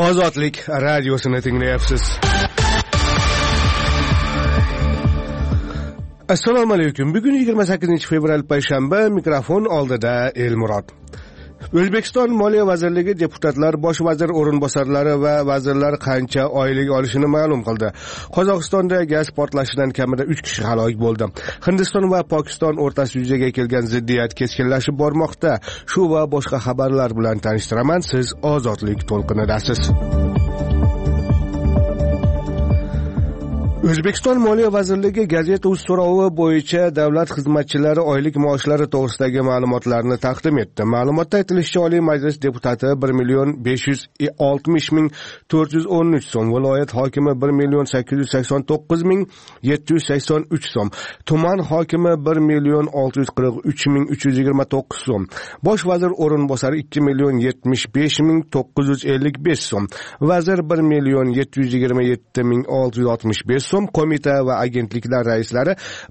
Ozodlik radiosini tinglayapsiz. Assalomu alaykum. Bugun 28 fevral payshanba, mikrofon oldida Elmurod. O'zbekiston Moliya vazirligi deputatlar, bosh vazir o'rinbosarlari va vazirlar qancha oylik olishini ma'lum qildi. Qozog'istonda gaz portlashidan kamida 3 kishi halok bo'ldi. Hindiston va Pokiston o'rtasida yuzaga kelgan ziddiyat keskinlashib bormoqda. Shu va boshqa xabarlar bilan tanishtiraman. Siz ozodlik to'lqinidasiz. O'zbekiston Moliya vazirligi Gazeta.uz so'rovi bo'yicha davlat xizmatchilari oylik maoshlari to'g'risidagi ma'lumotlarni taqdim etdi. Ma'lumotda aytilishicha, Oliy Majlis deputati 1,560,413 so'm, viloyat hokimi 1,889,783 so'm, tuman hokimi 1,643,329 so'm, bosh vazir o'rinbosari 2,075,955 so'm, vazir 1,727,665 so'm, qo'mita va agentliklar raislari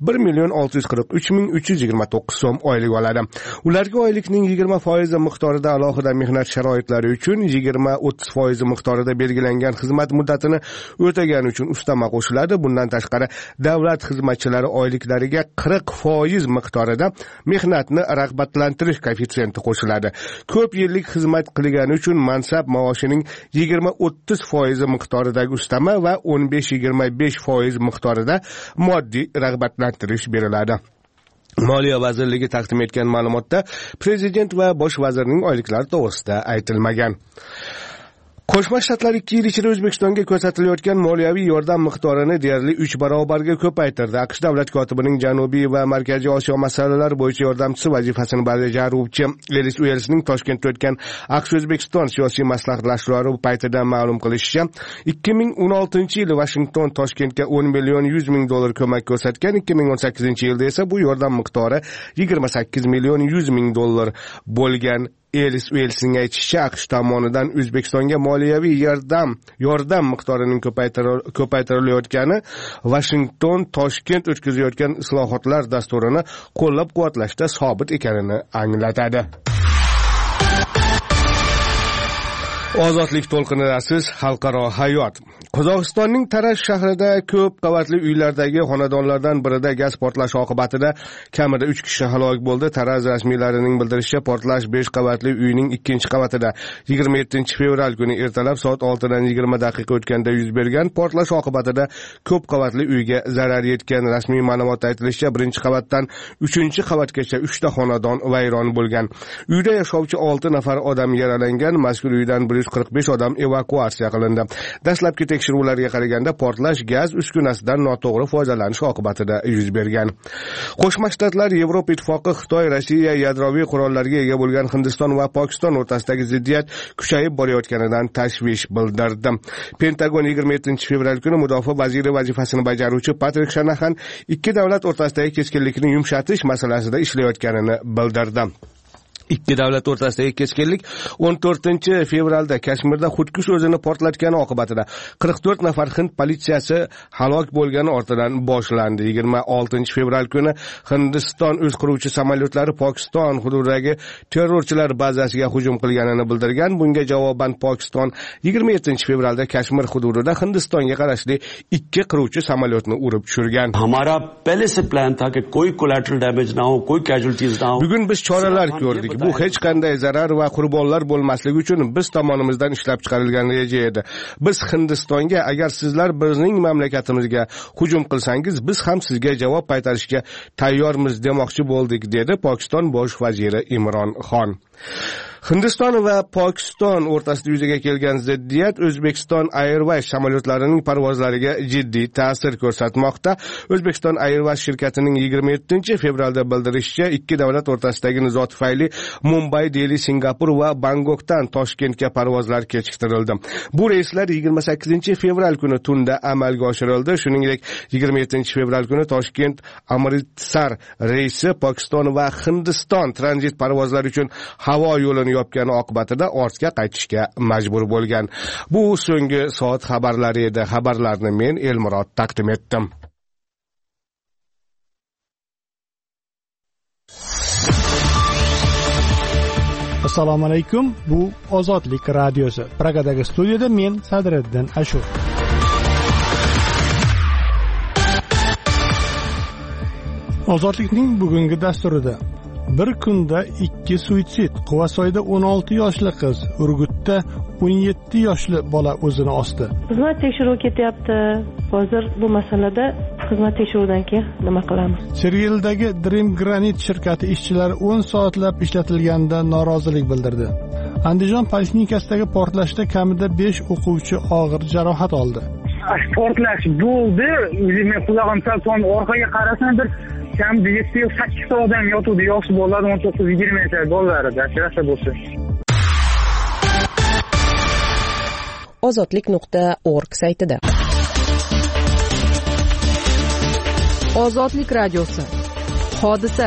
1,643,329 so'm oylik oladi. Ularga oylikning 20% miqdorida alohida mehnat sharoitlari uchun 20-30% miqdorida belgilangan xizmat muddatini o'tagani uchun ustama qo'shiladi. Bundan tashqari, davlat xizmatchilari oyliklariga 40% miqdorida mehnatni rag'batlantirish koeffitsiyenti qo'shiladi. Ko'p yillik xizmat qilgani uchun mansab maoshining 20-30% miqdoridagi ustama va 15-25% miqdorida moddiy rag'batlantirish beriladi. Moliya vazirligi taqdim etgan ma'lumotda prezident va bosh vazirning oyliklari to'g'risida aytilmagan. Qo'shma Shtatlar 2 yil ichida O'zbekistonga ko'rsatilayotgan moliyaviy yordam miqdorini deyarli 3 barobarga ko'paytirdi. AQSh davlat kotibining Janubiy va Markaziy Osiyo masalalari bo'yicha yordamchisi vazifasini bajaruvchi Elis Uelsning Toshkentda o'tgan AQSh O'zbekiston siyosiy maslahatlashuvi paytida ma'lum qilishicha, 2016-yili Washington Toshkentga $10 million 100 ming ko'mak ko'rsatgan, 2018-yilda esa bu yordam miqdori $28 million 100 ming bo'lgan. Elis Uelsning aytishicha, AQSh tomonidan O'zbekistonga moliyaviy yordam miqdorining ko'paytirilayotgani Washington Toshkent o'tkazayotgan islohotlar dasturini qo'llab-quvvatlashda sobit ekanini anglatadi. Ozodlik to'lqinidasiz. Xalqaro hayot. Qozog'istonning Tarash shahrida ko'p qavatli uylardagi xonadonlardan birida gaz portlashi oqibatida kamida 3 kishi halok bo'ldi. Taraz rasmiylarining bildirishicha, portlash 5 qavatli uyning 2-qavatida 27 fevral kuni ertalab soat 6:20 o'tganda yuz bergan. Portlash oqibatida ko'p qavatli uyga zarar yetgan. Rasmiy ma'lumotda aytilishicha, 1-qavatdan 3-qavatgacha 3 ta xonadon vayron bo'lgan. Uyda yashovchi 6 nafar odam yaralangan. Mazkur uydan 145 odam evakuatsiya qilindi. Dastlabki tekshiruvlarga qaraganda portlash gaz uskunasidan noto'g'ri foydalanish oqibatida yuz bergan. Qo'shma Shtatlar, Yevropa Ittifoqi, Xitoy, Rossiya yadroviy qurollarga ega bo'lgan Hindiston va Pokiston o'rtasidagi ziddiyat kuchayib borayotganidan tashvish bildirdi. Pentagon 27 fevral kuni mudofaa vaziri vazifasini bajaruvchi Patrik Shanahan ikki davlat o'rtasidagi keskinlikni yumshatish masalasida ishlayotganini bildirdi. Ikki davlat o'rtasidagi keskinlik 14 fevralda Kashmirda xudkush o'zini portlatgani oqibatida 44 nafar Hind politsiyasi halok bo'lgani ortidan boshlandi. 26 fevral kuni Hindiston o'z qiruvchi samolyotlari Pokiston hududidagi terrorchilar bazasiga hujum qilganini bildirgan. Bunga javoban Pokiston 27 fevralda Kashmir hududida Hindistonga qarashli 2 qiruvchi samolyotni urib tushirgan. हमारा पहले से प्लान था कि कोई collateral damage ना हो, कोई कैजुअल्टीज ना हो. Bugun biz choralar ko'rdik. Bu hech qanday zarar va qurbonlar bo'lmasligi uchun biz tomonimizdan ishlab chiqarilgan reja edi. Biz Hindistonga, agar sizlar bizning mamlakatimizga hujum qilsangiz, biz ham sizga javob qaytarishga tayyormiz demoqchi bo'ldik, dedi Pokiston bosh vaziri Imron Xon. Hindiston va Pokiston o'rtasida yuzaga kelgan ziddiyat O'zbekiston Airways samolyotlarining parvozlariga jiddiy ta'sir ko'rsatmoqda. O'zbekiston Airways shirkatining 27 fevralda bildirishicha, ikki davlat o'rtasidagi nizo tufayli Mumbai, Delhi, Singapur va Bangkokdan Toshkentga parvozlar kechiktirildi. Bu reyslar 28 fevral kuni tunda amalga oshirildi. Shuningdek, 27 fevral kuni Toshkent Amritsar reysi Pokiston va Hindiston tranzit parvozlari uchun havo yo'lini yopgani oqibatida ortga qaytishga majbur bo'lgan. Bu so'nggi soat xabarlari edi. Xabarlarni men Elmurod taqdim etdim. Assalomu alaykum. Bu Ozodlik radiosi. Pragadagi studiyada men Sadriddin Ashur. Ozodlikning bugungi dasturida bir kunda 2 suitsid, Quvasoyda 16 yoshli qiz, Urgutda 17 yoshli bola o'zini osdi. Xizmat tekshiruvi ketyapti. Hozir bu masalada xizmat tekshiruvidan keyin nima qilamiz? Sergelidagi Dream Granite shirkati ishchilari 10 soatlab ishlatilganidan norozilik bildirdi. Andijon poliklinikasidagi portlashda kamida 5 o'quvchi og'ir jarohat oldi. Portlash bo'ldi. O'zim qulog'im sal orqaga qarasam bir kamida 7-8 ta odam yotuvdi. Yosh bolalar 19-20 yoshli bolalar dashirasa bo'lsa. Ozodlik.org saytida. Ozodlik radiosi. Hodisa.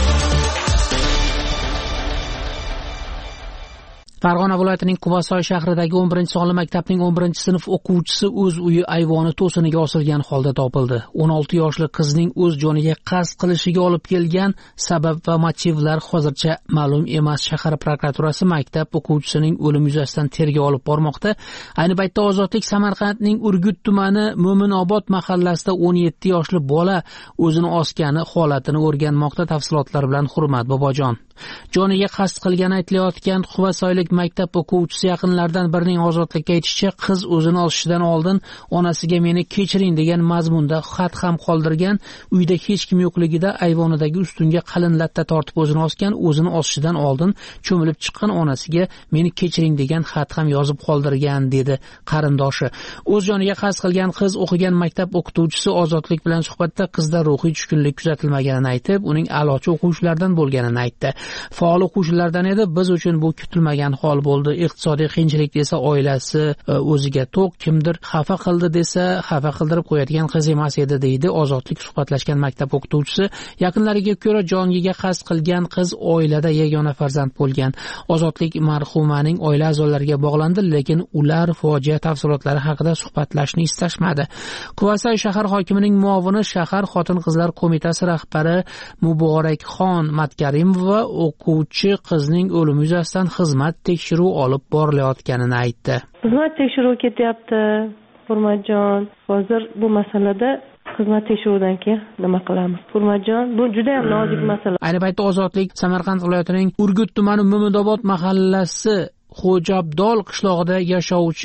Farg'ona viloyatining Quvasoy shahridagi 11-sonli maktabning 11-sinf o'quvchisi o'z uyi ayvoni to'siniga osilgan holda topildi. 16 yoshli qizning o'z joniga qasd qilishiga olib kelgan sabab va motivlar hozircha ma'lum emas. Shahar prokuraturasi maktab o'quvchisining o'limi yuzasidan tergov olib bormoqda. Ayni paytda Ozodlik Samarqandning Urgut tumani Mo'minobod mahallasida 17 yoshli bola o'zini osgani holatini o'rganmoqda. Tafsilotlar bilan Hurmat Bobojon. Joniga qasd qilgani aytilayotgan Quvasoylik maktab o'quvchisi yaqinlaridan birining Ozodlikka aytishicha, qiz o'zini osishidan oldin onasiga meni kechiring degan mazmunda xat ham qoldirgan. Uyda hech kim yo'qligida ayvonidagi ustunga qalin latta tortib o'zini osgan. O'zini osishidan oldin cho'milib chiqqan onasiga meni kechiring degan xat ham yozib qoldirgan, dedi qarindoshi. O'z joniga qasd qilgan qiz o'qigan maktab o'qituvchisi Ozodlik bilan suhbatda qizda ruhiy tushkunlik kuzatilmaganini aytib, uning a'lochi o'quvchilardan bo'lganini aytdi. Faol o'quvchilardan edi. Biz uchun bu kutilmagan hol bo'ldi. Iqtisodiy qiyinchilik desa oilasi o'ziga to'q, kimdir xafa qildi desa xafa qildirib qo'yadigan qiz emas edi, deydi Ozodlik suhbatlashgan maktab o'qituvchisi. Yaqinlariga ko'ra jongiga qasd qilgan qiz oilada yagona farzand bo'lgan. Ozodlik marhumaning oila a'zolariga bog'landi, lekin ular fojia tafsilotlari haqida suhbatlashni istashmadi. Quvasoy shahar hokimining muovini, shahar xotin-qizlar qo'mitasi rahbari Muborakxon Matkarimova o'quvchi qizning o'limi yuzasidan xizmat tekshiruvi olib borilayotganini aytdi. Xizmat tekshiruvi ketyapti. Hurmatjon, hozir bu masalada xizmat tekshiruvidan keyin nima qilamiz? Hurmatjon, bu juda ham nozik masala. Ayni paytda Ozodlik Samarqand viloyatining Urgut tumani Mo'minobod mahallasi Xo'jabdol qishlog'ida yashovchi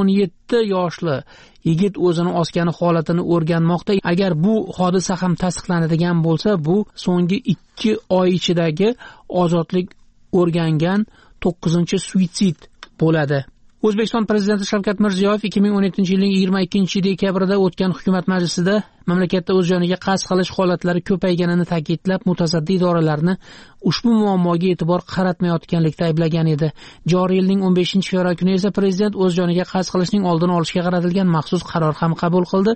17 yoshli yigit o'zini osgani holatini o'rganmoqda. Agar bu hodisa ham tasdiqlanadigan bo'lsa, bu so'nggi 2 oy ichidagi Ozodlik o'rgangan 9-suitsid bo'ladi. O'zbekiston Prezidenti Shavkat Mirziyoyev 2017-yilning 22-dekabrida o'tgan hukumat majlisida mamlakatda o'z joniga qasd qilish holatlari ko'payganini ta'kidlab, mutasaddi idoralarni ushbu muammoga e'tibor qaratmayotganlikda ayblagan edi. Joriy yilning 15-fevral kuni esa Prezident o'z joniga qasd qilishning oldini olishga qaratilgan maxsus qaror ham qabul qildi.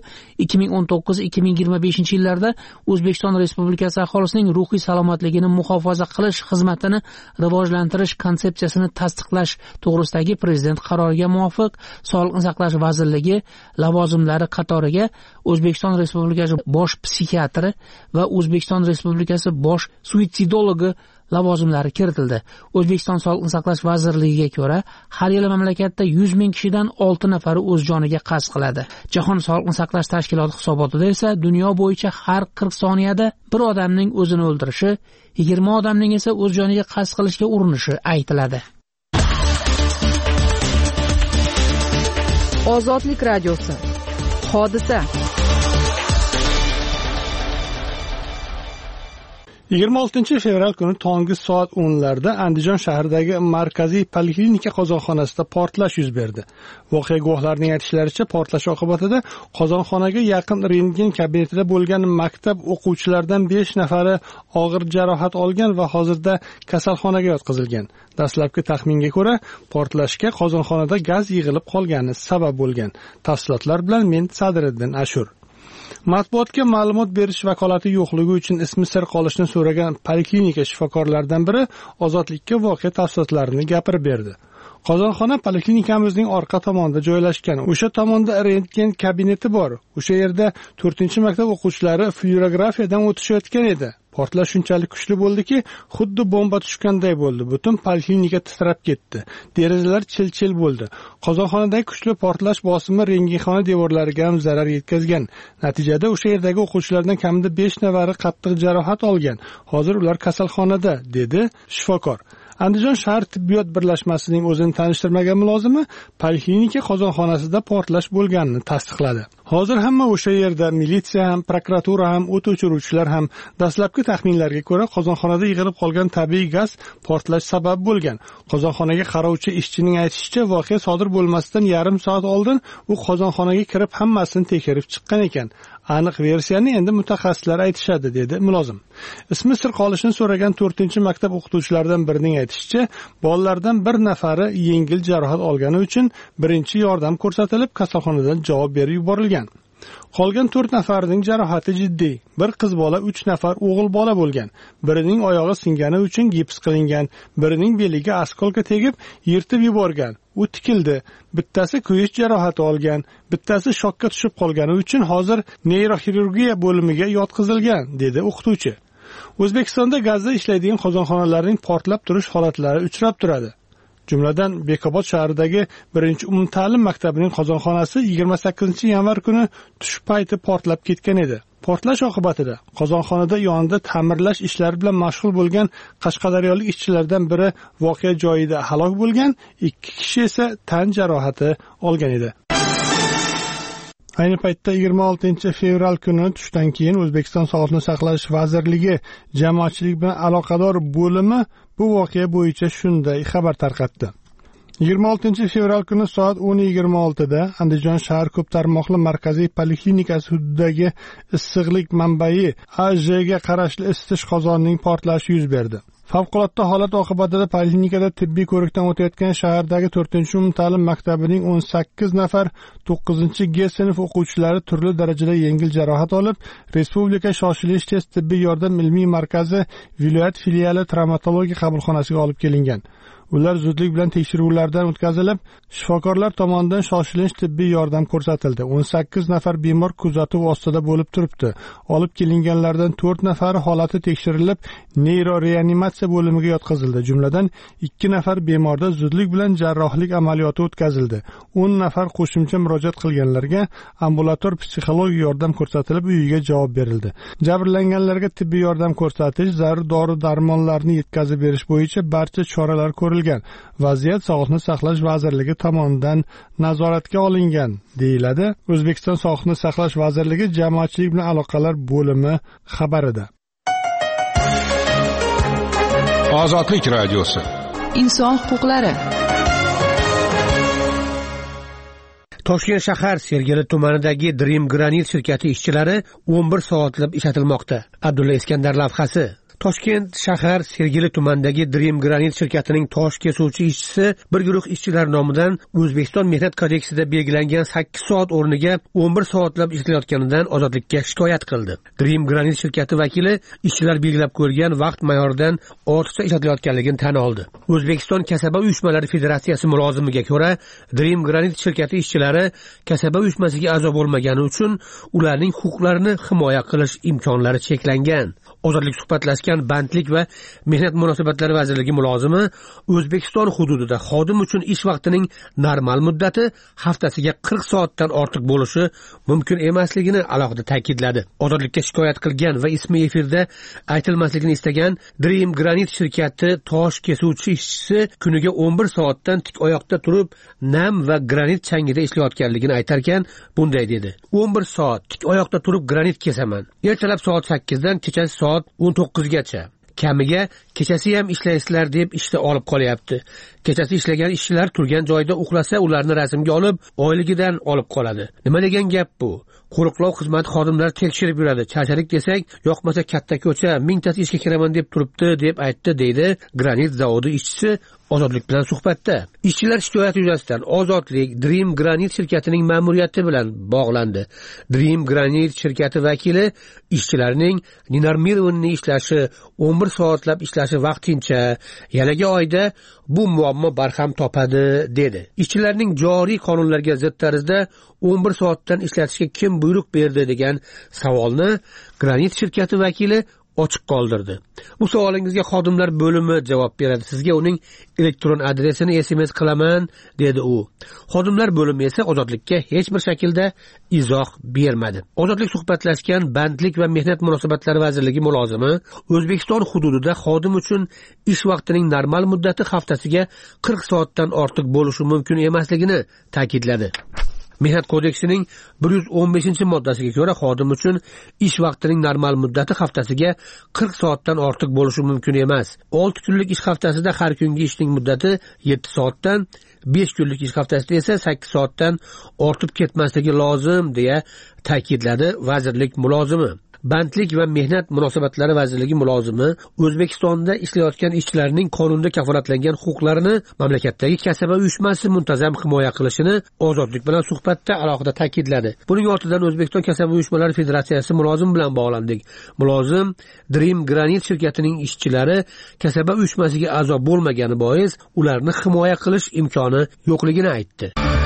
2019-2025 yillarda O'zbekiston Respublikasi aholisining ruhiy salomatligini muhofaza qilish xizmatini rivojlantirish konsepsiyasini tasdiqlash to'g'risidagi Prezident qaroriga muvofiq Sog'liqni saqlash vazirligi lavozimlari qatoriga O'zbekiston Respublikasi bosh psixiatri va O'zbekiston Respublikasi bosh suitsidologi lavozimlari kiritildi. O'zbekiston Sog'liqni saqlash vazirligiga ko'ra, har yili mamlakatda 100 ming kishidan 6 nafari o'z joniga qasd qiladi. Jahon Sog'liqni saqlash tashkiloti hisobotida esa dunyo bo'yicha har 40 soniyada bir odamning o'zini o'ldirishi, 20 odamning esa o'z joniga qasd qilishga urinishi aytiladi. Ozodlik radiosi. Hodisa. 26-fevral kuni tongi soat 10larda Andijon shahridagi markaziy poliklinika qozonxonasida portlash yuz berdi. Voqea guvohlarining aytishlaricha, portlash oqibatida qozonxonaga yaqin rentgen kabinetida bo'lgan maktab o'quvchilaridan 5 nafari og'ir jarohat olgan va hozirda kasalxonaga yotqizilgan. Dastlabki taxminga ko'ra, portlashga qozonxonada gaz yig'ilib qolgani sabab bo'lgan. Tafsilotlar bilan men Sadriddin Ashur. Matbuotga ma'lumot berish vakolati yo'qligi uchun ismi sir qolishni so'ragan poliklinika shifokorlaridan biri Ozodlikka voqea tafsilotlarini gapirib berdi. Qozonxona poliklinikamizning orqa tomonida joylashgan. O'sha tomonda rentgen kabineti bor. O'sha yerda 4-maktab o'quvchilari fluorografiyadan o'tishayotgan edi. Portlash shunchalik kuchli bo'ldiki, xuddi bomba tushganday bo'ldi. Butun poliklinika titrab ketdi. Derazalar chil-chil bo'ldi. Qozonxonadagi kuchli portlash bosimi rentgenxona devorlariga ham zarar yetkazgan. Natijada o'sha yerdagi o'quvchilardan kamida 5 nafari qattiq jarohat olgan. Hozir ular kasalxonada, dedi shifokor. Andijon shahar tibbiyot birlashmasining o'zini tanishtirmagan mulozimi poliklinika qozonxonasida portlash bo'lganini tasdiqladi. Hozir hamma o'sha yerda, militsiya ham, prokuratura ham, o't o'chiruvchilar ham. Dastlabki taxminlarga ko'ra, qozonxonada yig'ilib qolgan tabiiy gaz portlash sabab bo'lgan. Qozonxonaga qarovchi ishchining aytishicha, voqea sodir bo'lmasidan yarim soat oldin u qozonxonaga kirib hammasini tekshirib chiqqan ekan. Aniq versiyani endi mutaxassislar aytishadi, dedi mulozim. Ismi sir qolishini so'ragan 4-maktab o'qituvchilaridan birining aytishicha, bolalardan bir nafari yengil jarohat olgani uchun birinchi yordam ko'rsatilib, kasalxonadan javob berib yuborilgan. Qolgan 4 nafarning jarohati jiddiy. Bir qiz bola, 3 nafar o'g'il bola bo'lgan. Birining oyog'i singani uchun gips qilingan, birining beliga askolka tegib, yirtib yuborgan. U tikildi. Bittasi kuyish jarohati olgan, bittasi shokka tushib qolgani uchun hozir neyroxirurgiya bo'limiga yotqizilgan, dedi o'qituvchi. O'zbekistonda gazda ishlaydigan qozonxonalarning portlab turish holatlari uchrab turadi. Jumladan, Bekobod shahridagi 1-umumta'lim maktabining qozonxonasi 28-yanvar kuni tush payti portlab ketgan edi. Portlash oqibatida qozonxonada yonida ta'mirlash ishlari bilan mashg'ul bo'lgan qashqadaryolik ishchilardan biri voqea joyida halok bo'lgan, 2 kishi esa tan jarohati olgan edi. Ayni paytda 26-fevral kuni tushdan keyin O'zbekiston Sog'liqni saqlash vazirligi jamoatchilik bilan aloqador bo'limi bu voqea bo'yicha shunday xabar tarqatdi. 26-fevral kuni soat 10:26 da Andijon shahar ko'p tarmoqli markaziy poliklinikasi hududidagi issiqlik manbai AJga qarashli isitish qozonining portlashi yuz berdi. Favqulodda holat oqibatida poliklinikada tibbiy ko'rikdan o'tayotgan shahardagi 4-umumta'lim maktabining 18 nafar 9G sinf o'quvchilari turli darajada yengil jarohat olib, Respublika shoshilinch tez tibbiy yordam ilmiy markazi viloyat filiali travmatologiya qabulxonasiga olib kelingan. Ular zudlik bilan tekshiruvlardan o'tkazilib, shifokorlar tomonidan shoshilinch tibbiy yordam ko'rsatildi. 18 nafar bemor kuzatuv ostida bo'lib turibdi. Olib kelinganlardan 4 nafari holati tekshirilib, neyroreanimatsiya bo'limiga yotqizildi. Jumladan 2 nafar bemorda zudlik bilan jarrohlik amaliyoti o'tkazildi. 10 nafar qo'shimcha murojaat qilganlarga ambulator psixologik yordam ko'rsatilib, uyiga javob berildi. Jabrlanganlarga tibbiy yordam ko'rsatish, zarur dori-darmonlarni yetkazib berish bo'yicha barcha choralar ko'rilgan. Vaziyat Sog'liqni saqlash vazirligi tomonidan nazoratga olingan, deyiladi O'zbekiston Sog'liqni saqlash vazirligi jamoatchilik bilan aloqalar bo'limi xabarida. Ozodlik radiosi. Inson huquqlari. Toshkent shahar Sergeli tumanidagi Dream Granit shirkati ishchilari 11 soatlab ishlatilmoqda. Abdulla Iskandar lavhasi. Toshkent shahar Sergeli tumanidagi Dream Granit shirkatining tosh kesuvchi ishchisi bir guruh ishchilar nomidan O'zbekiston Mehnat kodeksida belgilangan 8 soat o'rniga 11 soatlab islayotganidan ozodlikka shikoyat qildi. Dream Granit shirkati vakili ishchilar belgilab ko'rgan vaqt mayoridan ortiqcha ishlatilayotganligini tan oldi. O'zbekiston Kasaba uyushmalari federatsiyasi mulozimiga ko'ra, Dream Granit shirkati ishchilari kasaba uyushmasiga a'zo bo'lmagani uchun ularning huquqlarini himoya qilish imkonlari cheklangan. Ozodlik suhbatlashgan Bandlik va Mehnat munosabatlari vazirligi mulozimi O'zbekiston hududida xodim uchun ish vaqtining normal muddati haftasiga 40 soatdan ortiq bo'lishi mumkin emasligini alohida ta'kidladi. Ozodlikka shikoyat qilgan va ismi efirda aytilmasligini istagan Dream Granit shirkati tosh kesuvchi ishchisi kuniga 11 soatdan tik oyoqda turib, nam va granit changida ishlayotganligini aytarkan, bunday dedi: 11 soat tik oyoqda turib granit kesaman. Ertalab soat 8 dan kechasi soat 19 gacha. Kamiga kechasi ham ishlaysizlar deb ishda olib qolyapti. Kechasi ishlagan ishchilar turgan joyda uxlasa, ularni rasmga olib, oyligidan olib qoladi. Nima degan gap bu? qo'riqlov xizmati xodimlari tekshirib yuradi. Charchalik desak, yoqmasa katta ko'cha, mingtasi ishga kiraman deb turibdi deb aytdi, deydi granit zavodi ishchisi Ozodlik bilan suhbatda. Ishchilar shikoyati yuzasidan Ozodlik Dream Granit shirkatining ma'muriyati bilan bog'landi. Dream Granit shirkati vakili ishchilarning Ninarmirovaning ishlashi, 11 soatlab ishlashi vaqtincha, yanagi oyda bu muammo barham topadi dedi. Ishchilarning joriy qonunlarga zid tarzda 11 soatdan ishlatishga kim buyruq berdi degan savolni Granit shirkati vakili ochiq qoldirdi. Bu savolingizga xodimlar bo'limi javob beradi. Sizga uning elektron adresini SMS qilaman, dedi u. Xodimlar bo'limi esa Ozodlikka hech bir shaklda izoh bermadi. Ozodlik suhbatlashgan Bandlik va Mehnat munosabatlari vazirligi mulozimi O'zbekiston hududida xodim uchun ish vaqtining normal muddati haftasiga 40 soatdan ortiq bo'lishi mumkin emasligini ta'kidladi. Mehnat kodeksining 115-moddasiga ko'ra xodim uchun ish vaqtining normal muddati haftasiga 40 soatdan ortiq bo'lishi mumkin emas. 6 kunlik ish haftasida har kungi ishning muddati 7 soatdan, 5 kunlik ish haftasida esa 8 soatdan ortib ketmasligi lozim, deya ta'kidladi vazirlik mulozimi. Bandlik va Mehnat munosabatlari vazirligi mulozimi O'zbekistonda ishlayotgan ishchilarning qonunda kafolatlangan huquqlarini mamlakatdagi kasaba uyushmasi muntazam himoya qilishini Ozodlik bilan suhbatda alohida ta'kidladi. Buning ortidan O'zbekiston kasaba uyushmalari federatsiyasi mulozim bilan bog'landik. Mulozim Dream Granit shirkatining ishchilari kasaba uyushmasiga a'zo bo'lmagani bois ularni himoya qilish imkoni yo'qligini aytdi.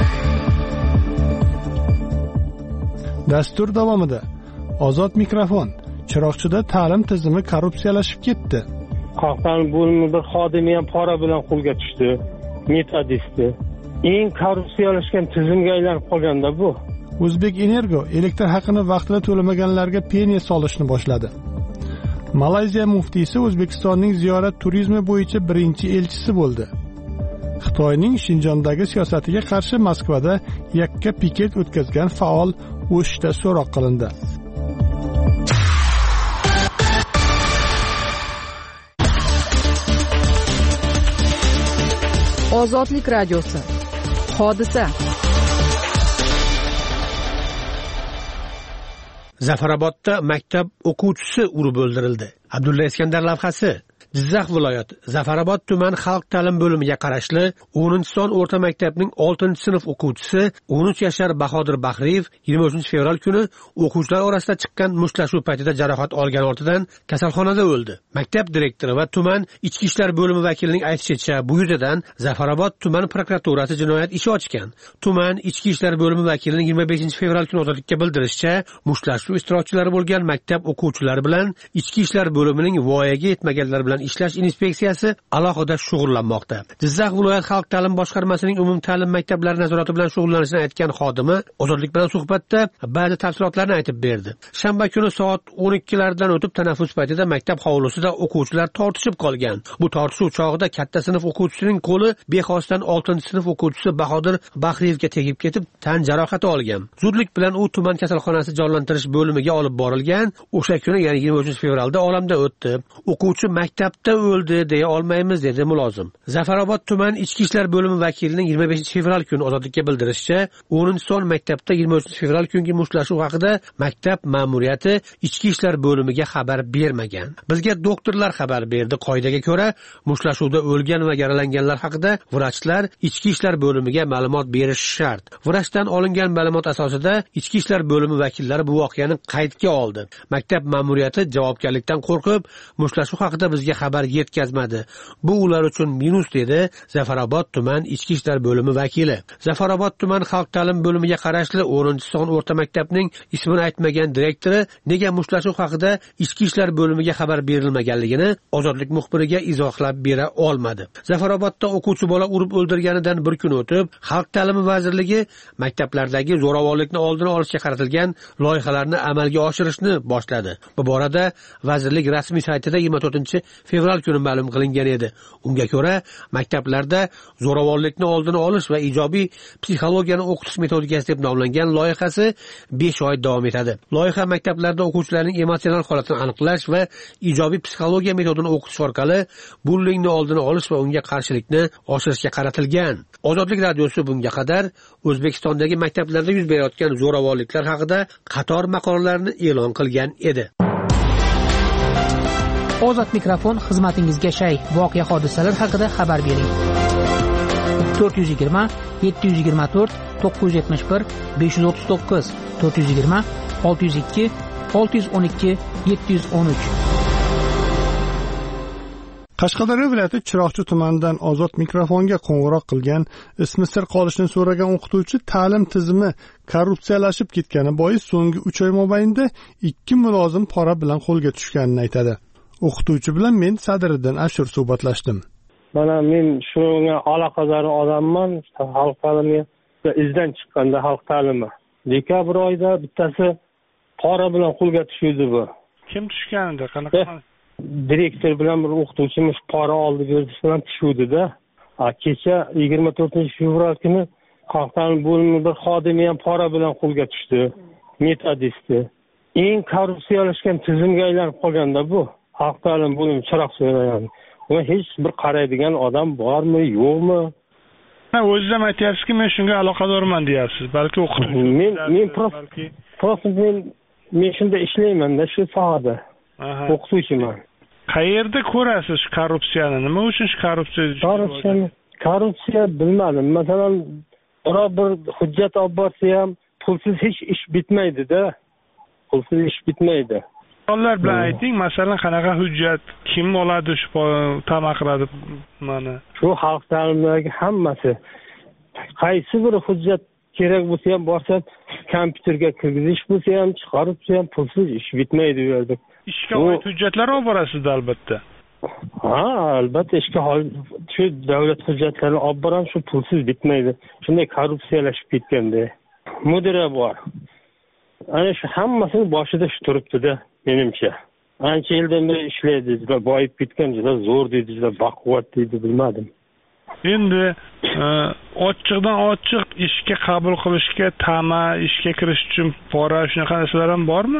Dastur davomida Ozod mikrofon. Chiroqchida ta'lim tizimi korrupsiyalashib ketdi. Xalqdan bo'limi bir xodimi ham pora bilan qo'lga tushdi. Metodisti. Eng korrupsiyalashgan tizimga aylanib qolganda bu. O'zbek Energo elektr haqini vaqtida to'lamaganlarga penya solishni boshladi. Malayziya muftiysi O'zbekistonning ziyorat turizmi bo'yicha birinchi elchisi bo'ldi. Xitoyning Shinjondagi siyosatiga qarshi Moskvada yakka piket o'tkazgan faol o'shda so'roq qilindi. Ozodlik radiosi. Hodisa. Zafarobodda maktab o'quvchisi urib o'ldirildi. Abdulla Iskandar lavhasi. Jizzax viloyati Zafarobod tuman xalq ta'lim bo'limiga qarashli 10-son o'rta maktabning 6-sinf o'quvchisi 13 yashar Bahodir Bahriyev 23-fevral kuni o'quvchilar orasida chiqqan mushtlashuv paytida jarohat olgan ortidan kasalxonada o'ldi. Maktab direktori va tuman ichki ishlar bo'limi vakilining aytishicha, bu yuzasidan Zafarobod tuman prokuraturasi jinoyat ishi ochgan. Tuman ichki ishlar bo'limi vakilining 25-fevral kuni Ozodlikka bildirishicha, mushtlashuv ishtirokchilari bo'lgan maktab o'quvchilari bilan ichki ishlar bo'limining voyaga yetmaganlar bilan ishlash inspeksiyasi alohida shug'ullanmoqda. Jizzax viloyat xalq ta'lim boshqarmasining umumta'lim maktablari nazorati bilan shug'ullanishini aytgan xodimi Ozodlik bilan suhbatda ba'zi tafsilotlarni aytib berdi. Shanba kuni soat 12lardan o'tib tanaffus paytida maktab hovlisida o'quvchilar tortishib qolgan. Bu tortishuv chog'ida katta sinf o'quvchisining qo'li bexosdan 6-sinf o'quvchisi Bahodir Bahriyevga tegib ketib, tan jarohati olgan. Zudlik bilan u tuman kasalxonasi jonlantirish bo'limiga olib borilgan. O'sha kuni, ya'ni 23-fevralda olamdan o'tdi. O'quvchi maktabda o'ldi deya olmaymiz, dedi mulozim. Zafarobod tuman ichki ishlar bo'limi vakilining 25-fevral kuni Ozodlikka bildirishicha, 10-son maktabda 23-fevral kungi mushtlashuv haqida maktab ma'muriyati ichki ishlar bo'limiga xabar bermagan. Bizga doktorlar xabar berdi. Qoidaga ko'ra, mushtashuvda o'lgan va yaralanganlar haqida vrachlar ichki ishlar bo'limiga ma'lumot berish shart. Vrachdan olingan ma'lumot asosida ichki ishlar bo'limi vakillari bu voqeani qaydga oldi. Maktab ma'muriyati javobgarlikdan qo'rqib, mushtlashuv haqida bizga xabar yetkazmadi. Bu ular uchun minus, dedi Zafarobod tuman ichki ishlar bo'limi vakili. Zafarobod tuman xalq ta'lim bo'limiga qarashli 10-son o'rta maktabning ismini aytmagan direktori nega mushtlashuv haqida ichki ishlar bo'limiga xabar berilmaganligini Ozodlik muxbiriga izohlab bera olmadi. Zafarobodda o'quvchi bola urib o'ldirganidan bir kun o'tib, Xalq ta'limi vazirligi maktablardagi zo'ravonlikni oldini olishga qaratilgan loyihalarni amalga oshirishni boshladi. Bu borada vazirlik rasmiy saytida 24 fevral kuni ma'lum qilingan edi. Unga ko'ra, maktablarda zo'ravonlikni oldini olish va ijobiy psixologiyani o'qitish metodikasi deb nomlangan loyihasi 5 oy davom etadi. Loyiha maktablarda o'quvchilarning emotsional holatini aniqlash va ijobiy psixologiya metodini o'qitish orqali bullingni oldini olish va unga qarshilikni oshirishga qaratilgan. Ozodlik radiosi bunga qadar O'zbekistondagi maktablarda yuz berayotgan zo'ravonliklar haqida qator maqolalarni e'lon qilgan edi. Ozod mikrofon xizmatingizga shay. Voqea hodisalar haqida xabar bering. 420 724 971 539 420 602 612 713. Qashqadaryo viloyati Chiroqchi tumanidan Ozod mikrofonga qo'ng'iroq qilgan, ismi sir qolishini so'ragan o'qituvchi ta'lim tizimi korrupsiyalashib ketgani bois so'nggi 3 oy mobaynida 2 mulozim pora bilan qo'lga tushganini aytadi. O'qituvchi bilan men Sadriddin Ashur suhbatlashdim. Mana men shunga aloqador odamman, xalq ta'limi izdan chiqqanda xalq ta'limi. Dekabr oyida bittasi pora bilan qo'lga tushdi bu. Kim tushgandi? Qanaqa? Direktor bilan bir o'qituvchimiz pora oldi berdi bilan tushuvdi-da. Kecha 24-fevral kuni xalq ta'limi bo'limi bir xodimi ham pora bilan qo'lga tushdi. Metodisti. Eng korrupsiyalashgan tizimga aylanib qolganda bu xalq ta'limi bo'limi Chiroqchi. Buni hech bir qaraydigan odam bormi, yo'qmi? O'zingiz ham aytyapsizki, men shunga aloqadorman deyapsiz. Balki o'qituvchi. Men shunda ishlayman-da shu sohada. O'qituvchiman. Qayerda ko'rasiz korrupsiyani? Nima uchun korrupsiya bilmadim. Masalan, biror bir hujjat olib borsa ham pulsiz hech ish bitmaydi-da. Pulsiz ish bitmaydi. Onlar bilan ayting, masalan, qanaqa hujjat, kim oladi shu ta'ma qiladi mana? Shu xalq ta'limidagi hammasi. Qaysi bir hujjat kerak bo'lsa ham borsa, kompyuterga kirgizish bo'lsa ham, chiqarib bo'lsa ham pulsiz ish bitmaydi bu yerda. Ishga oid hujjatlar olib borasiz albatta. Ha, albatta ishga shu davlat hujjatlarini olib boram, shu pulsiz bitmaydi. Shunday korrupsiyalashib ketganda. Mudira bor. Ana shu hammasini boshida shu turibdi-da, menimcha. Ancha yildan beri ishlaydi, juda boyib ketgan, juda zo'r deydi, juda baquvvat deydi, bilmadim. Endi ochiqdan ochiq ishga qabul qilishga, ta'ma ishga kirish uchun pora shunaqa narsalar ham bormi?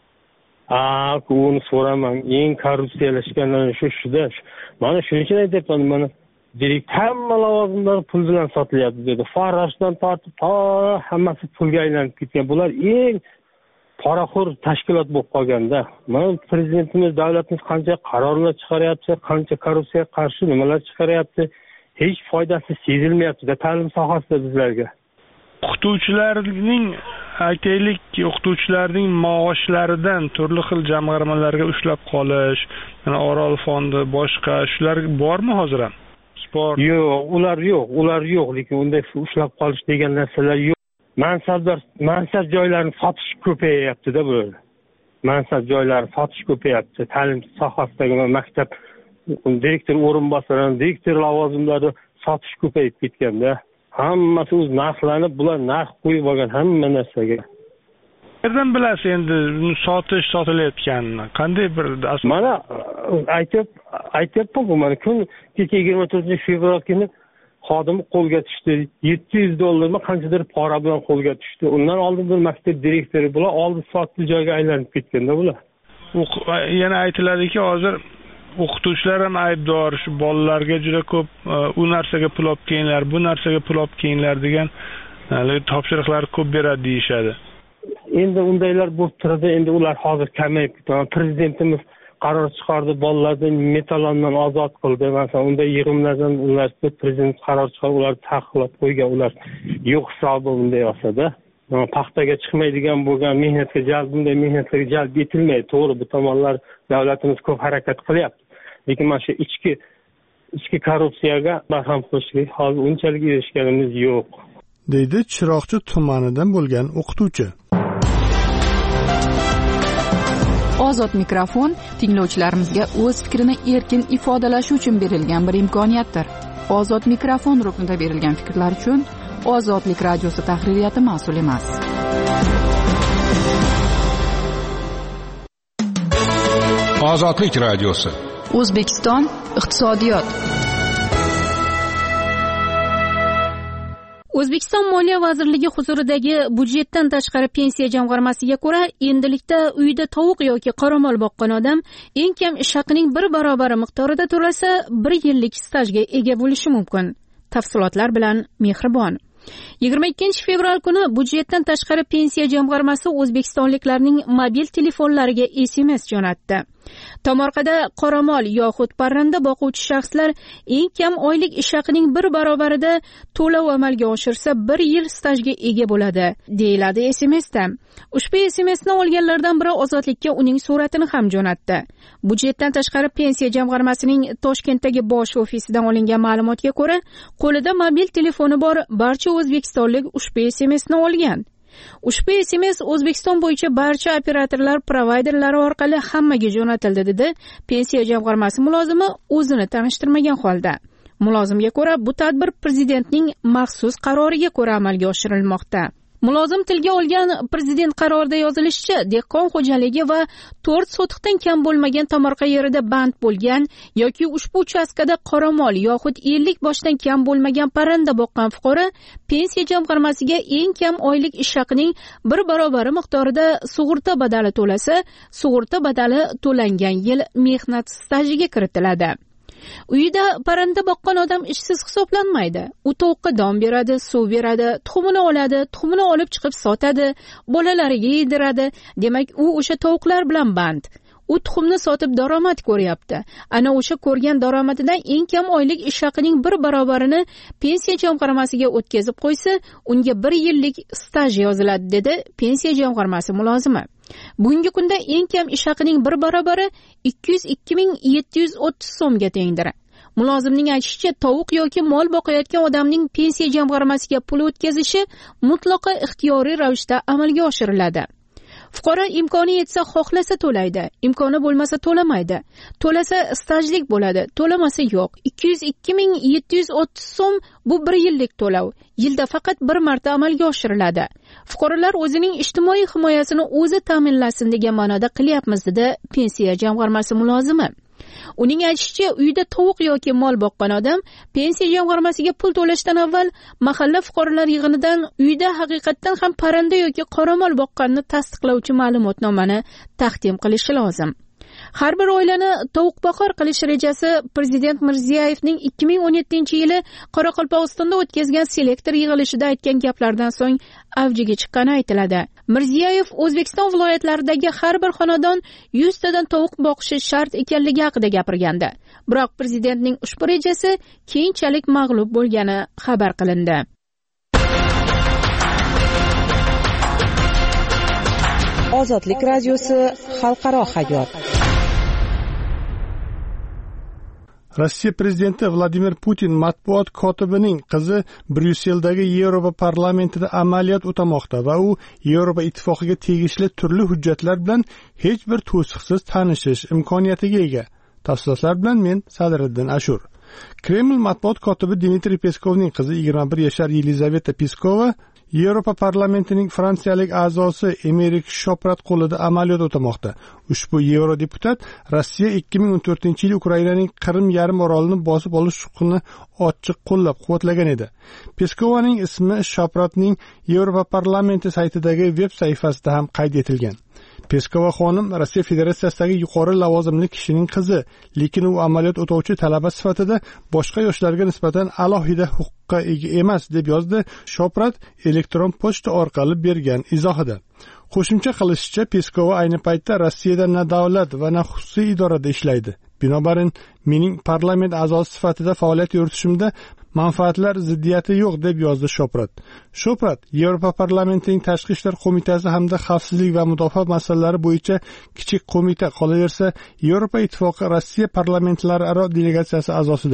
Uni so'raman. Eng korrupsiyalashganlar shu-da. Mana shuning uchun aytyapman, mana direkt hamma lavozimlar pul bilan sotilyapti dedi. Farroshdan tortib hammasi pulga aylanib ketgan. Bular eng poraxo'r tashkilot bo'lib qolganda. Mana prezidentimiz, davlatimiz qancha qarorlar chiqaryapti, qancha korrupsiyaga qarshi nimalar chiqaryapti, hech foydasi sezilmayapti ta'lim sohasida bizlarga. O'qituvchilarning o'qituvchilarning maoshlaridan turli xil jamg'armalarga ushlab qolish, mana Orol fondi, boshqa shular bormi hozir ham? Sport. Ular yo'q, lekin unday ushlab qolish degan narsalar yo'q. Mansab joylarini sotish ko'payapti-da bu. Mansab joylarini sotish ko'payapti. Ta'lim sohasidagi maktab direktor o'rinbosari, direktor lavozimlari sotish ko'payib ketganda. Hammasi o'z narxlanib, bular narx qo'yib olgan hamma narsaga. Nerdan bilasiz endi sotilayotganini? Qanday bir mana aytyapman-ku, mana kun kecha 24-fevral kuni xodim qo'lga tushdi. $700 qanchadir pora bilan qo'lga tushdi. Undan oldin bir maktab direktori bular oldi sotdi joyga aylanib ketganda bular. Yana aytiladiki, hozir o'qituvchilar ham aybdor, shu bolalarga juda ko'p u narsaga pul olib kelinglar, bu narsaga pul olib kelinglar degan topshiriqlar ko'p beradi deyishadi. Endi undaylar bo'lib turadi, endi ular hozir kamayib ketdi. Prezidentimiz qaror chiqardi, bolalarni metalondan ozod qildi. Masalan, unday yig'imlardan ular prezident qaror chiqarib, ular taqiqlab qo'ygan, ular yo'q hisobi unday olsa-da. Paxtaga chiqmaydigan bo'lgan bunday mehnatlarga jalb etilmaydi. To'g'ri, bu tomonlar davlatimiz ko'p harakat qilyapti. Lekin mana shu ichki korrupsiyaga barham qo'yishga hozir unchalik erishganimiz yo'q, deydi Chiroqchi tumanidan bo'lgan o'qituvchi. Ozod mikrofon tinglovchilarimizga o'z fikrini erkin ifodalashi uchun berilgan bir imkoniyatdir. Ozod mikrofon ruknida berilgan fikrlar uchun Ozodlik radiosi tahririyati mas'ul emas. Ozodlik radiosi O'zbekiston iqtisodiyot. O'zbekiston Moliya vazirligi huzuridagi budjetdan tashqari pensiya jamg'armasiga ko'ra, endilikda uyda tovuq yoki qoramol boqqan odam eng kam ish haqining 1 barobari miqdorida to'lasa 1 yillik stajga ega bo'lishi mumkin. Tafsilotlar bilan Mehribon. 22 fevral kuni budjetdan tashqari pensiya jamg'armasi o'zbekistonliklarning mobil telefonlariga SMS jo'natdi. Tomorqada qoramol yoxud parranda boquvchi shaxslar eng kam oylik ish haqining 1 barobarida to'lov amalga oshirsa 1 yil stajga ega bo'ladi, deyiladi SMSda. Ushbu SMSni olganlardan biri Ozodlikka uning suratini ham jo'natdi. Budjetdan tashqari pensiya jamg'armasining Toshkentdagi bosh ofisidan olingan ma'lumotga ko'ra, qo'lida mobil telefoni bor barcha o'zbekistonlik ushbu SMSni olgan. Ushbu SMS O'zbekiston bo'yicha barcha operatorlar provayderlari orqali hammaga jo'natildi, dedi pensiya jamg'armasi mulozimi o'zini tanishtirmagan holda. Mulozimga ko'ra, bu tadbir prezidentning maxsus qaroriga ko'ra amalga oshirilmoqda. Mulozim tilga olgan prezident qarorida yozilishicha, dehqon xo'jaligi va 4 sotixdan kam bo'lmagan tomorqa yerida band bo'lgan yoki ushbu uchastkada qoramol yoxud 50 boshdan kam bo'lmagan parranda boqqan fuqaro pensiya jamg'armasiga eng kam oylik ish haqining 1 barobari miqdorida sug'urta badali to'lasa, sug'urta badali to'langan yil mehnat stajiga kiritiladi. Uyida parranda boqqan odam ishsiz hisoblanmaydi. U tovuqqa don beradi, suv beradi, tuxumini oladi, tuxumini olib chiqib sotadi, bolalariga yediradi. Demak, u o'sha tovuqlar bilan band. U tuxumni sotib daromad ko'ryapti. Ana o'sha ko'rgan daromadidan eng kam oylik ish haqining 1 barobarini pensiya jamg'armasiga o'tkazib qo'ysa, unga 1 yillik staj yoziladi, dedi pensiya jamg'armasi mulozimi. Bugungi kunda eng kam ish haqining 1 barobari 202.730 so'mga tengdir. Mulozimning aytishicha, tovuq yoki mol boqayotgan odamning pensiya jamg'armasiga pul o'tkazishi mutlaqo ixtiyoriy ravishda amalga oshiriladi. Fuqaro imkoni yetsa xohlasa to'laydi, imkoni bo'lmasa to'lamaydi. To'lasa stajlik bo'ladi, to'lamasa yo'q. 202.730 so'm bu 1 yillik to'lov. Yilda faqat 1 marta amalga oshiriladi. Fuqarolar o'zining ijtimoiy himoyasini o'zi ta'minlasin degan ma'noda qilyapmiz, dedi pensiya jamg'armasi mulozimi. Uning aytishicha, uyda tovuq yoki mol boqqan odam pensiya jamg'armasiga pul to'lashdan avval mahalla fuqarolar yig'inidan uyda haqiqatdan ham parranda yoki qoramol boqqanini tasdiqlovchi ma'lumotnomani taqdim qilishi lozim. Har bir oilani tovuqboqar qilish rejasi prezident Mirziyoyevning 2017-yili Qoraqalpog'istonda o'tkazgan selektor yig'ilishida aytgan gaplardan so'ng avjiga chiqqani aytiladi. Mirziyoyev O'zbekiston viloyatlaridagi har bir xonadon 100 tadan tovuq boqishi shart ekanligi haqida gapirgandi. Biroq prezidentning ushbu rejasi keyinchalik mag'lub bo'lgani xabar qilindi. Ozodlik radiosi xalqaro hayot. Rossiya prezidenti Vladimir Putin matbuot kotibining qizi Bryusseldagi Yevropa parlamentida amaliyot o'tamoqda va u Yevropa ittifoqiga tegishli turli hujjatlar bilan hech bir to'siqsiz tanishish imkoniyatiga ega. Tafsilotlar bilan men Sadriddin Ashur. Kreml matbuot kotibi Dmitriy Peskovning qizi 21 yoshli Yelizaveta Peskova Yevropa parlamentining fransiyalik a'zosi Emerik Shoprat qo'lida amaliyot o'tamoqda. Ushbu yevrodeputat Rossiya 2014-yil Ukrainaning Qrim yarim orolini bosib olish huquqini ochiq qo'llab-quvvatlagan edi. Peskovaning ismi Shopratning Yevropa parlamenti saytidagi veb sahifasida ham qayd etilgan. Peskova xonim Rossiya Federatsiyasidagi yuqori lavozimli kishining qizi, lekin u amaliyot o'tovchi talaba sifatida boshqa yoshlarga nisbatan alohida huquqqa ega emas, deb yozdi Shoprat elektron pochta orqali bergan izohida. Qo'shimcha qilishicha, Peskova ayni paytda Rossiyada na davlat va na xususiy idorada ishlaydi. Binobarin, mening parlament a'zosi sifatida faoliyat yuritishimda manfaatlar ziddiyati yo'q, deb yozdi Shoprat. Shoprat Yevropa parlamentining tashqi ishlar qo'mitasi hamda xavfsizlik va mudofaa masalalari bo'yicha kichik qo'mita, qolaversa Yevropa ittifoqi Rossiya parlamentlararo delegatsiyasi a'zosidir.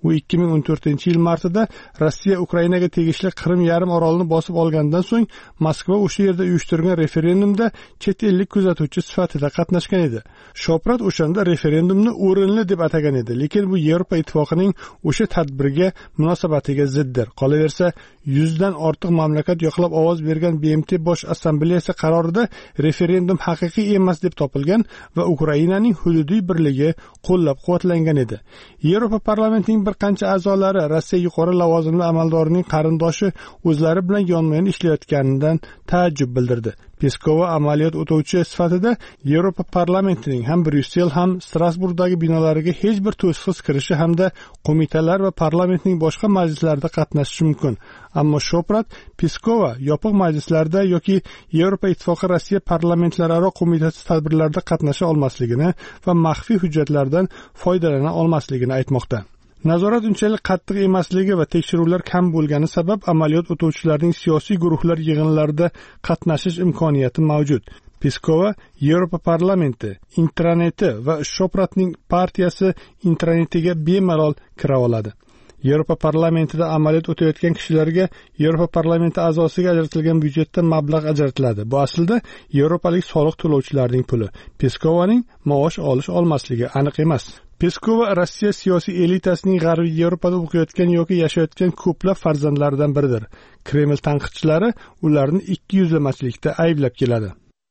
U 2014-yil martida Rossiya Ukrainaga tegishli Qrim yarim orolini bosib olgandan so'ng Moskva o'sha yerda uyushtirgan referendumda chet ellik kuzatuvchi sifatida qatnashgan edi. Shoprat o'shanda referendumni o'rinli deb atagan edi, lekin bu Yevropa ittifoqining o'sha tadbirga munosabatiga ziddir. Qolaversa, 100 dan ortiq mamlakat yoqlab ovoz bergan BMT bosh assambleyasi qarorida referendum haqiqiy emas deb topilgan va Ukrainaning hududiy birligi qo'llab-quvvatlangan edi. Yevropa parlamentining bir qancha a'zolari Rossiya yuqori lavozimli amaldorining qarindoshi o'zlari bilan yonma-yon ishlayotganidan ta'ajjub bildirdi. Peskova amaliyot o'tovchi sifatida Yevropa parlamentining ham Bryussel ham Strasburgdagi binolariga hech bir to'siqsiz kirishi hamda qo'mitalar va parlamentning boshqa majlislarida qatnashishi mumkin. Ammo Shoprat Peskova yopiq majlislarda yoki Yevropa ittifoqi Rossiya parlamentlararo qo'mitasi tadbirlarida qatnasha olmasligini va maxfiy hujjatlardan foydalana olmasligini aytmoqda. Nazorat unchalik qattiq emasligi va tekshiruvlar kam bo'lgani sabab amaliyot o'tovchilarning siyosiy guruhlar yig'inlarida qatnashish imkoniyati mavjud. Peskova Yevropa parlamenti intraneti va Shopratning partiyasi intranetiga bemalol kira oladi. Yevropa parlamentida amaliyot o'tayotgan kishilarga Yevropa parlamenti a'zosiga ajratilgan byudjetdan mablag' ajratiladi. Bu aslida yevropalik soliq to'lovchilarning puli. Peskovaning maosh olmasligi aniq emas. Peskova Rossiya siyosiy elitasining G'arbiy Yevropada o'qiyotgan yoki yashayotgan ko'plab farzandlaridan biridir. Kreml tanqidchilari ularni ikki yuzlamachilikda ayblab keladi.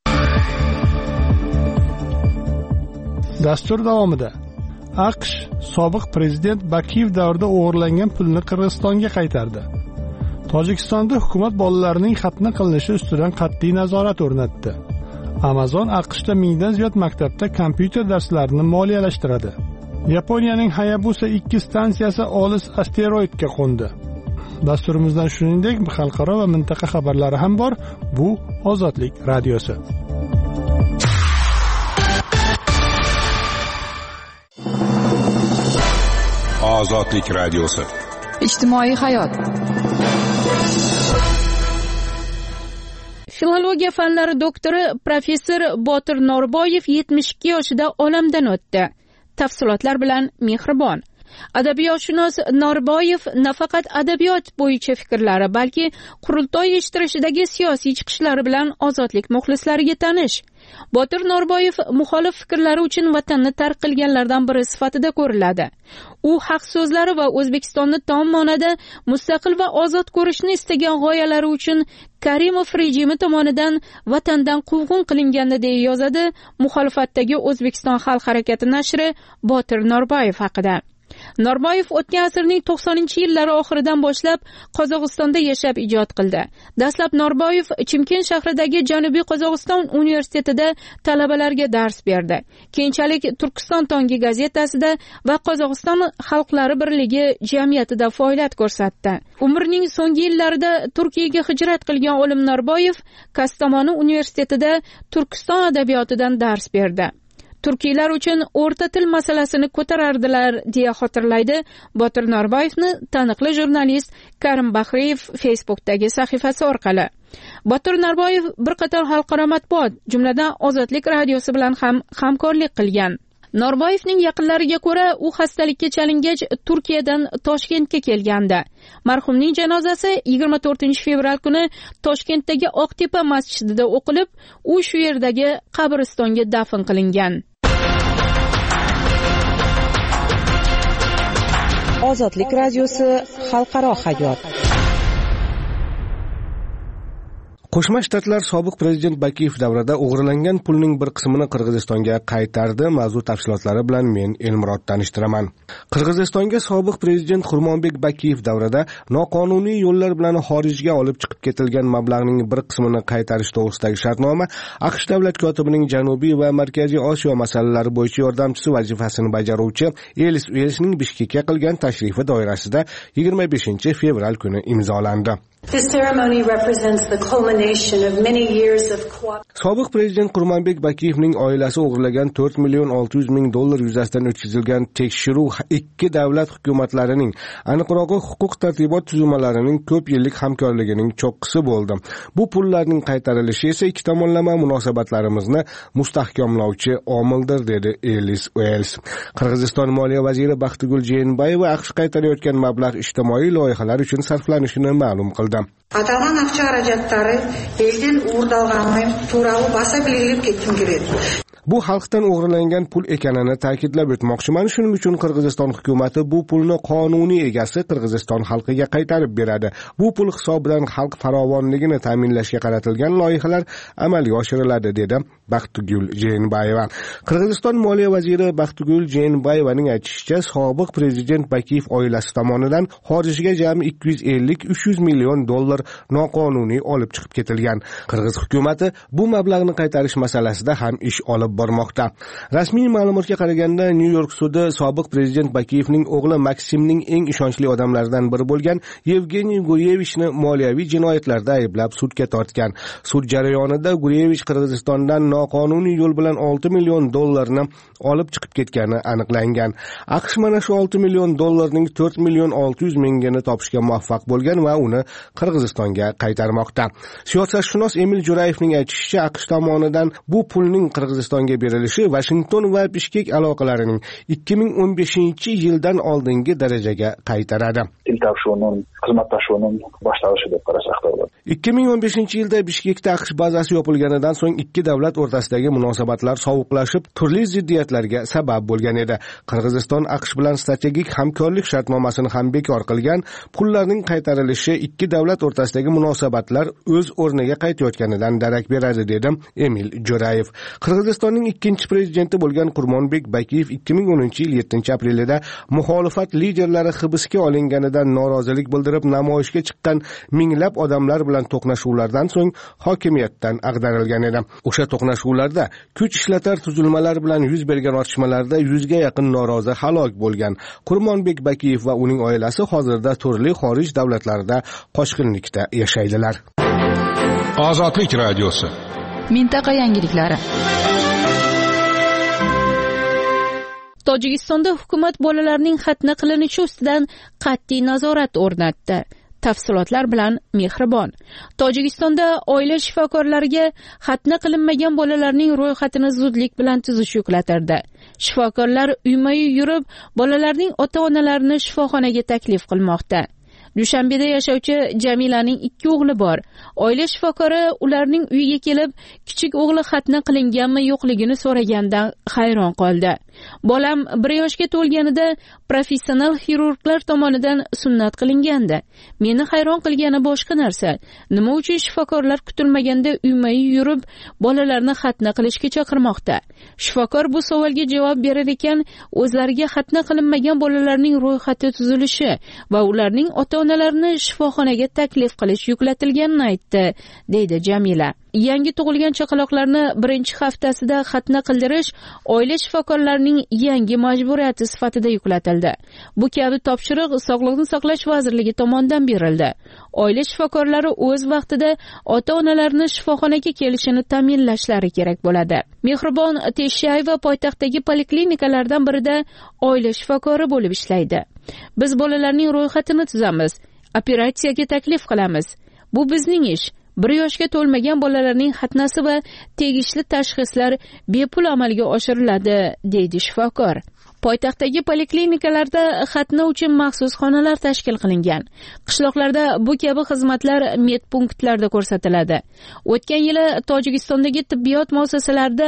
Dastur davomida AQSh sobiq prezident Bakiyev davrida o'g'irlangan pulni Qirg'izistonga qaytardi. Tojikistonda hukumat bolalarining xatna qilinishi ustidan qat'iy nazorat o'rnatdi. Amazon AQShda 1000 dan ziyod maktabda kompyuter darslarini moliyalashtiradi. Yaponiyaning Hayabusa 2 stansiyasi olis asteroidga qo'ndi. Dasturimizdan shuningdek xalqaro va mintaqa xabarlari ham bor. Bu Ozodlik radiosi. Ozodlik radiosi. Ijtimoiy hayot. Filologiya fanlari doktori professor Botir Norboyev 72 yoshida olamdan o'tdi. Tafsilotlar bilan Mehribon. Adabiyotshunos Norboyev nafaqat adabiyot bo'yicha fikrlari, balki qurultoy ishtirokidagi siyosiy chiqishlari bilan ozodlik muxlislariga tanish. Botir Norboyev muxolif fikrlari uchun vatanni tark qilganlardan biri sifatida ko'riladi. U haq so'zlari va O'zbekistonni tomonida mustaqil va ozod ko'rishni istagan g'oyalari uchun Karimov rejimi tomonidan vatandan quvg'in qilingandi deya yozadi muxolifatdagi O'zbekiston xalq harakati nashri Botir Norboyev haqida. Norboyev o'tgan asrning 90-yillari oxiridan boshlab Qozog'istonda yashab ijod qildi. Dastlab Norboyev Chimkent shahridagi Janubiy Qozog'iston universitetida talabalarga dars berdi. Keyinchalik Turkiston tongi gazetasida va Qozog'iston xalqlari birligi jamiyatida faoliyat ko'rsatdi. Umrining so'nggi yillarida Turkiyaga hijrat qilgan olim Norboyev Kastamonu universitetida Turkiston adabiyotidan dars berdi. Turkiylar uchun o'rta til masalasini ko'tarardilar deya xotirlaydi Botir Norboyevni taniqli jurnalist Karim Bahriyev Facebookdagi sahifasi orqali. Botir Norboyev bir qator xalqaro matbuot, jumladan Ozodlik radiosi bilan ham hamkorlik qilgan. Norboyevning yaqinlariga ko'ra, u xastalikka chalingach Turkiyadan Toshkentga kelgandi. Marhumning janozasi 24-fevral kuni Toshkentdagi Oqtepa masjidida o'qilib, u shu yerdagi qabristonga dafn qilingan. Ozodlik radiosi xalqaro hayot. Qo'shma Shtatlar sobiq prezident Bakiyev davrida o'g'irlangan pulning bir qismini Qirg'izistonga qaytardi. Mavzu tafsilotlari bilan men Elmurod tanishtiraman. Qirg'izistonga sobiq prezident Xurmonbek Bakiyev davrida noqonuniy yo'llar bilan xorijga olib chiqib ketilgan mablag'ning bir qismini qaytarish to'g'risidagi shartnoma AQSh davlat kotibining Janubiy va Markaziy Osiyo masalalari bo'yicha yordamchisi vazifasini bajaruvchi Elis Uelsning Bishkekka qilgan tashrifi doirasida 25 fevral kuni imzolandi. Sobiq prezident Qurmonbek Bakiyevning oilasi o'g'irlagan 4 million 600 ming dollar yuzasidan o'tkazilgan tekshiruv ikki davlat hukumatlarining, aniqrog'i huquq tartibot tuzilmalarining ko'p yillik hamkorligining cho'qqisi bo'ldi. Bu pullarning qaytarilishi esa ikki tomonlama munosabatlarimizni mustahkamlovchi omildir, dedi Ellis Wells. Qirg'iziston moliya vaziri Baxtigul Jeenbayeva AQSh qaytarayotgan mablag' ijtimoiy loyihalar uchun sarflanishini ma'lum qildi. Аталган акча каражаттары элден уурдалганы тууралуу баса белгилеп кетким келет. Bu xalqdan o'g'irlangan pul ekanini ta'kidlab o'tmoqchiman. Shuning uchun Qirg'iziston hukumatı bu pulni qonuniy egasi Qirg'iziston xalqiga qaytarib beradi. Bu pul hisobidan xalq farovonligini ta'minlashga qaratilgan loyihalar amalga oshiriladi, dedi Baxtigul Jeenbayeva. Qirg'iziston moliya vaziri Baxtigul Jeenbayevaning aytishicha, sobiq prezident Bakiyev oilasi tomonidan xorijga jami 250-300 million dollar noqonuniy olib chiqib ketilgan. Qirg'iz hukumatı bu mablag'ni qaytarish masalasida ham ish olib bormoqda. Rasmiy ma'lumotga qaraganda, New York sudi sobiq prezident Bakiyevning o'g'li Maksimning eng ishonchli odamlaridan biri bo'lgan Yevgeniy Guryevichni moliyaviy jinoyatlarda ayblab sudga tortgan. Sud jarayonida Guryevich Qirg'izistondan noqonuniy yo'l bilan 6 million dollarni olib chiqib ketgani aniqlangan. AQSh mana shu 6 million dollarning 4 million 600 mingini topishga muvaffaq bo'lgan va uni Qirg'izistonga qaytarmoqda. Siyosatshunos Emil Jo'rayevning aytishicha, AQSh tomonidan bu pulning Qirg'izistonga berilishi Washington va Bishkek aloqalarining 2015-yildan oldingi darajaga qaytaradi. 2015-yilda Bishkekda AQSh bazasi yopilganidan so'ng ikki davlat o'rtasidagi munosabatlar sovuqlashib, turli ziddiyatlarga sabab bo'lgan edi. Qirg'iziston AQSh bilan strategik hamkorlik shartnomasini ham bekor qilgan. Pullarning qaytarilishi ikki davlat o'rtasidagi munosabatlar o'z o'rniga qaytayotganidan darak beradi, dedi Emil Jo'rayev. Qirg'izistonning ikkinchi prezidenti bo'lgan Qurmonbek Bakiyev 2010-yil 7-aprelida muxolifat liderlari hibsga olinganidan norozilik bildirib namoyishga chiqqan minglab odamlar bilan to'qnashuvlardan so'ng hokimiyatdan ag'darilgan edi. O'sha to'qnashuvlarda kuch ishlatar tuzilmalar bilan yuz bergan otishmalarda 100 ga yaqin norozi halok bo'lgan. Qurmonbek Bakiyev va uning oilasi hozirda turli xorij davlatlarida qochqinlikda yashaydilar. Ozodlik radiosi. Mintaqa yangiliklari. Tojikistonda hukumat bolalarning xatna qilinishi ustidan qat'iy nazorat o'rnatdi. Tafsilotlar bilan Mehribon. Tojikistonda oila shifokorlariga xatna qilinmagan bolalarning ro'yxatini zudlik bilan tuzish yuklatildi. Shifokorlar uyma-uy yurib, bolalarning ota-onalarini shifoxonaga taklif qilmoqda. Dushanbeda yashovchi Jamilaning 2 o'g'li bor. Oila shifokori ularning uyiga kelib, kichik o'g'li xatna qilinganmi yo'qligini so'ragandan hayron qoldi. Bolam 1 yoshga to'lganida professional xirurglar tomonidan sunnat qilingandi. Meni hayron qilgani boshqa narsa. Nima uchun shifokorlar kutilmaganda uyma-uy yurib, bolalarni xatna qilishga chaqirmoqda? Shifokor bu savolga javob berar ekan, o'zlariga xatna qilinmagan bolalarning ro'yxati tuzilishi va ularning ota-onalarini shifoxonaga taklif qilish yuklatilganini aytdi, deydi Jamila. Yangi tug'ilgan chaqaloqlarni birinchi haftasida xatna qildirish oila shifokorlarining yangi majburiyati sifatida yuklatildi. Bu kabi topshiriq Sog'liqni saqlash vazirligi tomonidan berildi. Oila shifokorlari o'z vaqtida ota-onalarni shifoxonaga kelishini ta'minlashlari kerak bo'ladi. Mehribon Teshayeva poytaxtdagi poliklinikalardan birida oila shifokori bo'lib ishlaydi. Biz bolalarning ro'yxatini tuzamiz, operatsiyaga taklif qilamiz. Bu bizning ish. 1 yoshga to'lmagan bolalarning xatnasi va tegishli tashxislar bepul amalga oshiriladi, deydi shifokor. Poytaxtdagi poliklinikalarda xatna uchun maxsus xonalar tashkil qilingan. Qishloqlarda bu kabi xizmatlar medpunktlarda ko'rsatiladi. O'tgan yili Tojikistondagi tibbiyot muassasalarida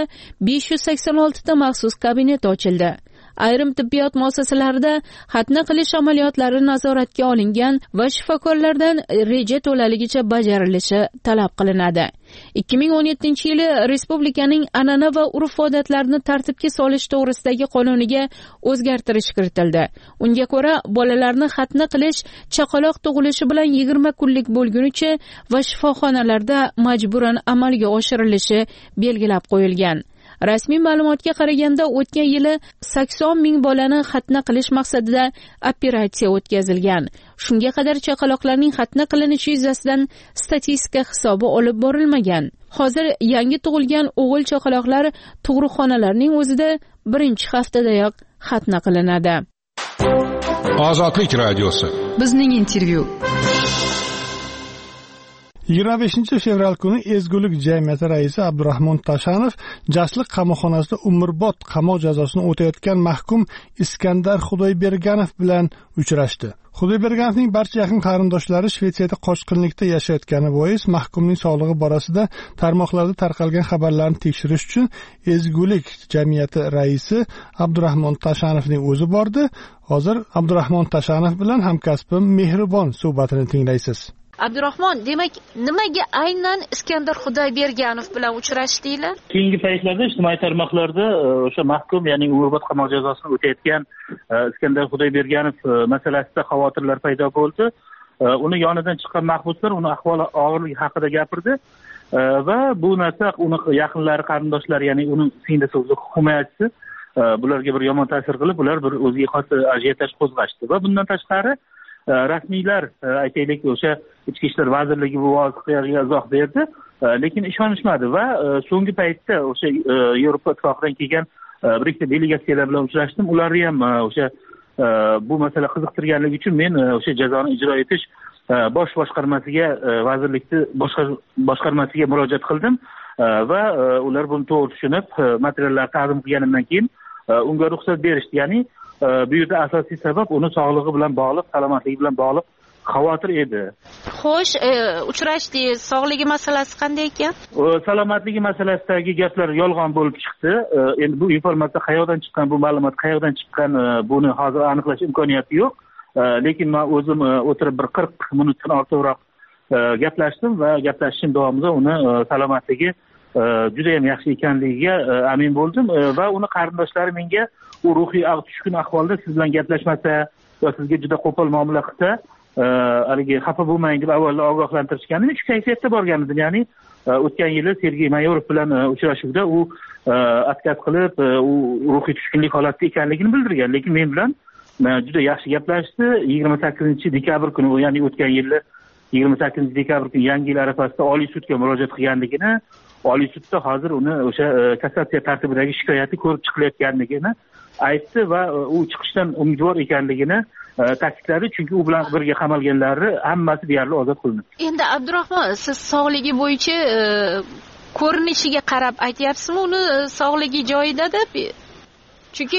586 ta maxsus kabinet ochildi. Ayrim tibbiyot muassasalarida xatna qilish amaliyotlari nazoratga olingan va shifokorlardan reja to'laligicha bajarilishi talab qilinadi. 2017-yili respublikaning an'ana va urf-odatlarini tartibga solish to'g'risidagi qonuniga o'zgartirish kiritildi. Unga ko'ra, bolalarni xatna qilish chaqaloq tug'ilishi bilan 20 kunlik bo'lgunicha va shifoxonalarda majburan amalga oshirilishi belgilab qo'yilgan. Rasmiy ma'lumotga qaraganda o'tgan yili 80 ming bolani xatna qilish maqsadida operatsiya o'tkazilgan. Shunga qadar chaqaloqlarning xatna qilinishi yuzasidan statistika hisobi olib borilmagan. Hozir yangi tug'ilgan o'g'il chaqaloqlar tug'ruqxonalarning o'zida birinchi haftadayoq xatna qilinadi. Ozodlik radiosi. Bizning intervyu. 25 fevral kuni Ezgulik jamiyati raisi Abdurahmon Tashanov Jasliq qamoqxonasida umrbod qamoq jazosini o'tayotgan mahkum Iskandar Xudoyberganov bilan uchrashdi. Xudoyberganovning barcha yaqin qarindoshlari Shvetsiyada qochqinlikda yashayotgani bois mahkumning sog'lig'i borasida tarmoqlarda tarqalgan xabarlarni tekshirish uchun Ezgulik jamiyati raisi Abdurahmon Tashanovning o'zi bordi. Hozir Abdurahmon Tashanov bilan hamkasbim Mehribon suhbatini tinglaysiz. Abdurahmon, demak, nimaga aynan Iskandar Xudoyberganov bilan uchrashdinglar? Keyingi paytlarda ijtimoiy tarmoqlarda o'sha mahkum, ya'ni umrbod qamoq jazosini o'tayotgan Iskandar Xudoyberganov masalasida xavotirlar paydo bo'ldi. Uni yonidan chiqqan mahbuslar uni ahvoli og'irligi haqida gapirdi va bu narsa uni yaqinlari, qarindoshlari, ya'ni uni singlisi, o'zi himoyachisi bularga bir yomon ta'sir qilib, ular bir o'ziga xos ajiotaj qo'zg'ashdi va bundan tashqari rasmiylar, aytaylik, o'sha Ichki ishlar vazirligi bu voqeaga izoh berdi, lekin ishonishmadi va so'nggi paytda o'sha Yevropa ittifoqidan kelgan bir ikkita delegatsiyalar bilan uchrashdim. Ularni ham o'sha bu masala qiziqtirganligi uchun men o'sha jazoni ijro etish bosh boshqarmasiga, vazirlikni boshqarmasiga murojaat qildim va ular buni to'g'ri tushunib, materiallar taqdim qilganimdan keyin unga ruxsat berishdi. Ya'ni bu yerda asosiy sabab uni sog'lig'i bilan bog'liq, salomatligi bilan bog'liq xavotir edi. Xo'sh, uchrashdingiz, sog'ligi masalasi qanday ekan? Salomatligi masalasidagi gaplar yolg'on bo'lib chiqdi. Endi bu informatsiya qayerdan chiqqan, bu ma'lumot qayerdan chiqqan, buni hozir aniqlash imkoniyati yo'q. Lekin men o'zim o'tirib bir 40 minutdan ortiqroq gaplashdim va gaplashishim davomida uni salomatligi juda ham yaxshi ekanligiga amin bo'ldim va uni qarindoshlari menga u ruhiy tushkun ahvolda siz bilan gaplashmasa va sizga juda qo'pol muomala qilsa, haligi xafa bo'lmang deb avvaldan ogohlantirishgandim. Shu kayfiyatda borgan edim. Ya'ni o'tgan yili Sergey Mayorov bilan uchrashuvda u отказ qilib, u ruhiy tushkunlik holatida ekanligini bildirgan, lekin men bilan juda yaxshi gaplashdi. 28-dekabr kuni, ya'ni o'tgan yili 28-dekabr kuni Yangi yil arafasida Oliy sudga murojaat qilganligini, Oliy sudda hozir uni o'sha kassatsiya tartibidagi shikoyati ko'rib chiqilayotganligini aytdi va u chiqishdan umidvor ekanligini ta'kidladi, chunki u bilan birga qamalganlari hammasi deyarli ozod qilindi. Endi Abdurahmon, siz sog'ligi bo'yicha ko'rinishiga qarab aytyapsizmi, uni sog'ligi joyida deb? Chunki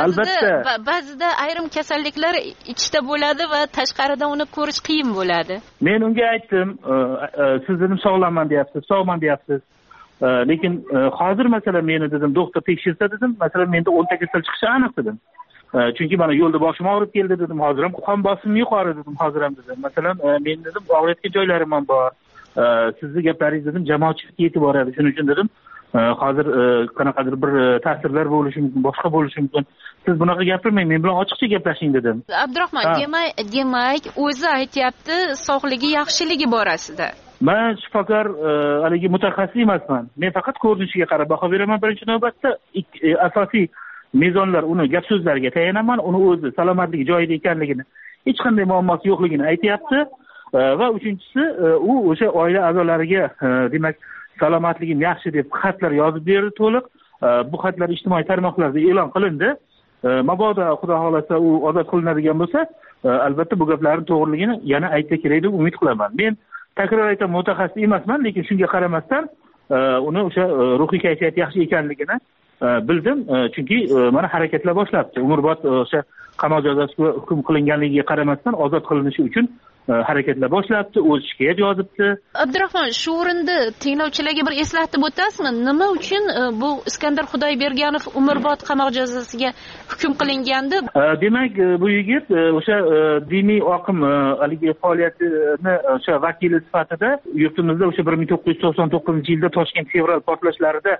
ba'zida ayrim kasalliklar ichda bo'ladi va tashqarida uni ko'rish qiyin bo'ladi. Men unga aytdim, siz dedim sog'lomman deyapsiz, sog'man deyapsiz. Lekin hozir masalan meni dedim doktor tekshirsa dedim, masalan menda 10 ta kasal chiqishi aniq dedim. Chunki mana yo'lda boshim og'rib keldi dedim, hozir ham qon bosimim yuqori dedim, hozir ham dedim. Masalan men dedim og'riyotgan joylarim ham bor. Sizni gaplaringiz dedim jamoatchilikka yetib boradi. Shuning uchun dedim hozir qanaqadir bir ta'sirlar bo'lishi mumkin, boshqa bo'lishi mumkin. Siz bunaqa gapirmang, men bilan ochiqcha gaplashing dedim. Abdurahmon, demak o'zi aytyapti sog'ligi yaxshiligi borasida. Men shifokor, haligi mutaxassis emasman. Men faqat ko'rinishiga qarab baho beraman. Birinchi navbatda asosiy mezonlar uni gap so'zlariga tayanaman. Uni o'zi salomatligi joyida ekanligini, hech qanday muammosi yo'qligini aytyapti va uchinchisi u o'sha oila a'zolariga demak salomatligim yaxshi deb xatlar yozib berdi to'liq. Bu xatlar ijtimoiy tarmoqlarda e'lon qilindi. Mabodo xudo xolasa u ozod qilinadigan bo'lsa, albatta bu gaplarning to'g'riligini yana aytsa kerak deb umid qilaman. Men takror aytaman, mutaxassis emasman, lekin shunga qaramasdan uni o'sha ruhiy kayfiyati yaxshi ekanligini bildim. Chunki mana harakatlar boshlabdi. Umrbod o'sha qamoq jazosiga hukm qilinganligiga qaramasdan ozod qilinishi uchun harakatlar boshlabdi, o'z shikoyat yozibdi. Abdurahmon, shu o'rinda tinglovchilarga bir eslatib o'tasizmi? Nima uchun bu Iskandar Xudoyberganov umrbod qamoq jazosiga hukm qilingandi? Demak, bu yigit o'sha diniy oqim haligi faoliyatini o'sha vakili sifatida yurtimizda o'sha 1999-yilda Toshkent fevral portlashlarida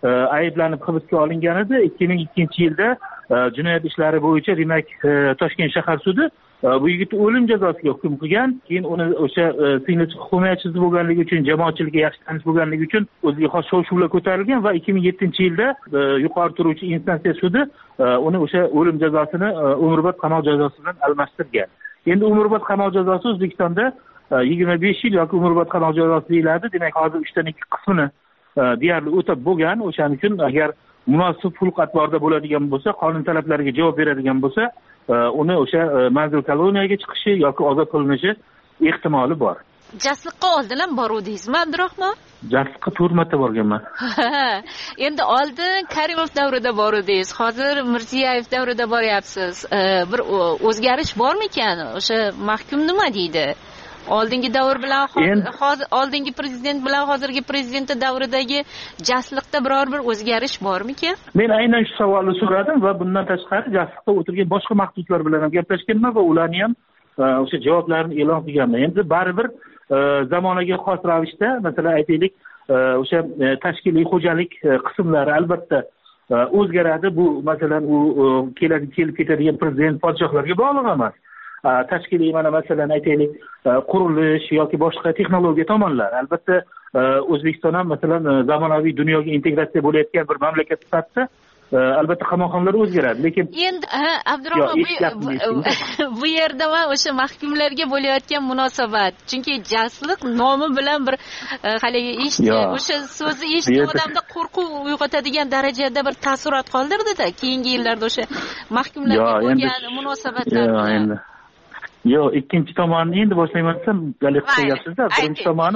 ayblanib hibsga olingan edi. 2002-yilda jinoyat ishlari bo'yicha demak Toshkent shahar sudi bu yigitni o'lim jazosiga hukm qilgan. Keyin uni o'sha singlisi himoyachisi bo'lganligi uchun, jamoatchilikka yaxshi tanish bo'lganligi uchun o'ziga xos shov-shuvlar ko'tarilgan va 2007-yilda yuqori turuvchi instansiya sudi uni o'sha o'lim jazosini umrbod qamoq jazosi bilan almashtirgan. Endi umrbod qamoq jazosi O'zbekistonda 25 yil yoki umrbod qamoq jazosi deyiladi. Demak, hozir 3dan 2 qismini deyarli o'tab bo'lgan. O'shaning uchun agar munosib xulq atvorda bo'ladigan bo'lsa, qonun talablariga javob beradigan bo'lsa, uni o'sha manzil koloniyaga chiqishi yoki ozod qilinishi ehtimoli bor. Jasliqqa oldin ham boruvdingizmi, Abdurahmon? Jasliqqa 4 marta borganman. Endi oldin Karimov davrida boruvdingiz, hozir Mirziyoyev davrida boryapsiz. Bir o'zgarish bormikan? O'sha mahkum nima deydi? Oldingi davr bilan hozir oldingi prezident bilan hozirgi prezident davridagi jasliqda biror bir o'zgarish bormikan? Men aynan shu savolni so'radim va bundan tashqari jasliqda o'tirgan boshqa mahbuslar bilan ham gaplashganman va ularni ham o'sha javoblarini e'lon qilganman. Endi baribir zamonaga xos ravishda, masalan aytaylik, o'sha tashkiliy xo'jalik qismlari albatta o'zgaradi. Bu masalan u kelib ketadigan prezident podshohlarga bog'liq emas. Tashkiliy mana masalan aytaylik qurilish yoki boshqa texnologiya tomonlari. Albatta O'zbekiston ham masalan zamonaviy dunyoga integratsiya bo'layotgan bir mamlakat sifatida albatta qamoqxonalar o'zgaradi, lekin endi Abdurahmon bu yerda man o'sha mahkumlarga bo'layotgan munosabat, chunki jasliq nomi bilan bir haligi o'sha so'zni eshitgan odamda qo'rquv uyg'otadigan darajada bir taassurot qoldirdi-da keyingi yillarda o'sha mahkumlarga bo'lgan munosabatlar. Yo'q, ikkinchi tomonni endi boshlayman desam, galib qo'yapsiz-da. Birinchi tomoni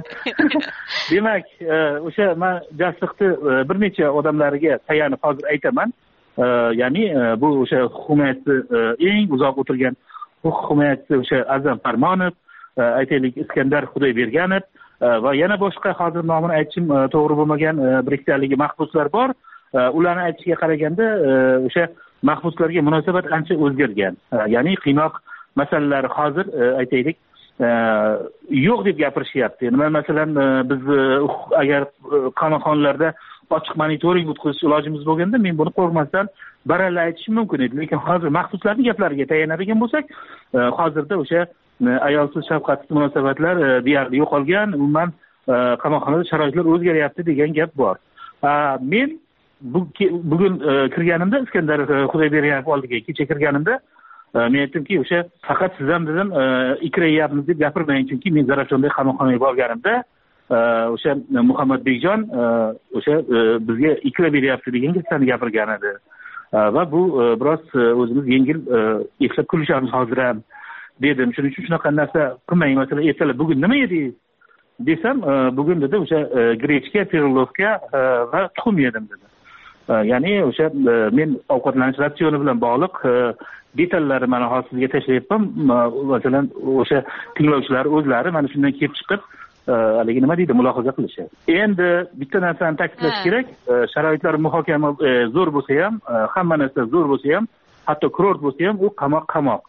Demak, o'sha men jasliqni bir necha odamlarga tayanib hozir aytaman. Ya'ni bu o'sha hukumatni eng uzoq o'tirgan hukumatchi o'sha Azam Farmonov, aytaylik Iskandar Xudoyberganov va yana boshqa hozir nomini aytishim to'g'ri bo'lmagan bir ikkitalik mahbuslar bor. Ularni aytishiga qaraganda o'sha mahbuslarga munosabat ancha o'zgargan. Ya'ni qiynoq masalalar hozir aytaylik yo'q deb gapirishyapti. Nima masalan biz agar qamoqxonalarda ochiq monitoring o'tkazish ilojimiz bo'lganda men buni qo'rqmasdan baralla aytishim mumkin edi. Lekin hozir mahbuslarning gaplariga tayanadigan bo'lsak, hozirda o'sha ayolsiz shafqatsiz munosabatlar deyarli yo'qolgan, umuman qamoqxonada sharoitlar o'zgaryapti degan gap bor. Men bugun kirganimda Iskandar Xudoyberganov oldiga kecha kirganimda men aytdimki, o'sha faqat siz ham dedim ikrayapmiz deb gapirmang, chunki men Zarafshonda qamoqxonaga borganimda o'sha Muhammadbekjon o'sha bizga ikra beryapti degan gaplarni gapirgan edi. Va bu biroz o'zimiz yengil eslab kulishamiz hozir ham dedim. Shuning uchun shunaqa narsa qilmang. Masalan, ertalab bugun nima edingiz desam, bugun dedi o'sha grechka, piroglovka va tuxum yedim dedi. Ya'ni o'sha men ovqatlanish ratsioni bilan bog'liq detallari mana hozir sizga tashlayapman. Masalan, o'sha tinglovchilar o'zlari mana shundan kelib chiqib haligi nima deydi, mulohaza qilishadi. Endi bitta narsani ta'kidlash kerak, sharoitlar muhokama zo'r bo'lsa ham, hamma narsa zo'r bo'lsa ham, hatto kurort bo'lsa ham, u qamoq.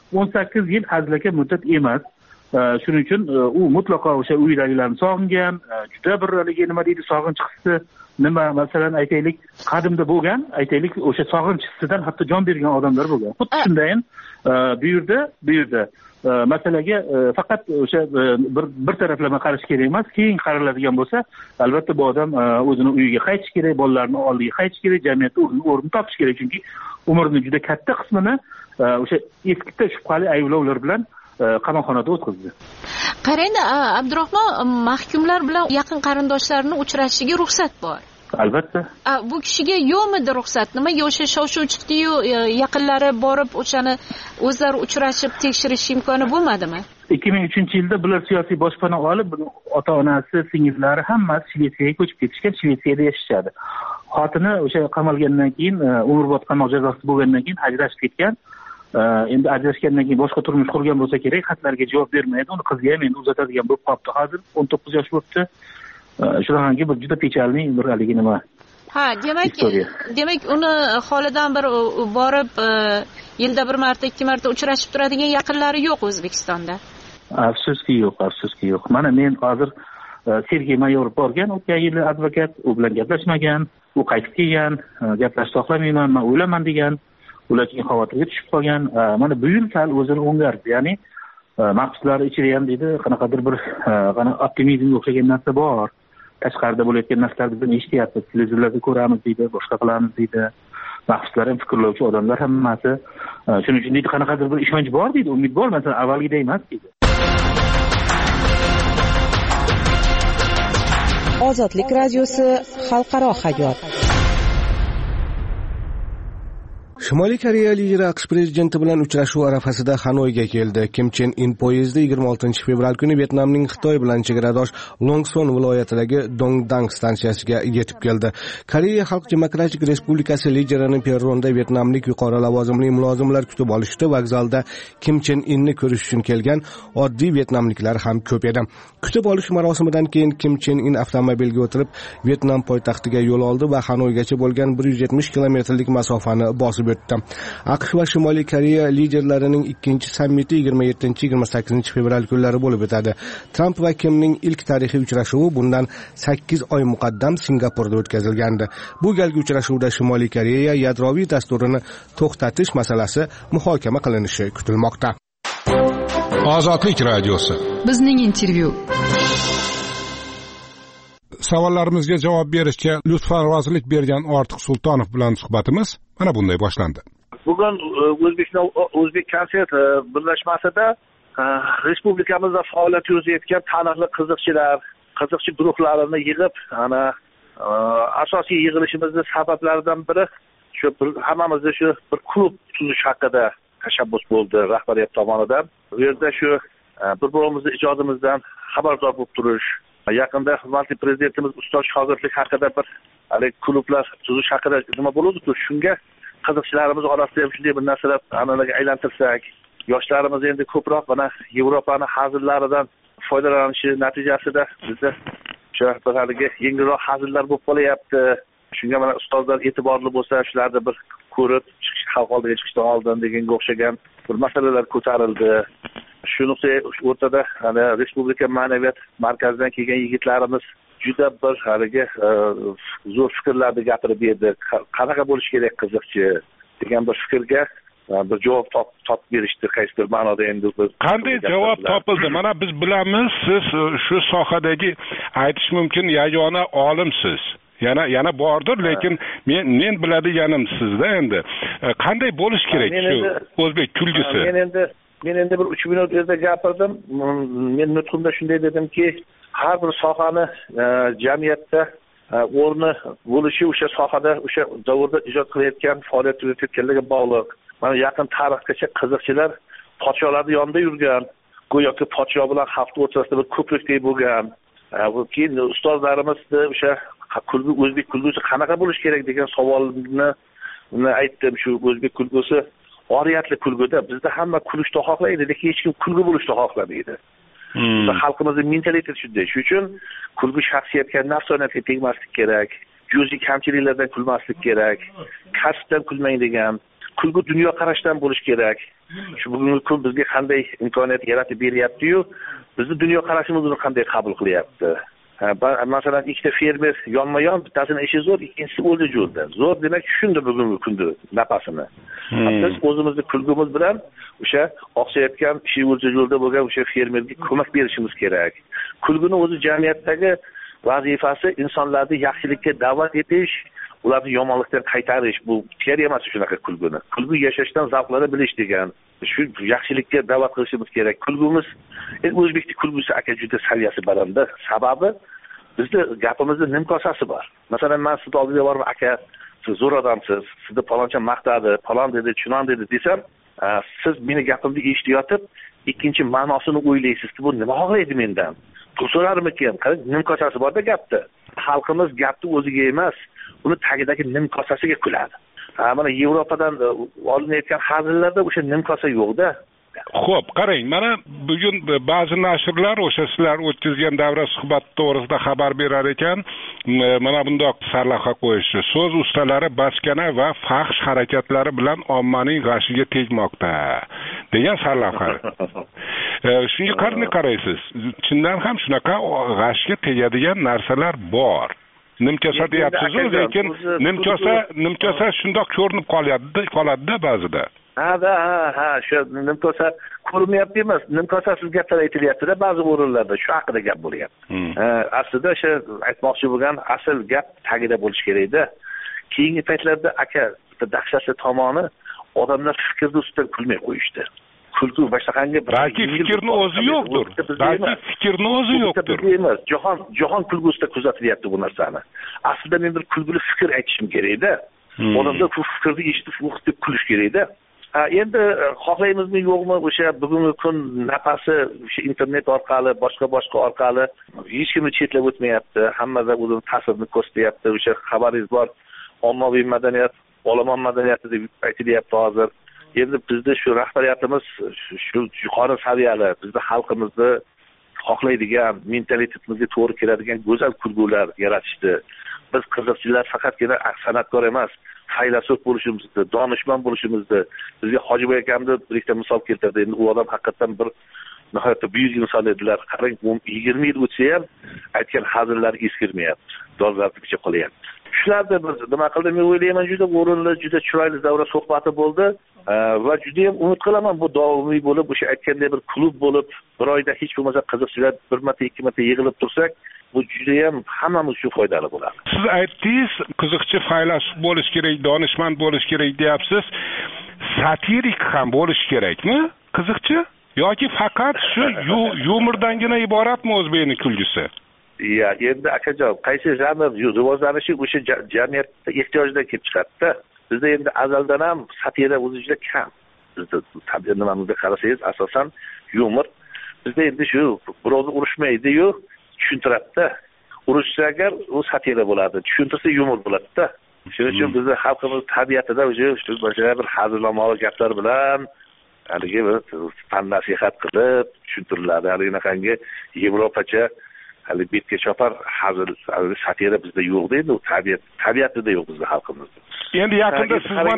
18 yil hazlaka muddat emas. Shuning uchun u mutlaqo o'sha uydagilarni sog'ingan, juda bir haligi nima deydi, sog'inch hissi nima, masalan aytaylik, qadimda bo'lgan, aytaylik o'sha sog'inch hissidan hatto jon bergan odamlar bo'lgan. Xuddi shunday bu yerda masalaga faqat o'sha bir taraflama qarash kerak emas. Keyin qaraladigan bo'lsa, albatta bu odam o'zini uyiga qaytish kerak, bolalarini oldiga qaytish kerak, jamiyatda o'rni topish kerak, chunki umrining juda katta qismini o'sha eskita shubhali ayblovlar bilan qamoqxonada o'tkazdi. Qarang, Abdurahmon, mahkumlar bilan yaqin qarindoshlarini uchrashishiga ruxsat bor. Albatta. Bu kishiga yo'qmidi ruxsat? Nimaga o'sha shov-shuv chiqdi-yu, yaqinlari borib o'shani o'zlari uchrashib tekshirish imkoni bo'lmadimi? 2003-yilda bular siyosiy boshpana olib, ota-onasi, singillari hammasi Shvetsiyaga ko'chib ketishgan, Shvetsiyada yashashadi. Xotini o'sha qamalgandan keyin, umrbod qamoq jazosi bo'lgandan keyin ajrashib ketgan. Endi ajrashgandan keyin boshqa turmush qurgan bo'lsa kerak, xatlarga javob bermaydi. Uni qiziga ham endi uzatadigan bo'lib qolibdi. Hozir 19 yosh bo'libdi. Shunaqangi bir juda pechalli bir haligi nima. Demak uni holidan bir borib yilda bir marta, ikki marta uchrashib turadigan yaqinlari yo'q O'zbekistonda. Afsuski yo'q. Mana men hozir Sergey Mayor borgan o'tgan yili advokat, u bilan gaplashmagan, u qaytib kelgan, gaplashishni xohlamayman, men o'laman degan, ular keyin xavotirga tushib qolgan. Mana bu yil sal o'zini o'ngardi, ya'ni mahbuslar ichida ham deydi qanaqadir bir optimizmga o'xshagan narsa bor. Tashqarida bo'layotgan narsalarni biz eshityapmiz, televizorlarda ko'ramiz deydi, boshqa qilamiz deydi. Mahbuslar ham fikrlovchi odamlar hammasi. Shuning uchun deydi qanaqadir bir ishonch bor deydi, umid bor, masalan avvalgidek emas deydi. Ozodlik radiosi xalqaro hayot. Shimoliy Koreya lideri AQSh prezidenti bilan uchrashuv arafasida Xanoyga keldi. Kim Chen In poyezdi 26 fevral kuni Vyetnamning Xitoy bilan chegaradosh Longson viloyatidagi Dongdang stansiyasiga yetib keldi. Koreya Xalq Demokratik Respublikasi liderining perronda vyetnamlik yuqori lavozimli mulozimlar kutib olishdi. Vokzalda Kim Chen Inni ko'rish uchun kelgan oddiy vyetnamliklar ham ko'p edi. Kutib olish marosimidan keyin Kim Chen In avtomobilga o'tirib Vyetnam poytaxtiga yo'l oldi va Xanoygacha bo'lgan 170 kilometrlik masofani bosib AQSh va Shimoliy Koreya liderlarining ikkinchi sammiti 27-28 fevral kunlari bo'lib o'tadi. Tramp va Kimning ilk tarixiy uchrashuvi bundan 8 oy muqaddam Singapurda o'tkazilgandi. Bu galgi uchrashuvda Shimoliy Koreya yadroviy dasturini to'xtatish masalasi muhokama qilinishi kutilmoqda. Ozodlik radiosi. Bizning intervyu. Savollarimizga javob berishga lutfan rozilik bergan Ortiq Sultonov bilan suhbatimiz mana bunday boshlandi. Bugun O'zbek konsert birlashmasida respublikamizda faoliyat yuritayotgan taniqli qiziqchi guruhlarini yig'ib, asosiy yig'ilishimizning sabablaridan biri shu hammamizda shu bir klub tuzish haqida tashabbus bo'ldi rahbariyat tomonidan. Bu yerda shu bir-birimizni ijodimizdan xabardor bo'lib turish, yaqinda hurmatli prezidentimiz ustoz shogirdlik haqida bir klublar tuzish haqida nima bo'ladi-ku, shunga qiziqchilarimiz orasida ham shunday bir narsalar an'anaga aylantirsak, yoshlarimiz endi ko'proq mana Yevropaning hazillaridan foydalanishi natijasida bizda o'sha bir yengilroq hazillar bo'lib qolyapti. Shunga mana ustozlar e'tiborli bo'lsa, shularni bir ko'rib, xalq oldiga chiqishdan oldin deganga o'xshagan bir masalalar ko'tarildi. Shu nuqtai o'rtada Respublika ma'naviyat markazidan kelgan yigitlarimiz juda bir zo'r fikrlarni gapirib berdi. Qanaqa bo'lish kerak qiziqchi degan bir fikrga bir javob topib berishdi. Qaysi bir ma'noda endi qanday javob topildi? Mana biz bilamiz, siz shu sohadagi aytish mumkin yagona olimsiz. Yana bordir, lekin men biladiganim sizda endi qanday bo'lish kerak shu o'zbek kulgisi? Men endi bir 3 minut o'zida gapirdim. Men nutqimda shunday dedimki, har bir sohani jamiyatda o'rni bo'lishi o'sha sohada o'sha davrda ijod qilayotgan, faoliyat yuritayotganlarga bog'liq. Mana yaqin tarixgacha qiziqchilar podsholarning yonida yurgan, go'yoki podsho bilan xalq o'rtasida bir ko'prikdek bo'lgan. Keyin ustozlarimiz o'sha o'zbek kulgusi qanaqa bo'lish kerak degan savolni aytdim. Shu o'zbek kulgusi oriyatli kulguda bizda hamma kulishni xohlaydi, lekin hech kim kulgu bo'lishni xohlamaydi. Xalqimizning mentaliteti shunday. Shuning uchun kulgu shaxsiyatga, nafsoniyatga tegmaslik kerak. Juziy kamchiliklardan kulmaslik kerak. Kasbdan kulmang degan. Kulgu dunyoqarashdan bo'lish kerak. Shu bugungi kun bizga qanday imkoniyat yaratib beryapti-yu, bizni dunyoqarashimizni qanday qabul qilyapti. Masalan, ikkita fermer yonma-yon, bittasini ishi zo'r, ikkinchisi o'zi jo'lda. Zo'r demak tushundi bugungi kunda napasini. Biz o'zimizni kulgimiz bilan o'sha oqsayotgan ishi o'zi jo'lda bo'lgan o'sha fermerga ko'mak berishimiz kerak. Kulguni o'zi jamiyatdagi vazifasi insonlarni yaxshilikka da'vat etish, ularni yomonlikdan qaytarish. Bu kerak emas shunaqa kulguni. Kulgu yashashdan zavqlana bilish degan. Shu yaxshilikka da'vat qilishimiz kerak. Kulgimiz o'zbekning kulgusi aka juda saviyasi baland. Sababi bizda gapimizda nimkosasi bor. Masalan, men siz oldiga borib, aka, siz zo'r odamsiz, sizni paloncha maqtadi, palon dedi, chunon dedi desam, siz meni gapimni eshitayotib, ikkinchi ma'nosini o'ylaysiz. Bu nima xohlaydi mendan? Pul so'rarmikan? Qarang, nimkosasi bor-da gapda. Xalqimiz gapni o'ziga emas, uni tagidagi nimkosasiga kuladi. Mana Yevropadan olinayotgan hazillarda o'sha nimkosa yo'q-da. Xo'p, qarang, mana bugun ba'zi nashrlar o'sha sizlar o'tkazgan davra suhbat to'g'risida xabar berar ekan, mana bundoq sarlavha qo'yishdi. So'z ustalari bachkana va fahsh harakatlari bilan ommaning g'ashiga tegmoqda degan sarlavha. Shunga qanday qaraysiz? Chindan ham shunaqa g'ashga tegadigan narsalar bor. Nimkosa deyapsiz-ku, lekin nimkosa shundoq ko'rinib qoladi-da ba'zida. Ha, shu nimkosa ko'rinmayapti emas, nimkosasiz gaplar aytilyapti-da ba'zi o'rinlarda, shu haqida gap bo'lyapti. Aslida o'sha aytmoqchi bo'lgan asl gap tagida bo'lish kerak-da. Keyingi paytlarda aka dahshatli tomoni odamlar fikrni ustidan kulmay qo'yishdi. Kulgu boshqangi balki fikrni o'zi yo'qdir. Emas, jahon kulgusida kuzatilyapti bu narsani. Aslida men bir kulguli fikr aytishim kerak-da. Odamlar bu fikrni eshitib deb kulish kerak-da. Endi xohlaymizmi yo'qmi o'sha bugungi kun nafasi o'sha internet orqali, boshqa orqali hech kimni chetlab o'tmayapti. Hammada o'zining ta'sirini ko'rsatyapti. O'sha xabaringiz bor, ommaviy madaniyat, olomon madaniyati deb aytilyapti hozir. Endi bizda shu rahbariyatimiz shu yuqori saviyali, bizda xalqimizni xohlaydigan, mentalitetimizga to'g'ri keladigan go'zal kulgular yaratishdi. Biz qiziqchilar faqatgina san'atkor emas, faylasuf bo'lishimizni, donishmand bo'lishimizni, bizga Hojiboy akamni bir ikkita misol keltirdi. Endi u odam haqiqatan bir nihoyatda buyuk inson edilar. Qarang, 20 yil o'tsa ham aytgan hazillari eskirmayapti. Dolzarblikcha qolyapti. Shularda biz nima qildim, men o'ylayman, juda o'rinli, juda chiroyli davra suhbati bo'ldi va juda ham umid qilaman bu davomiy bo'lib, o'sha aytgandek bir klub bo'lib, bir oyda hech bo'lmasa qiziqchilar bir marta, ikki marta yig'ilib tursak, bu juda ham hammamiz uchun foydali bo'ladi. Siz aytdingiz, qiziqchi faylasuf bo'lish kerak, donishmand bo'lish kerak deyapsiz. Satirik ham bo'lish kerakmi? Qiziqchi yoki faqat shu yumordangina iboratmi o'zbekning kulgusi? Ya, endi akajon, qaysi janr rivojlanishi o'sha jamiyatda ehtiyojdan kelib chiqadi-da. Bizda endi azaldan ham satira o'zi juda kam. Bizda tabiat nimamizga qarasangiz, asosan yumor. Bizda endi shu birovni urushmaydi-yu, tushuntiradi-da. Urushsa agar u satira bo'ladi, tushuntirsa yumor bo'ladi-da. Shuning uchun bizda xalqimiz tabiatida o'sha bir hazilomali gaplar bilan haligi bir fan nasihat qilib tushuntiriladi. Haligi Yevropacha hali betga chopar hazil satira bizda yo'q deydi, u tabiatida yo'q bizda xalqimizda. Endi yaqinda siz mana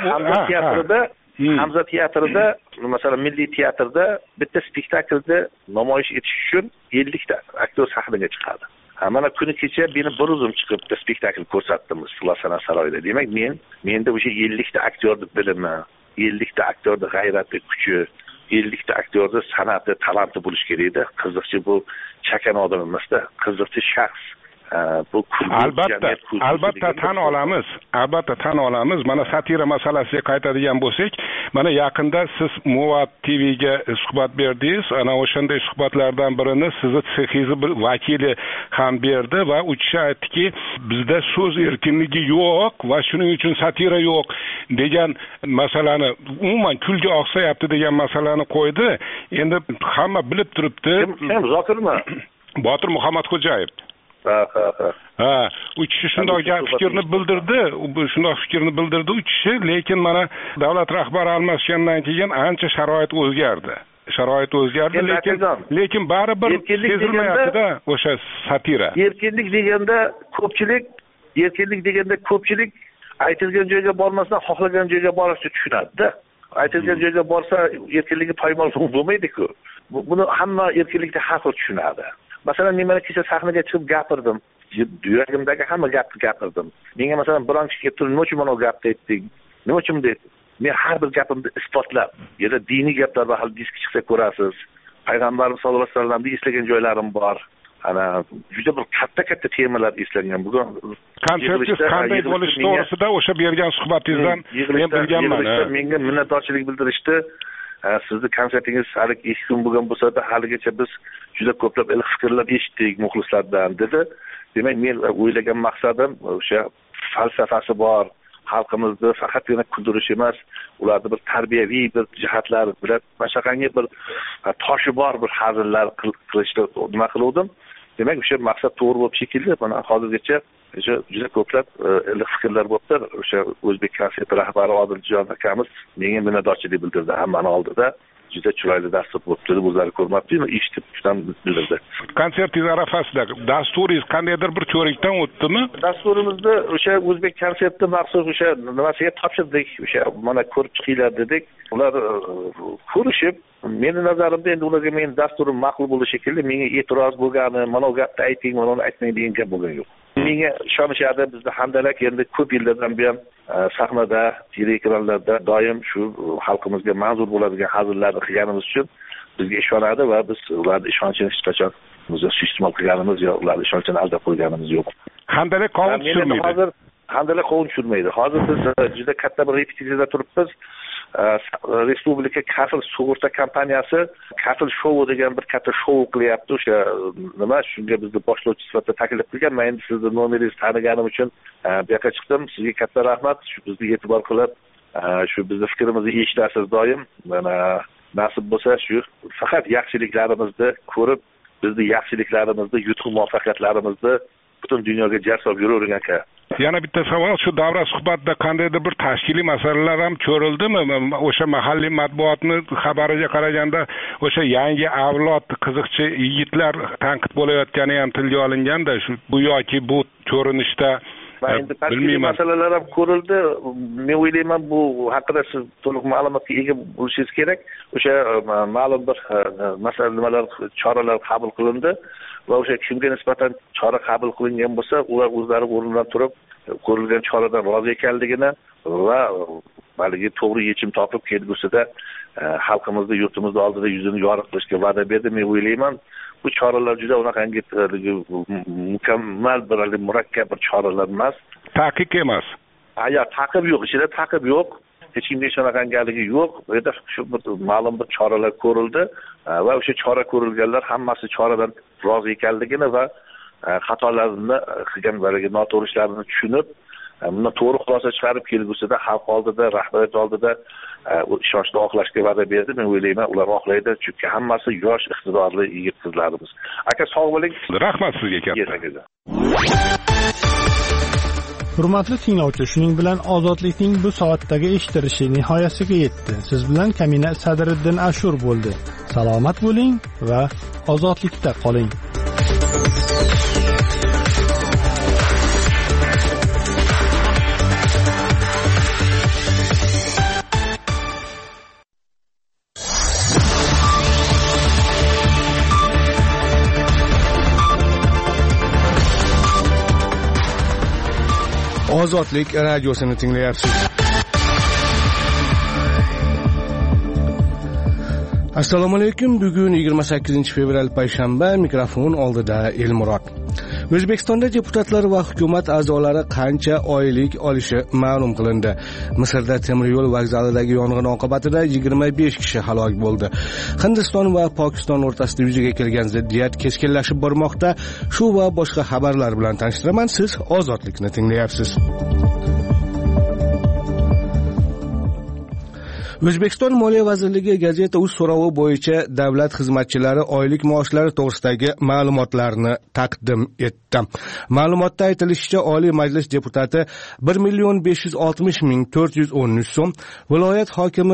Hamza teatrida, masalan Milliy teatrda bitta spektaklda namoyish etish uchun 50 ta aktyor sahnaga chiqadi. Mana kuni kecha meni bir o'zim chiqib bitta spektakl ko'rsatdim Islom saroyida. Demak, menda o'sha 50 ta aktyorning bilimi, 50 ta aktyorning g'ayrati, kuchi, 50 ta aktyorning san'ati, talanti bo'lish kerak-da. Qiziqchi bu chakan odam emasda, qiziqchi shaxs. Bu albatta tan olamiz. Mana satira masalasiga qaytadigan bo'lsak, mana yaqinda siz Muvat TVga suhbat berdingiz. Ana o'shanday suhbatlardan birini sizni sexingiz bir vakili ham berdi va u kishi aytdiki, bizda so'z erkinligi yo'q va shuning uchun satira yo'q degan masalani, umuman kulga oqsayapti degan masalani qo'ydi. Endi hamma bilib turibdi. Kim Zokirmi? Botir Muhammadxo'jayev. U kishi shundoq fikrni bildirdi u kishi, lekin mana davlat rahbari almashgandan keyin ancha sharoit o'zgardi, lekin baribir sezilmayapti-da o'sha satira. Erkinlik deganda ko'pchilik aytilgan joyga bormasdan xohlagan joyga borishni tushunadi-da. Aytilgan joyga borsa erkinligi poymol bo'lmaydi-ku. Buni hamma erkinlikni haqli tushunadi. Masalan, men mana kecha sahnaga chiqib gapirdim. Yuragimdagi hamma gapni gapirdim. Menga masalan biron kishi kelib turib, "Nima uchun mana bu gapni aytding? Nima uchun dedi?" Men har bir gapimni isbotlab, yana diniy gaplar va hal disk chiqsa ko'rasiz. Payg'ambarimiz sollallohu alayhi vasallamni eslagan joylarim bor. Ana juda bir katta temalar eslangan. Bugun konsertingiz qanday bo'lishi to'g'risida o'sha bergan suhbatingizdan men bilganman. Menga minnatdorchilik bildirishdi. Sizni konsertingiz hali 2 kun bo'lgan bo'lsa-da, haligacha biz juda ko'plab iliq fikrlar eshitdik muxlislardan dedi. Demak, men o'ylagan maqsadim o'sha falsafasi bor, xalqimizni faqatgina kuldirish emas, ularni bir tarbiyaviy bir jihatlari bilan mashaqangi bir toshi bor bir hazillar qilishni nima qildim. Demak, o'sha maqsad to'g'ri bo'lib shekilli, mana hozirgacha juda ko'plab iliq fikrlar bo'libdi. O'sha O'zbek konsert rahbari Odiljon akamiz menga minnatdorchilik bildirdi hammani oldida. juda chiroyli dastur bo'libdi deb o'zlari ko'rmabdi, eshitib shundan bildirdi. Konsertingiz arafasida dasturingiz qandaydir bir ko'rikdan o'tdimi? Dasturimizni o'sha o'zbek konsertni maxsus o'sha nimasiga topshirdik, o'sha mana ko'rib chiqinglar dedik. Ular ko'rishib, meni nazarimda endi ularga men dasturim ma'qul bo'ldi shekilli, menga e'tiroz bo'lgani, mana bu gapni ayting, mana uni aytmang degan gap bo'lgan yo'q. Menga ishonishadi, bizda Handalak endi ko'p yillardan buyon sahnada, teleekranlarda doim shu xalqimizga manzur bo'ladigan hazillarni qilganimiz uchun bizga ishonadi va biz ularning ishonchini hech qachon suiiste'mol qilganimiz yo ularning ishonchini aldab qo'yganimiz yo'q. Handalak qovun tushirmaydi. Hozir Handalak qovun tushirmaydi. Hozir biz juda katta bir repetitsiyada turibmiz. Respublika kafil sug'urta kompaniyasi kafil shou degan bir katta shou qilyapti. O'sha nima, shunga bizni boshlovchi sifatida taklif qilgan. Men endi sizni nomeringizni taniganim uchun bu yoqqa chiqdim. Sizga katta rahmat. Shu bizga e'tibor qilib, shu bizni fikrimizni eshitasiz doim. Mana nasib bo'lsa shu faqat yaxshiliklarimizni ko'rib, bizni yaxshiliklarimizni, yutuq muvaffaqiyatlarimizni butun dunyoga jar solib yuravergan ekan. Yana bitta savol, shu davra suhbatida qandaydir bir tashkiliy masalalar ham ko'rildimi? O'sha mahalliy matbuotni xabariga qaraganda o'sha yangi avlod qiziqchi yigitlar tanqid bo'layotgani ham tilga olinganda, shu bu yoki bu ko'rinishda endi tashkiliy masalalar ham ko'rildi. Men o'ylayman bu haqida siz to'liq ma'lumotga ega bo'lishingiz kerak. O'sha ma'lum bir masalalar, choralar qabul qilindi va o'sha kimga nisbatan chora qabul qilingan bo'lsa, ular o'zlari o'rnidan turib ko'rilgan choradan rozi ekanligini va balki to'g'ri yechim topib kelgusida xalqimizni, yurtimizni oldida yuzini yorug' qilishga va'da berdi. Men o'ylayman, bu choralar juda unaqangi mukammal bir murakkab bir choralar emas. Taqiq emas. Yo'q, taqib yo'q, ichida taqib yo'q. Hech kimga shunaqangaligi yo'q. Bu yerda shu ma'lum bir choralar ko'rildi va o'sha chora ko'rilganlar hammasi choradan rozi ekanligini va xatolarni qilgan balki noto'g'rishlarini tushunib, bundan to'g'ri xulosa chiqarib kelgusida xalq oldida, rahbariyat oldida ishonchni oqlashga va'da berdi. Men o'ylayman, ular oqlaydi, chunki hammasi yosh, iqtidorli yigit qizlarimiz. Aka, sog' bo'ling. Rahmat sizga katta. Hurmatli tinglovchi, shuning bilan ozodlikning bu soatdagi eshitilishi nihoyasiga yetdi. Siz bilan Kamina Sadriddin Ashur bo'ldi. Salomat bo'ling va ozodlikda qoling. Ozodlik radiosini tinglayapsiz. Assalomu alaykum. Bugun 28-fevral payshanba, mikrofon oldida Elmurod. O'zbekistonda deputatlar va hukumat a'zolari qancha oylik olishi ma'lum qilindi. Misrda temir yo'l vokzalidagi yong'in oqibatida 25 kishi halok bo'ldi. Hindiston va Pokiston o'rtasida yuzaga kelgan ziddiyat keskinlashib bormoqda. Shu va boshqa xabarlar bilan tanishtiraman. Siz ozodlikni tinglayapsiz. O'zbekiston Moliya vazirligi Gazeta.uz so'rovi bo'yicha davlat xizmatchilari oylik maoshlari to'g'risidagi ma'lumotlarni taqdim etdi. Ma'lumotda aytilishicha, Oliy Majlis deputati 1,560,413 so'm, viloyat hokimi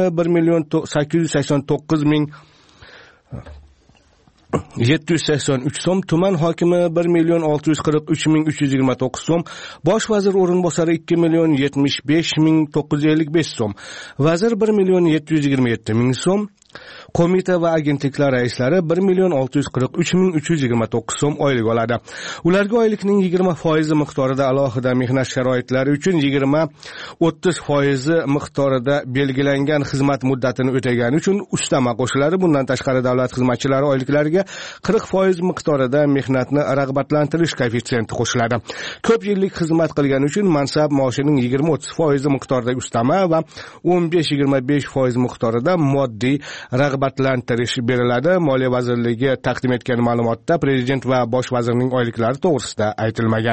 1,889,783 so'm, tuman hokimi 1,643,329 so'm, bosh vazir o'rinbosari 2,075,955 so'm, vazir 1,727,000 so'm, qo'mita va agentliklar raislari 1,643,329 so'm oylik oladi. Ularga oylikning 20% miqdorida alohida mehnat sharoitlari uchun 20-30% miqdorida belgilangan xizmat muddatini o'tagani uchun ustama qo'shiladi. Bundan tashqari davlat xizmatchilari oyliklariga 40% miqdorida mehnatni rag'batlantirish koeffitsiyenti qo'shiladi. Ko'p yillik xizmat qilgani uchun mansab maoshining 20-30% miqdoridagi ustama va 15-25% miqdorida moddiy rag'batlantirish beriladi. Moliya vazirligi taqdim etgan ma'lumotda prezident va bosh vazirning oyliklari to'g'risida aytilmagan.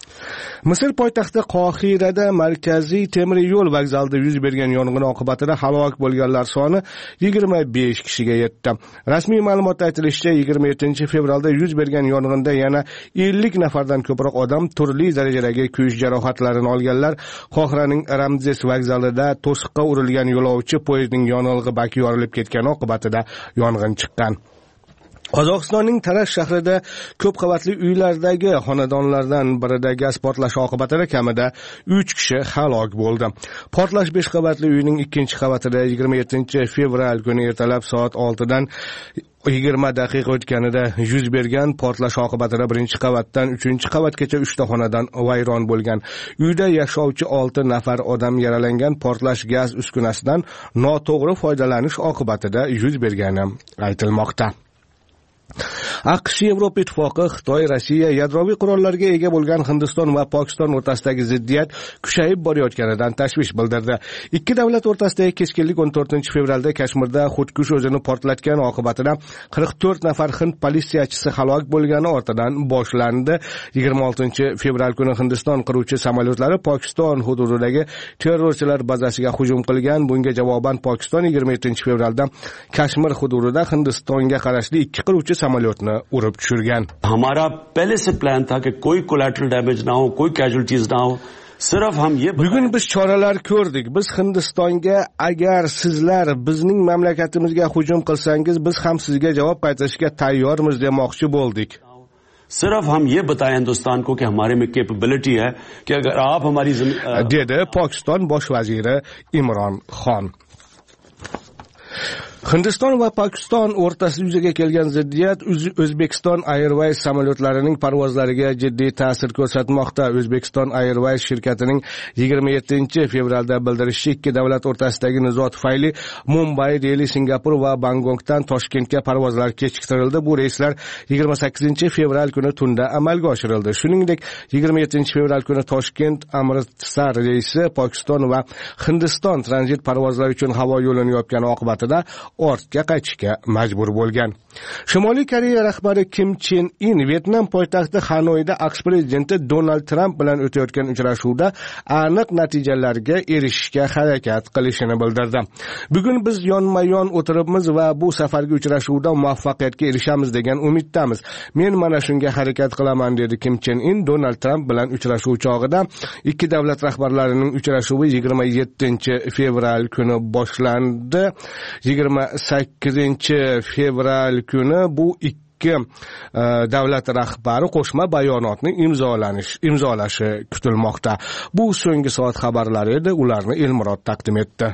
Misr poytaxti Qohirada markaziy temir yo'l vokzalida yuz bergan yong'in oqibatida halok bo'lganlar soni 25 kishiga yetdi. Rasmiy ma'lumotda aytilishicha, 27 fevralda yuz bergan yong'inda yana 50 nafardan ko'proq odam turli darajadagi kuyish jarohatlarini olganlar. Qohiraning Ramzes vokzalida to'siqqa urilgan yo'lovchi poyezdning yonilg'i baki yorilib ketgani oqibatida yong'in chiqqan. Qozog'istonning Taraz shahrida ko'p qavatli uylardagi xonadonlardan birida gaz portlashi oqibatida kamida 3 kishi halok bo'ldi. Portlash 5 qavatli uyning 2-qavatida 27 fevral kuni ertalab soat 6 dan 20 daqiqa o'tganida yuz bergan. Portlash oqibatida 1-qavatdan 3-qavatgacha 3 ta xonadan vayron bo'lgan. Uyda yashovchi 6 nafar odam yaralangan. Portlash gaz uskunasidan noto'g'ri foydalanish oqibatida yuz bergani aytilmoqda. AQSh, Yevropa Ittifoqi, Xitoy, Rossiya yadroviy qurollarga ega bo'lgan Hindiston va Pokiston o'rtasidagi ziddiyat kuchayib borayotganidan tashvish bildirdi. Ikki davlat o'rtasidagi keskinlik 14 fevralda Kashmirda xudkush o'zini portlatgani oqibatida 44 nafar hind politsiyachisi halok bo'lgani ortidan boshlandi. 26 fevral kuni Hindiston qiruvchi samolyotlari Pokiston hududidagi terrorchilar bazasiga hujum qilgan. Bunga javoban Pokiston 27 fevralda Kashmir hududida Hindistonga qarashli 2 qiruvchi samolyotni urib tushirgan. हमारा पहले से प्लान था कि कोई collateral damage ना हो, कोई कैजुअल्टीज ना हो. Bugun biz choralar ko'rdik. Biz Hindistonga agar sizlar bizning mamlakatimizga hujum qilsangiz, biz ham sizga javob qaytarishga tayyormiz demoqchi bo'ldik. सिर्फ हम ये बताएं हिंदुस्तान को कि हमारे में कैपेबिलिटी है कि अगर आप हमारी dedi Pokiston bosh vaziri Imron Xon. Hindiston va Pokiston o'rtasida yuzaga kelgan ziddiyat O'zbekiston Airways samolyotlarining parvozlariga jiddiy ta'sir ko'rsatmoqda. O'zbekiston Airways shirkatining 27 fevralda bildirishicha, ikki davlat o'rtasidagi nizo tufayli Mumbai, Delhi, Singapur va Bangkokdan Toshkentga parvozlar kechiktirildi. Bu reyslar 28 fevral kuni tunda amalga oshirildi. Shuningdek, 27 fevral kuni Toshkent Amritsar reysi Pokiston va Hindiston tranzit parvozlari uchun havo yo'lini yopgani oqibatida ortga qaytishga majbur bo'lgan. Shimoliy Koreya rahbari Kim Chen In Vyetnam poytaxti Hanoyda AQSh prezidenti Donald Trump bilan o'tayotgan uchrashuvda aniq natijalarga erishishga harakat qilishini bildirdi. Bugun biz yonma-yon o'tiribmiz va bu safargi uchrashuvda muvaffaqiyatga erishamiz degan umiddamiz. Men mana shunga harakat qilaman, dedi Kim Chen In Donald Trump bilan uchrashuv chog'ida. Ikki davlat rahbarlarining uchrashuvi 27 fevral kuni boshlandi. 28 fevral kuni bu ikki davlat rahbari qo'shma bayonotni imzolashi kutilmoqda. Bu so'nggi soat xabarlari edi. Ularni Elmurod taqdim etdi.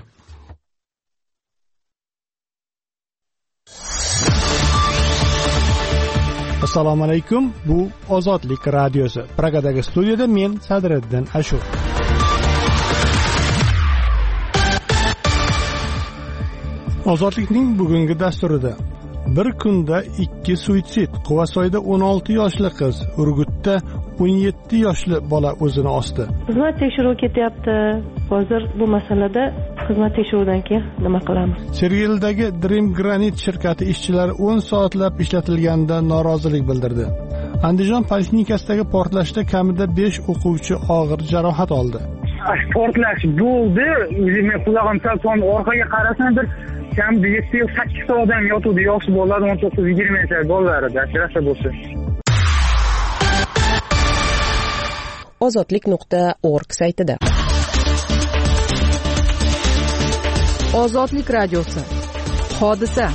Assalomu alaykum. Bu Ozodlik radiosi. Pragadagi studiyada men Sadriddin Ashur. Ozodlikning bugungi dasturida bir kunda 2 suitsid, Quvasoyda 16 yoshli qiz, Urgutda 17 yoshli bola o'zini osdi. Xizmat tekshiruvi ketyapti. Hozir bu masalada xizmat tekshiruvidan keyin nima qilamiz? Sergelidagi Dream Granit shirkati ishchilari 10 soatlab ishlatilganida norozilik bildirdi. Andijon poliklinikasidagi portlashda kamida 5 o'quvchi og'ir jarohat oldi. Portlash bo'ldi. Men qulog'imdan orqaga qarasam bir kamida 7-8 ta odam yotuvdi, yosh bolalar 19-20 yoshli bolalarda, shirasa bo'lsa. ozodlik.org saytida. Ozodlik radiosi. Hodisa.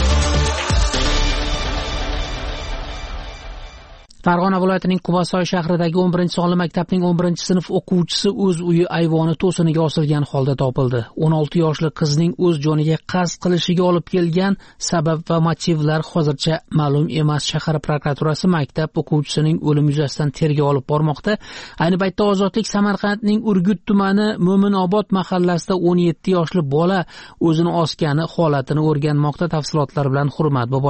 Farg'ona viloyatining Quvasoy shahridagi 11-sonli maktabning 11-sinf o'quvchisi o'z uyi ayvoni to'siniga osilgan holda topildi. 16 yoshli qizning o'z joniga qasd qilishiga olib kelgan sabab va motivlar hozircha ma'lum emas. Shahar prokuraturasi maktab o'quvchisining o'limi yuzasidan tergov olib bormoqda. Ayni paytda Ozodlik Samarqandning Urgut tumani Mo'minobod mahallasida 17 yoshli bola o'zini osgani holatini o'rganmoqda. Tafsilotlar bilan Hurmat Bobojon.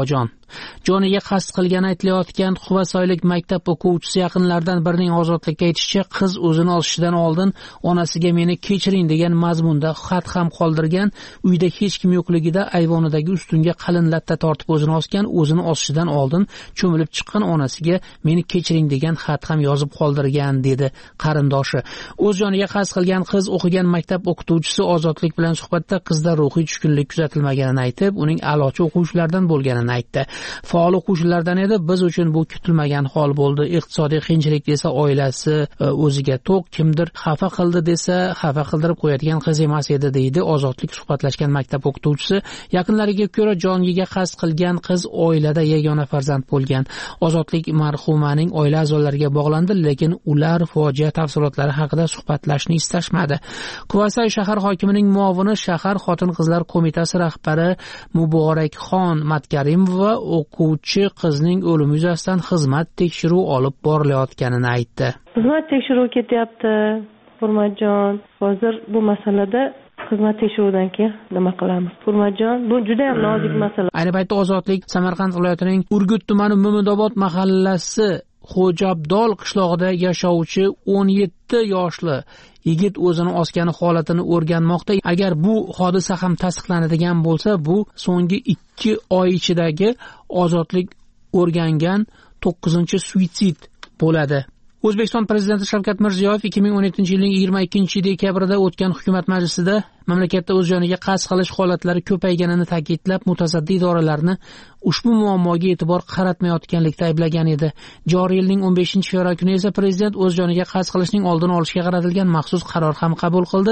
Joniga qasd qilgani aytilayotgan Quvasoylik maktab o'quvchisi yaqinlaridan birining ozodlikka aytishicha, qiz o'zini osishidan oldin onasiga meni kechiring degan mazmunda xat ham qoldirgan. Uyda hech kim yo'qligida ayvonidagi ustunga qalin latta tortib o'zini osgan. O'zini osishidan oldin cho'milib chiqqan onasiga meni kechiring degan xat ham yozib qoldirgan, dedi qarindoshi. O'z joniga qasd qilgan qiz o'qigan maktab o'qituvchisi Ozodlik bilan suhbatda qizda ruhiy tushkunlik kuzatilmaganini aytib, uning a'lochi o'quvchilardan bo'lganini aytdi. Faol o'quvchilardan edi. Biz uchun bu kutilmagan hol bo'ldi. Iqtisodiy qiyinchilik desa oilasi o'ziga to'q, kimdir xafa qildi desa xafa qildirib qo'yadigan qiz emas edi, deydi Ozodlik suhbatlashgan maktab o'qituvchisi. Yaqinlariga ko'ra joniga qasd qilgan qiz oilada yagona farzand bo'lgan. Ozodlik marhumaning oila a'zolariga bog'landi, lekin ular fojia tafsilotlari haqida suhbatlashni istashmadi. Quvasoy shahar hokimining muovini, shahar xotin-qizlar qo'mitasi rahbari Muborakxon Matkarimova o'quvchi qizning o'limi yuzasidan xizmat tekshiruvi olib borilayotganini aytdi. Xizmat tekshiruvi ketyapti, Hurmatjon. Hozir bu masalada xizmat tekshiruvidan keyin nima qilamiz? Hurmatjon, bu juda ham nozik masala. Ayni paytda Ozodlik Samarqand viloyatining Urgut tumani Mo'mindobod mahallasi Xo'jabdol qishlog'ida yashovchi 17 yoshli yigit o'zini osgani holatini o'rganmoqda. Agar bu hodisa ham tasdiqlanadigan bo'lsa, bu so'nggi 2 oy ichidagi Ozodlik o'rgangan 9-suitsid bo'ladi. O'zbekiston Prezidenti Shavkat Mirziyoyev 2017-yilning 22-dekabrida o'tgan hukumat majlisida mamlakatda o'z joniga qasd qilish holatlari ko'payganini ta'kidlab, mutasaddi idoralarni ushbu muammoga e'tibor qaratmayotganlikda ayblagan edi. Joriy yilning 15-fevral kuni esa Prezident o'z joniga qasd qilishning oldini olishga qaratilgan maxsus qaror ham qabul qildi.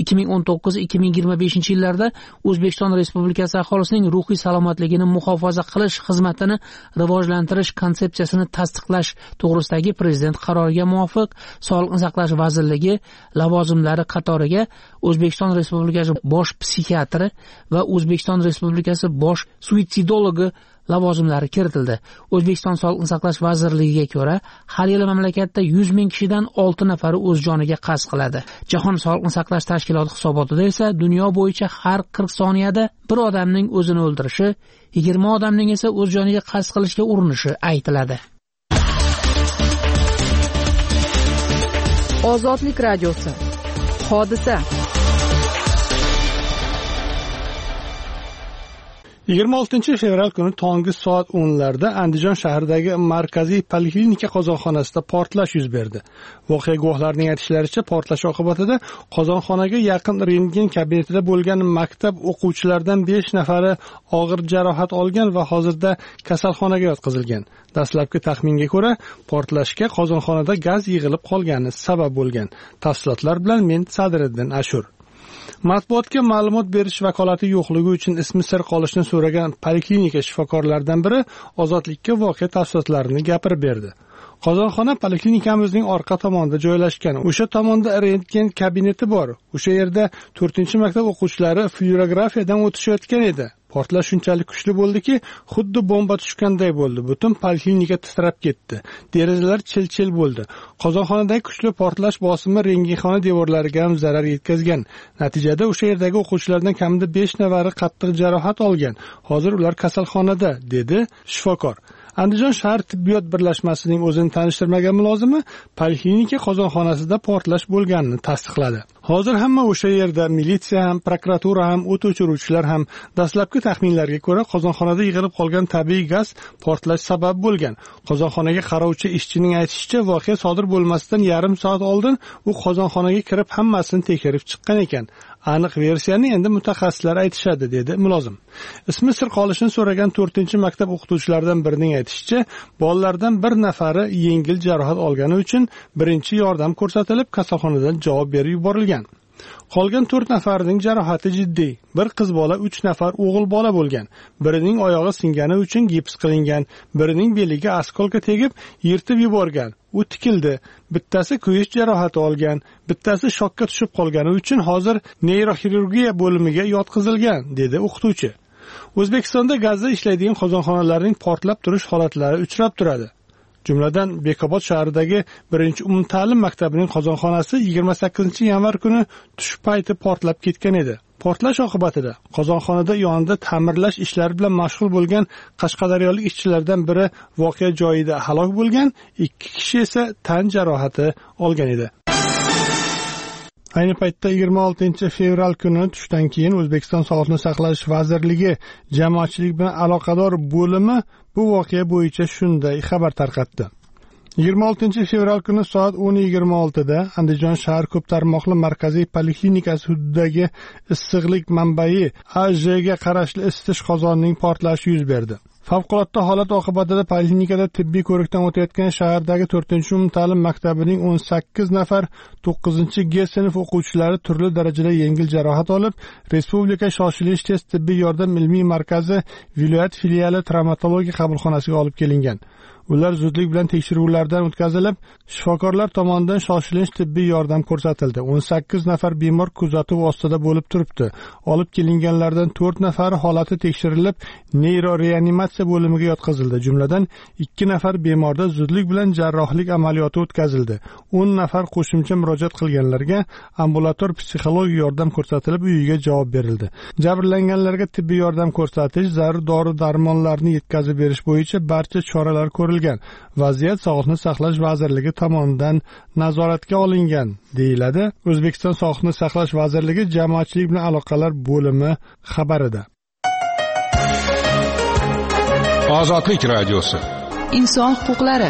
2019-2025-yillarda O'zbekiston Respublikasi aholisining ruhiy salomatligini muhofaza qilish xizmatini rivojlantirish konsepsiyasini tasdiqlash to'g'risidagi Prezident qaroriga muvofiq Sog'liqni saqlash vazirligi lavozimlari qatoriga O'zbekiston Respublikasi bosh psixiatri va O'zbekiston Respublikasi bosh suitsidologi lavozimlari kiritildi. O'zbekiston Sog'liqni saqlash vazirligiga ko'ra, har yili mamlakatda 100 ming kishidan 6 nafari o'z joniga qasd qiladi. Jahon Sog'liqni saqlash tashkiloti hisobotida esa dunyo bo'yicha har 40 soniyada bir odamning o'zini o'ldirishi, 20 odamning esa o'z joniga qasd qilishga urinishi aytiladi. Ozodlik radiosi. Hodisa. 26 kuni tongi soat 10larda Andijon shahridagi markaziy poliklinika qozonxonasida portlash yuz berdi. Voqea guvohlarining aytishlaricha, portlash oqibatida qozonxonaga yaqin rentgen kabinetida bo'lgan maktab o'quvchilaridan 5 nafari og'ir jarohat olgan va hozirda kasalxonaga yotqizilgan. Dastlabki taxminga ko'ra, portlashga qozonxonada gaz yig'ilib qolgani sabab bo'lgan. Tafsilotlar bilan men Sadriddin Ashur. Matbuotga ma'lumot berish vakolati yo'qligi uchun ismi sir qolishni so'ragan poliklinika shifokorlaridan biri Ozodlikka voqea tafsilotlarini gapirib berdi. Qozonxona poliklinikamizning orqa tomonida joylashgan. O'sha tomonda rentgen kabineti bor. O'sha yerda 4-maktab o'quvchilari fluorografiyadan o'tishayotgan edi. Portlash shunchalik kuchli bo'ldiki, xuddi bomba tushganday bo'ldi. Butun poliklinika titrab ketdi. Derazalar chil-chil bo'ldi. Qozonxonadagi kuchli portlash bosimi rentgenxona devorlariga ham zarar yetkazgan. Natijada o'sha yerdagi o'quvchilardan kamida 5 nafari qattiq jarohat olgan. Hozir ular kasalxonada, dedi shifokor. Andijon shahar tibbiyot birlashmasining o'zini tanishtirmagan mulozimi poliklinika qozonxonasida portlash bo'lganini tasdiqladi. Hozir hamma o'sha yerda, militsiya ham, prokuratura ham, o't o'chiruvchilar ham. Dastlabki taxminlarga ko'ra, qozonxonada yig'ilib qolgan tabiiy gaz portlash sabab bo'lgan. Qozonxonaga qarovchi ishchining aytishicha, voqea sodir bo'lmasidan yarim soat oldin u qozonxonaga kirib hammasini tekshirib chiqqan ekan. Aniq versiyani endi mutaxassislar aytishadi, dedi mulozim. Ismi sir qolishini so'ragan 4-maktab o'qituvchilaridan birining aytishicha, bolalardan bir nafari yengil jarohat olgani uchun birinchi yordam ko'rsatilib, kasalxonadan javob berib yuborilgan. Qolgan 4 nafarining jarohati jiddiy. Bir qiz bola, 3 nafar o'g'il bola bo'lgan. Birining oyog'i singani uchun gips qilingan, birining beliga askolka tegib, yirtib yuborgan. U tikildi. Bittasi kuyish jarohati olgan, bittasi shokka tushib qolgani uchun hozir neyroxirurgiya bo'limiga yotqizilgan, dedi o'qituvchi. O'zbekistonda gazda ishlaydigan qozonxonalarning portlab turish holatlari uchrab turadi. Jumladan Bekobod shahridagi 1-umumta'lim maktabining qozonxonasi 28-yanvar kuni tush payti portlab ketgan edi. Portlash oqibatida qozonxonada yonida ta'mirlash ishlari bilan mashg'ul bo'lgan qashqadaryolik ishchilardan biri voqea joyida halok bo'lgan, 2 kishi esa tan jarohati olgan edi. Ayni paytda 26-fevral kuni tushdan keyin O'zbekiston Sog'liqni saqlash vazirligi jamoatchilik bilan aloqador bo'limi bu voqea bo'yicha shunday xabar tarqatdi. 26-fevral kuni soat 10:26 da Andijon shahar ko'p tarmoqli markaziy poliklinikasi hududidagi issiqlik manbai AJga qarashli isitish qozonining portlashi yuz berdi. Favqulodda holat oqibatida poliklinikada tibbiy ko'rikdan o'tayotgan shahardagi 4-umumta'lim maktabining 18 nafar 9G sinf o'quvchilari turli darajada yengil jarohat olib, Respublika shoshilinch tez tibbiy yordam ilmiy markazi viloyat filiali travmatologiya qabulxonasiga olib kelingan. Ular zudlik bilan tekshiruvlardan o'tkazilib, shifokorlar tomonidan shoshilinch tibbiy yordam ko'rsatildi. 18 nafar bemor kuzatuv ostida bo'lib turibdi. Olib kelinganlardan 4 nafari holati tekshirilib, neyroreanimatsiya bo'limiga yotqizildi. Jumladan 2 nafar bemorda zudlik bilan jarrohlik amaliyoti o'tkazildi. 10 nafar qo'shimcha murojaat qilganlarga ambulator psixologik yordam ko'rsatilib, uyiga javob berildi. Jabrlanganlarga tibbiy yordam ko'rsatish, zarur dori-darmonlarni yetkazib berish bo'yicha barcha choralar ko'rilgan. Vaziyat Sog'liqni saqlash vazirligi tomonidan nazoratga olingan, deyiladi O'zbekiston Sog'liqni saqlash vazirligi jamoatchilik bilan aloqalar bo'limi xabarida. Ozodlik radiosi. Inson huquqlari.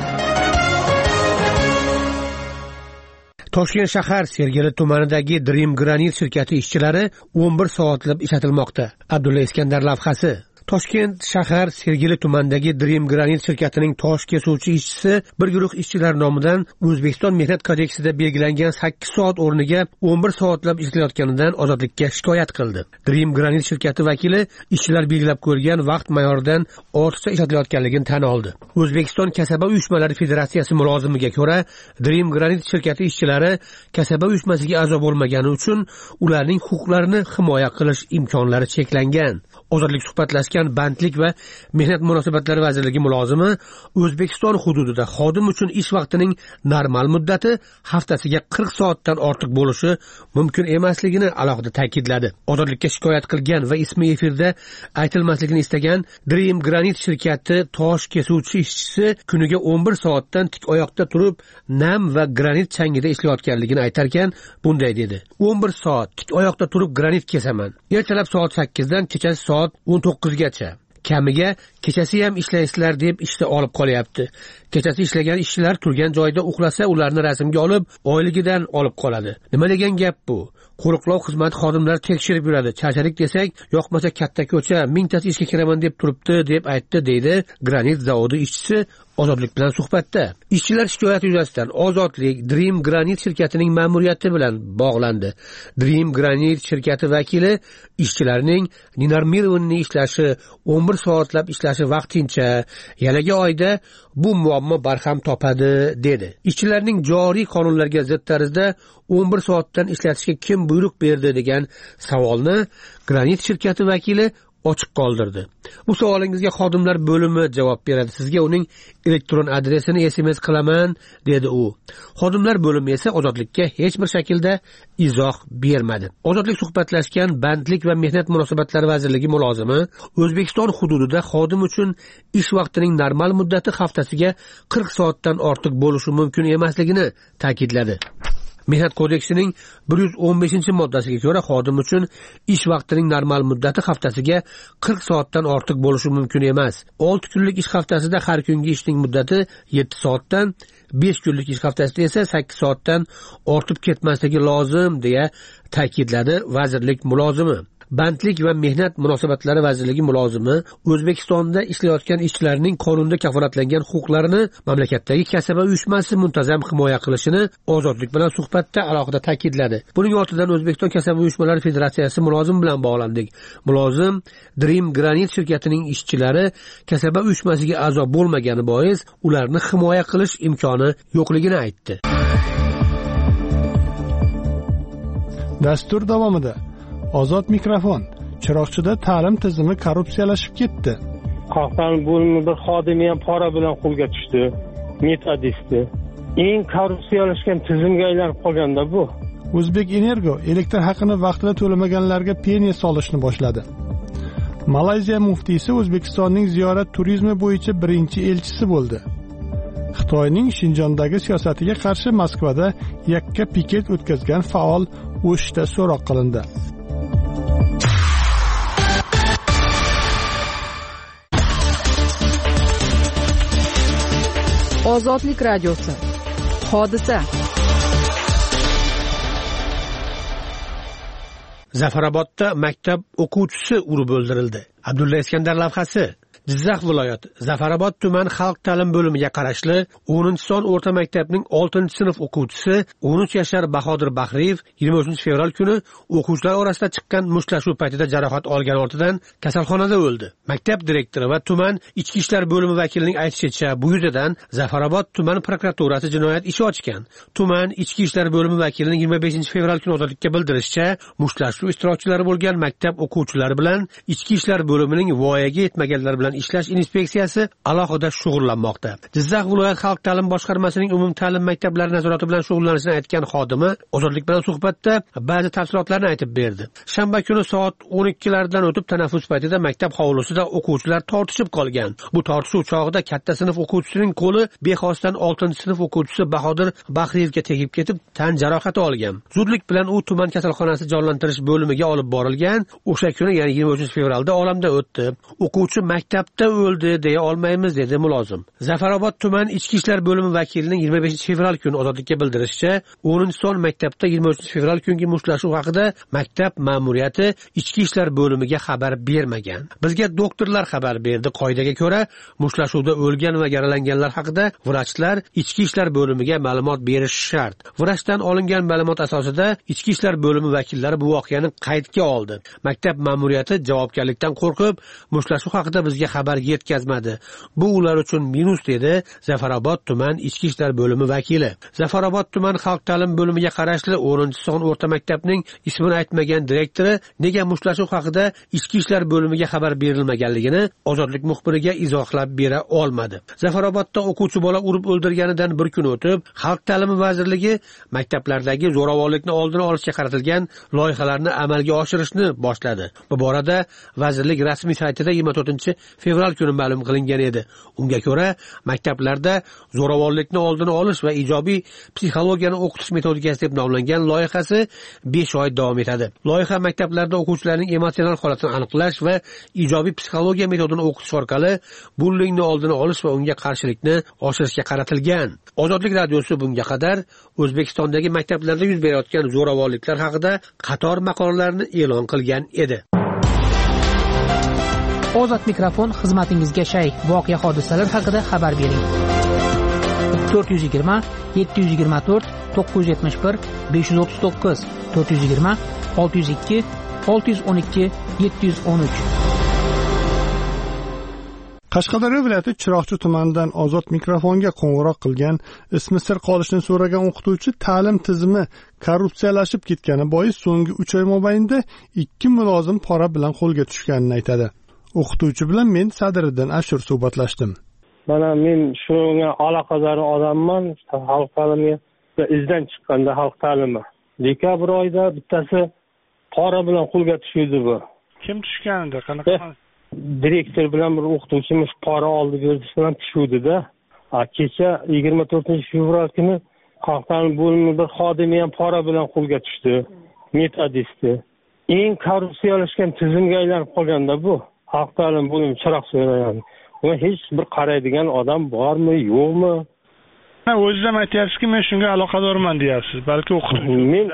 Toshkent shahar Sergeli tumanidagi Dream Granit shirkati ishchilari 11 soatlab ishlatilmoqda. Abdulla Iskandar lavhasi. Toshkent shahar Sergeli tumanidagi Dream Granit shirkatining tosh kesuvchi ishchisi bir guruh ishchilar nomidan O'zbekiston Mehnat kodeksida belgilangan 8 soat o'rniga 11 soatlab ishlayotganidan ozodlikka shikoyat qildi. Dream Granit shirkati vakili ishchilar belgilab ko'rgan vaqt me'yoridan ortiqcha ishlatilayotganligini tan oldi. O'zbekiston Kasaba uyushmalari federatsiyasi mulozimiga ko'ra, Dream Granit shirkati ishchilari kasaba uyushmasiga a'zo bo'lmagani uchun ularning huquqlarini himoya qilish imkonlari cheklangan. Ozodlik suhbatlashgan Bandlik va Mehnat munosabatlari vazirligi mulozimi O'zbekiston hududida xodim uchun ish vaqtining normal muddati haftasiga 40 soatdan ortiq bo'lishi mumkin emasligini alohida ta'kidladi. Ozodlikka shikoyat qilgan va ismi efirda aytilmasligini istagan Dream Granit shirkati tosh kesuvchi ishchisi kuniga 11 soatdan tik oyoqda turib, nam va granit changida ishlayotganligini aytarkan, bunday dedi: 11 soat tik oyoqda turib granit kesaman. Ertalab soat 8 dan kechasi soat 19 gacha. Kamiga kechasi ham ishlaysizlar deb ishda olib qolyapti. Kechasi ishlagan ishchilar turgan joyda uxlasa, ularni rasmga olib, oyligidan olib qoladi. Nima degan gap bu? Qo'riqlov xizmati xodimlari tekshirib yuradi. Charchalik desak, yoqmasa katta ko'cha, mingtasi ishga kiraman deb turibdi, deb aytdi, deydi Granit zavodi ishchisi Ozodlik bilan suhbatda. Ishchilar shikoyati yuzasidan Ozodlik Dream Granit shirkatining ma'muriyati bilan bog'landi. Dream Granit shirkati vakili ishchilarning normirованный ishlashi, 11 soatlab ishlashi vaqtincha, yalaga oyda bu muammo barham topadi, dedi. Ishchilarning joriy qonunlarga zid tarzda 11 soatdan ishlatishga kim buyruq berdi degan savolni Granit shirkati vakili ochiq qoldirdi. Bu savolingizga xodimlar bo'limi javob beradi. Sizga uning elektron adresini SMS qilaman, dedi u. Xodimlar bo'limi esa Ozodlikka hech bir shaklda izoh bermadi. Ozodlik suhbatlashgan Bandlik va Mehnat munosabatlari vazirligi mulozimi O'zbekiston hududida xodim uchun ish vaqtining normal muddati haftasiga 40 soatdan ortiq bo'lishi mumkin emasligini ta'kidladi. Mehnat kodeksining 115-moddasiga ko'ra xodim uchun ish vaqtining normal muddati haftasiga 40 soatdan ortiq bo'lishi mumkin emas. 6 kunlik ish haftasida har kungi ishning muddati 7 soatdan, 5 kunlik ish haftasida esa 8 soatdan ortib ketmasligi lozim, deya ta'kidladi vazirlik mulozimi. Bandlik va Mehnat munosabatlari vazirligi mulozimi O'zbekistonda ishlayotgan ishchilarning qonunda kafolatlangan huquqlarini mamlakatdagi kasaba uyushmasi muntazam himoya qilishini Ozodlik bilan suhbatda alohida ta'kidladi. Buning ortidan O'zbekiston Kasaba uyushmalari federatsiyasi mulozimi bilan bog'landik. Mulozim Dream Granit shirkatining ishchilari kasaba uyushmasiga a'zo bo'lmagani bois ularni himoya qilish imkoni yo'qligini aytdi. Dastur davomida Ozod mikrofon. Chiroqchida ta'lim tizimi korrupsiyalashib ketdi. Qahtan bo'limi bir xodimi ham pora bilan qo'lga tushdi. metodisti. Eng korrupsiyalashgan tizimga aylanib qolganda bu. O'zbek Energo elektr haqini vaqtida to'lamaganlarga penya solishni boshladi. Malayziya muftiysi O'zbekistonning ziyorat turizmi bo'yicha birinchi elchisi bo'ldi. Xitoyning Shinjondagi siyosatiga qarshi Moskvada yakka piket o'tkazgan faol o'shda so'roq qilindi. Ozodlik radiosi. Hodisa. Zafarobodda maktab o'quvchisi urib o'ldirildi. Abdulla Iskandar lavhasi. Jizzax viloyati Zafarobod tuman xalq ta'lim bo'limiga qarashli 10-son o'rta maktabning 6-sinf o'quvchisi 13 yashar Bahodir Bahriyev 23-fevral kuni o'quvchilar orasida chiqqan mushtlashuv paytida jarohat olgan ortidan kasalxonada o'ldi. Maktab direktori va tuman ichki ishlar bo'limi vakilining aytishicha, bu yuzasidan Zafarobod tuman prokuraturasi jinoyat ishi ochgan. Tuman ichki ishlar bo'limi vakilining 25-fevral kuni ozodlikka bildirishicha, mushtlashuv ishtirokchilari bo'lgan maktab o'quvchilari bilan ichki ishlar bo'limining voyaga yetmaganlar bilan ishlash inspeksiyasi alohida shug'ullanmoqda. Jizzax viloyat xalq ta'lim boshqarmasining umumta'lim maktablari nazorati bilan shug'ullanishini aytgan xodimi ozodlik bilan suhbatda ba'zi tafsilotlarni aytib berdi. Shanba kuni soat 12lardan o'tib tanaffus paytida maktab hovlisida o'quvchilar tortishib qolgan. Bu tortishuv chog'ida katta sinf o'quvchisining qo'li bexosdan 6-sinf o'quvchisi Bahodir Bahriyevga tegib ketib, tan jarohati olgan. Zudlik bilan u tuman kasalxonasi jonlantirish bo'limiga olib borilgan. O'sha kuni, ya'ni 23-fevralda olamdan o'tdi. O'quvchi maktabda o'ldi deya olmaymiz, dedi mulozim. Zafarobod tuman ichki ishlar bo'limi vakilining 25-fevral kuni ozodlikka bildirishicha, 10-son maktabda 23-fevral kungi mushtlashuv haqida maktab ma'muriyati ichki ishlar bo'limiga xabar bermagan. Bizga doktorlar xabar berdi. Qoidaga ko'ra, mushtashuvda o'lgan va yaralanganlar haqida vrachlar ichki ishlar bo'limiga ma'lumot berishi shart. Vrachdan olingan ma'lumot asosida ichki ishlar bo'limi vakillari bu voqeani qaydga oldi. Maktab ma'muriyati javobgarlikdan qo'rqib, mushtlashuv haqida bizga xabar yetkazmadi. Bu ular uchun minus, dedi Zafarobod tuman ichki ishlar bo'limi vakili. Zafarobod tuman xalq ta'lim bo'limiga qarashli 10-son o'rta maktabning ismini aytmagan direktori nega mushtlashuv haqida ichki ishlar bo'limiga xabar berilmaganligini ozodlik muxbiriga izohlab bera olmadi. Zafarobodda o'quvchi bola urib o'ldirganidan bir kun o'tib, xalq ta'limi vazirligi maktablardagi zo'ravonlikni oldini olishga qaratilgan loyihalarni amalga oshirishni boshladi. Bu borada vazirlik rasmiy saytida 24-fevral kuni ma'lum qilingan edi. Unga ko'ra, maktablarda zo'ravonlikni oldini olish va ijobiy psixologiyani o'qitish metodikasi deb nomlangan loyihasi 5 oy davom etadi. Loyiha maktablarda o'quvchilarning emotsional holatini aniqlash va ijobiy psixologiya metodini o'qitish orqali bullingni oldini olish va unga qarshilikni oshirishga qaratilgan. Ozodlik radiosi bunga qadar O'zbekistondagi maktablarda yuz berayotgan zo'ravonliklar haqida qator maqolalarni e'lon qilgan edi. Ozod mikrofon xizmatingizga shay. Voqea hodisalar haqida xabar bering. 420 724 971 539 420 602 612 713. Qashqadaryo viloyati Chiroqchi tumanidan Ozod mikrofonga qo'ng'iroq qilgan, ismi sir qolishini so'ragan o'qituvchi ta'lim tizimi korrupsiyalashib ketgani bois so'nggi 3 oy mobaynida 2 mulozim pora bilan qo'lga tushganini aytadi. O'qituvchi bilan men Sadriddin Ashur suhbatlashdim. Mana men shunga aloqador odamman, xalq ta'limiga izdan chiqqanda xalq ta'limi. Dekabr oyida bittasi pora bilan qo'lga tushdi bu. Kim tushgandi? Qanaqa? Direktor bilan bir o'qituvchimiz pora oldi berdi bilan tushuvdi-da. Kecha 24-fevral kuni xalq ta'limi bo'limining bir xodimi ham pora bilan qo'lga tushdi. Metodisti. Eng korrupsiyalashgan tizimga aylanib qolganda bu. Xalq ta'limi bo'limi chiroq so'rayapti. Buni hech bir qaraydigan odam bormi, yo'qmi? O'zingiz ham aytyapsizki, men shunga aloqadorman deyapsiz. Balki o'qituvchi.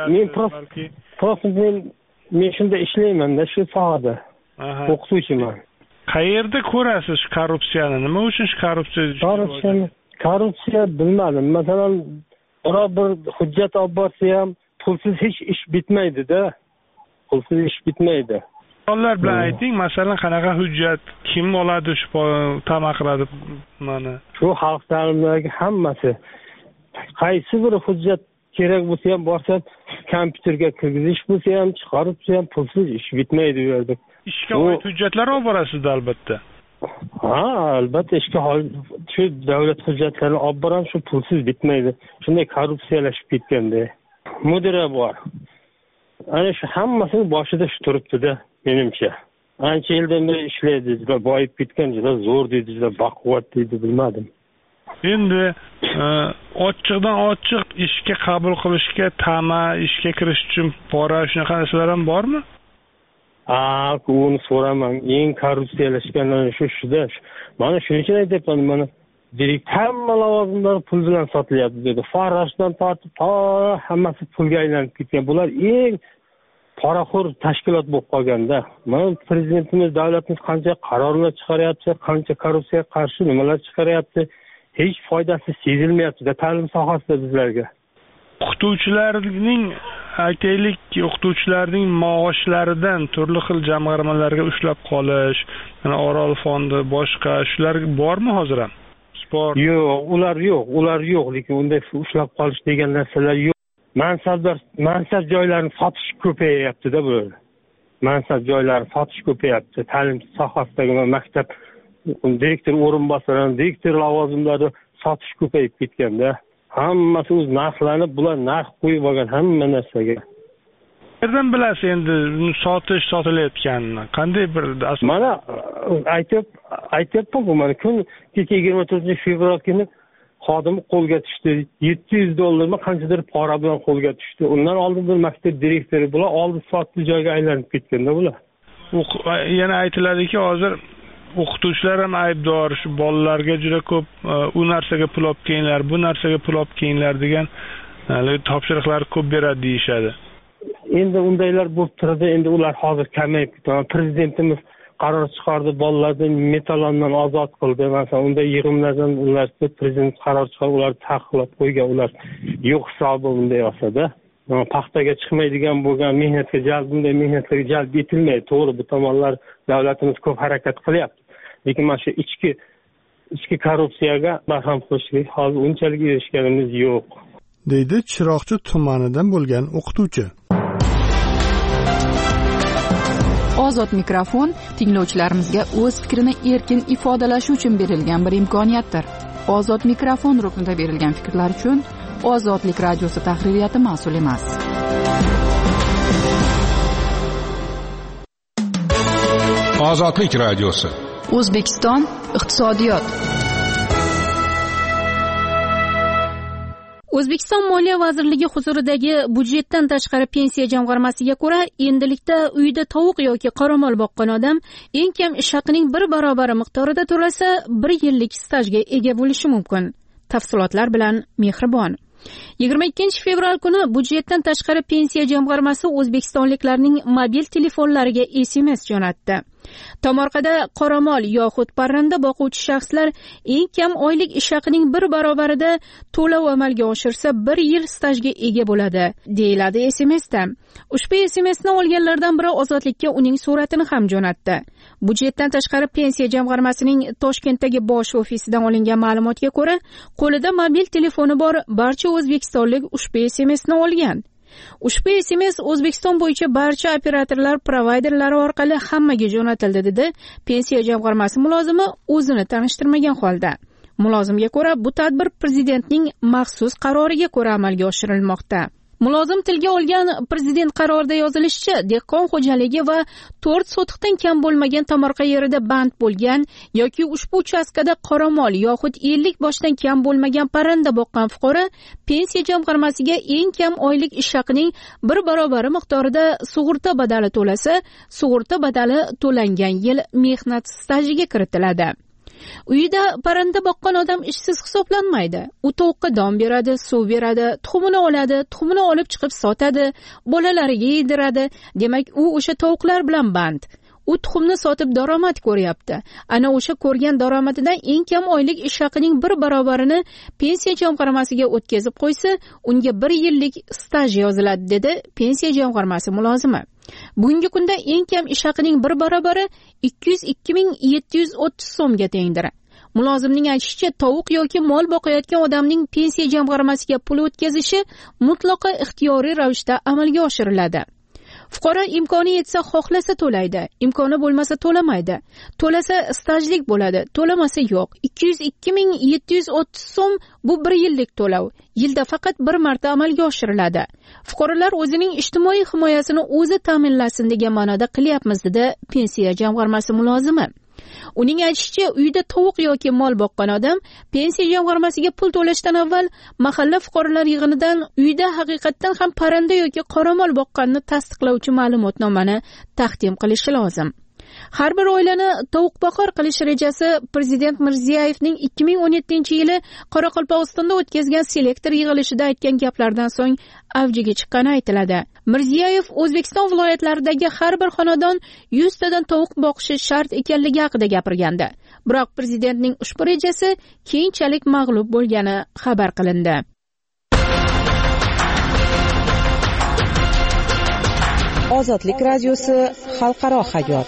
Men shunda ishlayman-da shu sohada. O'qituvchiman. Qayerda ko'rasiz korrupsiyani? Nima uchun korrupsiya bilmadim. Masalan, biror bir hujjat olib borsa ham pulsiz hech ish bitmaydi-da. Pulsiz ish bitmaydi. Onlar bilan ayting, masalan, qanaqa hujjat, kim oladi shu tama qiladi mana? Shu xalq ta'limidagi hammasi. Qaysi bir hujjat kerak bo'lsa ham borsa, kompyuterga kirgizish bo'lsa ham, chiqarib bo'lsa ham pulsiz ish bitmaydi bu yerda. Ishga oid hujjatlar olib borasiz albatta. Ha, albatta shu davlat hujjatlarini olib boram, shu pulsiz bitmaydi. Shunday korrupsiyalashib ketganda. Mudira bor. Ana shu hammasini boshida shu turibdi-da, menimcha. Ancha yildan beri ishlaydi, juda boyib ketgan, juda zo'r deydi, juda baquvvat deydi, bilmadim. Endi ochiqdan ochiq ishga qabul qilishga, ishga kirish uchun pora shunaqa narsalar ham bormi? Uni so'raman. Eng korrupsiyalashganlar shuda. Mana shuning uchun aytyapman, mana hamma lavozimlar pul bilan sotilyapti dedi. Farroshdan tortib to hammasi pulga aylanib ketgan. Bular eng poraxo'r tashkilot bo'lib qolganda. Mana prezidentimiz, davlatimiz qancha qarorlar chiqaryapti, qancha korrupsiyaga qarshi nimalar chiqaryapti, hech foydasi sezilmayapti ta'lim sohasida bizlarga. O'qituvchilarning maoshlaridan turli xil jamg'armalarga ushlab qolish, Orol fondi, boshqa shular bormi hozir ham? Sport. Yo'q, ular yo'q, lekin unday ushlab qolish degan narsalar yo'q. Mansab joylarini sotish ko'payapti-da bular. Mansab joylarini sotish ko'payapti. Ta'lim sohasidagi maktab direktor o'rinbosari, direktor lavozimlari sotish ko'payib ketganda, hammasi o'z narxlanib, bular narx qo'yib olgan hamma narsaga. Qayerdan bilasiz endi sotilayotganini? Qanday bir mana aytyapman, mana kecha 24-fevral kuni xodim qo'lga tushdi. $700 qanchadir pora bilan qo'lga tushdi. Undan oldin bir maktab direktori bular oldi sotdi joyga aylanib ketganda bular. Yana aytiladiki, hozir o'qituvchilar ham aybdor, shu bolalarga juda ko'p u narsaga pul olib kelinglar, bu narsaga pul olib kelinglar degan topshiriqlar ko'p beradi deyishadi. Endi undaylar bo'lib turadi, endi ular hozir kamayib ketadi. Prezidentimiz qaror chiqardi, bolalarni metalondan ozod qildi. Masalan, unday yig'imlardan ular prezident qaror chiqarib, ular taqiqlab qo'ygan, ular yo'q hisobi unday olsa-da. Paxtaga chiqmaydigan bo'lgan bunday mehnatlarga jalb etilmaydi. To'g'ri, bu tomonlar davlatimiz ko'p harakat qilyapti. Lekin mana shu ichki korrupsiyaga barham qo'yishga hozir unchalik erishganimiz yo'q, deydi Chiroqchi tumanidan bo'lgan o'qituvchi. Ozod mikrofon tinglovchilarimizga o'z fikrini erkin ifodalashi uchun berilgan bir imkoniyatdir. Ozod mikrofon ruknida berilgan fikrlar uchun Ozodlik radiosi tahririyati mas'ul emas. Ozodlik radiosi. O'zbekiston iqtisodiyot. O'zbekiston Moliya vazirligi huzuridagi budjetdan tashqari pensiya jamg'armasiga ko'ra, endilikda uyda tovuq yoki qoramol boqqan odam eng kam ish haqining 1 barobari miqdorida to'lasa, 1 yillik stajga ega bo'lishi mumkin. Tafsilotlar bilan Mehribon. 22-fevral kuni budjetdan tashqari pensiya jamg'armasi o'zbekistonliklarning mobil telefonlariga SMS jo'natdi. Tomorqada qoramol yoxud parranda boquvchi shaxslar eng kam oylik ish haqining 1 barobarida to'lov amalga oshirsa 1 yil stajga ega bo'ladi, deyiladi SMSda. Ushbu SMSni olganlardan biri Ozodlikka uning suratini ham jo'natdi. Budjetdan tashqari pensiya jamg'armasining Toshkentdagi bosh ofisidan olingan ma'lumotga ko'ra, qo'lida mobil telefoni bor barcha o'zbekistonlik ushbu SMSni olgan. Ushbu SMS O'zbekiston bo'yicha barcha operatorlar provayderlari orqali hammaga jo'natildi, dedi pensiya jamg'armasi mulozimi o'zini tanishtirmagan holda. Mulozimga ko'ra, bu tadbir prezidentning maxsus qaroriga ko'ra amalga oshirilmoqda. Mulozim tilga olgan prezident qarorida yozilishicha, dehqon xo'jaligi va 4 sotiqdan kam bo'lmagan tomorqa yerida band bo'lgan yoki ushbu uchastkada qoramol yoxud 50 boshdan kam bo'lmagan parranda boqqan fuqaro pensiya jamg'armasiga eng kam oylik ish haqining 1 barobari miqdorida sug'urta badali to'lasa, sug'urta badali to'langan yil mehnat stajiga kiritiladi. Uyida parranda boqqan odam ishsiz hisoblanmaydi. U tovuqqa don beradi, suv beradi, tuxumini oladi, tuxumini olib chiqib sotadi, bolalariga yediradi. Demak, u o'sha tovuqlar bilan band. U tuxumni sotib daromad ko'ryapti. Ana o'sha ko'rgan daromadidan eng kam oylik ish haqining 1 barobarini pensiya jamg'armasiga o'tkazib qo'ysa, unga 1 yillik staj yoziladi, dedi pensiya jamg'armasi mulozimi. Bugungi kunda eng kam ish haqining 1 barobari 202.730 so'mga tengdir. Mulozimning aytishicha, tovuq yoki mol boqayotgan odamning pensiya jamg'armasiga pul o'tkazishi mutlaqo ixtiyoriy ravishda amalga oshiriladi. fuqaro imkoni yetsa xohlasa to'laydi, imkoni bo'lmasa to'lamaydi. To'lasa stajlik bo'ladi, to'lamasa yo'q. 202.730 so'm bu 1 yillik to'lov. Yilda faqat bir marta amalga oshiriladi. Fuqarolar o'zining ijtimoiy himoyasini o'zi ta'minlasin degan ma'noda qilyapmiz dedi pensiya jamg'armasi mulozimi. Uning aytishicha, uyda tovuq yoki mol boqqan odam pensiya jamg'armasiga pul to'lashdan avval mahalla fuqarolar yig'inidan uyda haqiqatdan ham parranda yoki qoramol boqqanini tasdiqlovchi ma'lumotnomani taqdim qilishi lozim. Har bir oilani tovuqboqar qilish rejasi Prezident Mirziyoyevning 2017-yili Qoraqalpog'istonda o'tkazgan selektor yig'ilishida aytgan gaplardan so'ng avjiga chiqqani aytiladi. Mirziyoyev O'zbekiston viloyatlaridagi har bir xonadon 100 tadan tovuq boqishi shart ekanligi haqida gapirgandi. Biroq prezidentning ushbu rejasi keyinchalik mag'lub bo'lgani xabar qilindi. Ozodlik radiosi xalqaro hayot.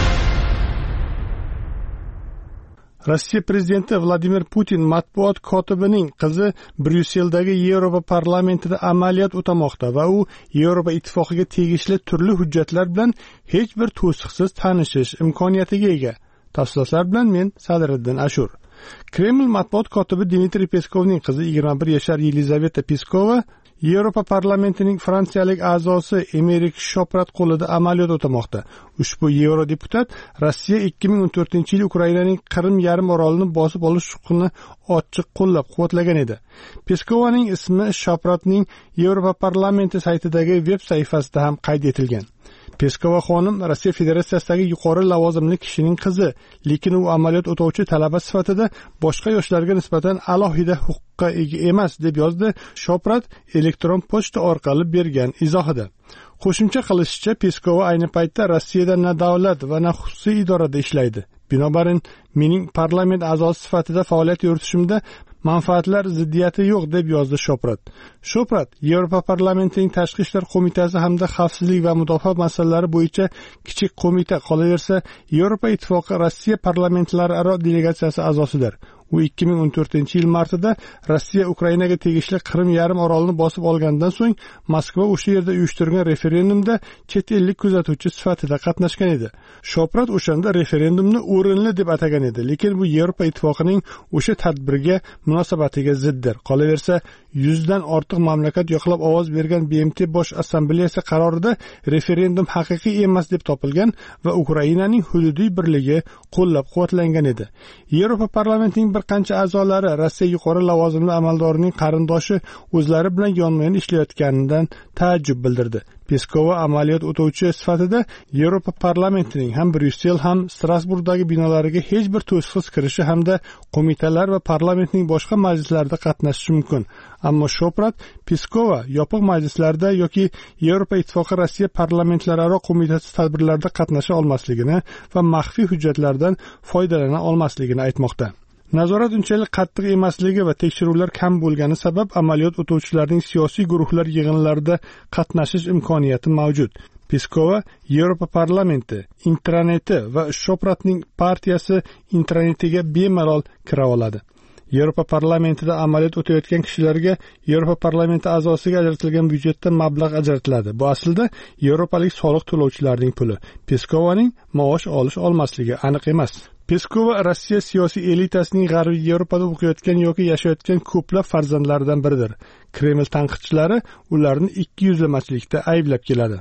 Rossiya prezidenti Vladimir Putin matbuot kotibining qizi Bryusseldagi Yevropa parlamentida amaliyot o'tamoqda va u Yevropa ittifoqiga tegishli turli hujjatlar bilan hech bir to'siqsiz tanishish imkoniyatiga ega. Tafsilotlar bilan men Sadriddin Ashur. Kreml matbuot kotibi Dmitriy Peskovning qizi 21 yoshli Yelizaveta Peskova Yevropa parlamentining fransiyalik a'zosi Emerik Shoprat qo'lida amaliyot o'tamoqda. Ushbu yevrodeputat Rossiya 2014-yil Ukrainaning Qrim yarim orolini bosib olish huquqini ochiq qo'llab-quvvatlagan edi. Peskovaning ismi Shopratning Yevropa parlamenti saytidagi veb sahifasida ham qayd etilgan. Peskova xonim Rossiya Federatsiyasidagi yuqori lavozimli kishining qizi, lekin u amaliyot o'tovchi talaba sifatida boshqa yoshlarga nisbatan alohida huquqqa ega emas, deb yozdi Shoprat elektron pochta orqali bergan izohida. Qo'shimcha qilishicha, Peskova ayni paytda Rossiyada na davlat va na xususiy idorada ishlaydi. Binobarin, mening parlament a'zosi sifatida faoliyat yuritishimda manfaatlar ziddiyati yo'q, deb yozdi Shoprat. Shoprat Yevropa parlamentining tashqi ishlar qo'mitasi hamda xavfsizlik va mudofaa masalalari bo'yicha kichik qo'mita, qolaversa Yevropa ittifoqi Rossiya parlamentlararo delegatsiyasi a'zosidir. U 2014-yil martida Rossiya Ukrainaga tegishli Qrim yarim orolini bosib olgandan so'ng Moskva o'sha yerda uyushtirgan referendumda chet ellik kuzatuvchi sifatida qatnashgan edi. Shoprat o'shanda referendumni o'rinli deb atagan edi, lekin bu Yevropa ittifoqining o'sha tadbirga munosabatiga ziddir. Qolaversa, 100 dan ortiq mamlakat yoqlab ovoz bergan BMT bosh assambleyasi qarorida referendum haqiqiy emas deb topilgan va Ukrainaning hududiy birligi qo'llab-quvvatlangan edi. Yevropa parlamentining bir qancha a'zolari Rossiya yuqori lavozimli amaldorining qarindoshi o'zlari bilan yonma-yon ishlayotganidan ta'ajjub bildirdi. Peskova amaliyot o'tovchi sifatida Yevropa parlamentining ham Bryussel ham Strasburgdagi binolariga hech bir to'siqsiz kirishi hamda qo'mitalar va parlamentning boshqa majlislarida qatnashishi mumkin. Ammo Shoprat Peskova yopiq majlislarda yoki Yevropa ittifoqi Rossiya parlamentlararo qo'mitasi tadbirlarida qatnasha olmasligini va maxfiy hujjatlardan foydalana olmasligini aytmoqda. Nazorat unchalik qattiq emasligi va tekshiruvlar kam bo'lgani sabab amaliyot o'tovchilarning siyosiy guruhlar yig'inlarida qatnashish imkoniyati mavjud. Peskova Yevropa parlamenti intraneti va Shopratning partiyasi intranetiga bemalol kira oladi. Yevropa parlamentida amaliyot o'tayotgan kishilarga Yevropa parlamenti a'zosiga ajratilgan byudjetdan mablag' ajratiladi. Bu aslida yevropalik soliq to'lovchilarning puli. Peskovaning maosh olmasligi aniq emas. Peskova Rossiya siyosiy elitasining G'arbiy Yevropada o'qiyotgan yoki yashayotgan ko'plab farzandlaridan biridir. Kreml tanqidchilari ularni ikkiyuzlamachilikda ayblab keladi.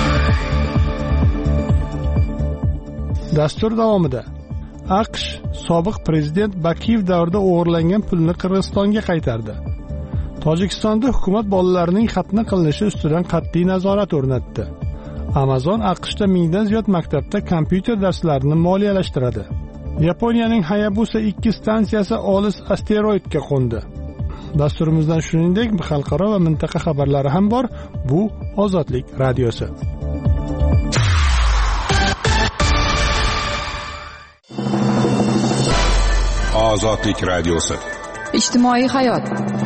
Dastur davomida AQSh sobiq prezident Bakiyev davrida o'g'irlangan pulni Qirg'izistonga qaytardi. Tojikistonda hukumat bolalarining xatna qilinishi ustidan qat'iy nazorat o'rnatdi. Amazon AQShda 1000 dan ziyod maktabda kompyuter darslarini moliyalashtiradi. Yaponiyaning Hayabusa 2 stansiyasi olis asteroidga qo'ndi. Dasturimizdan shuningdek xalqaro va mintaqa xabarlari ham bor. Bu Ozodlik radiosi. Ozodlik radiosi. Ijtimoiy hayot.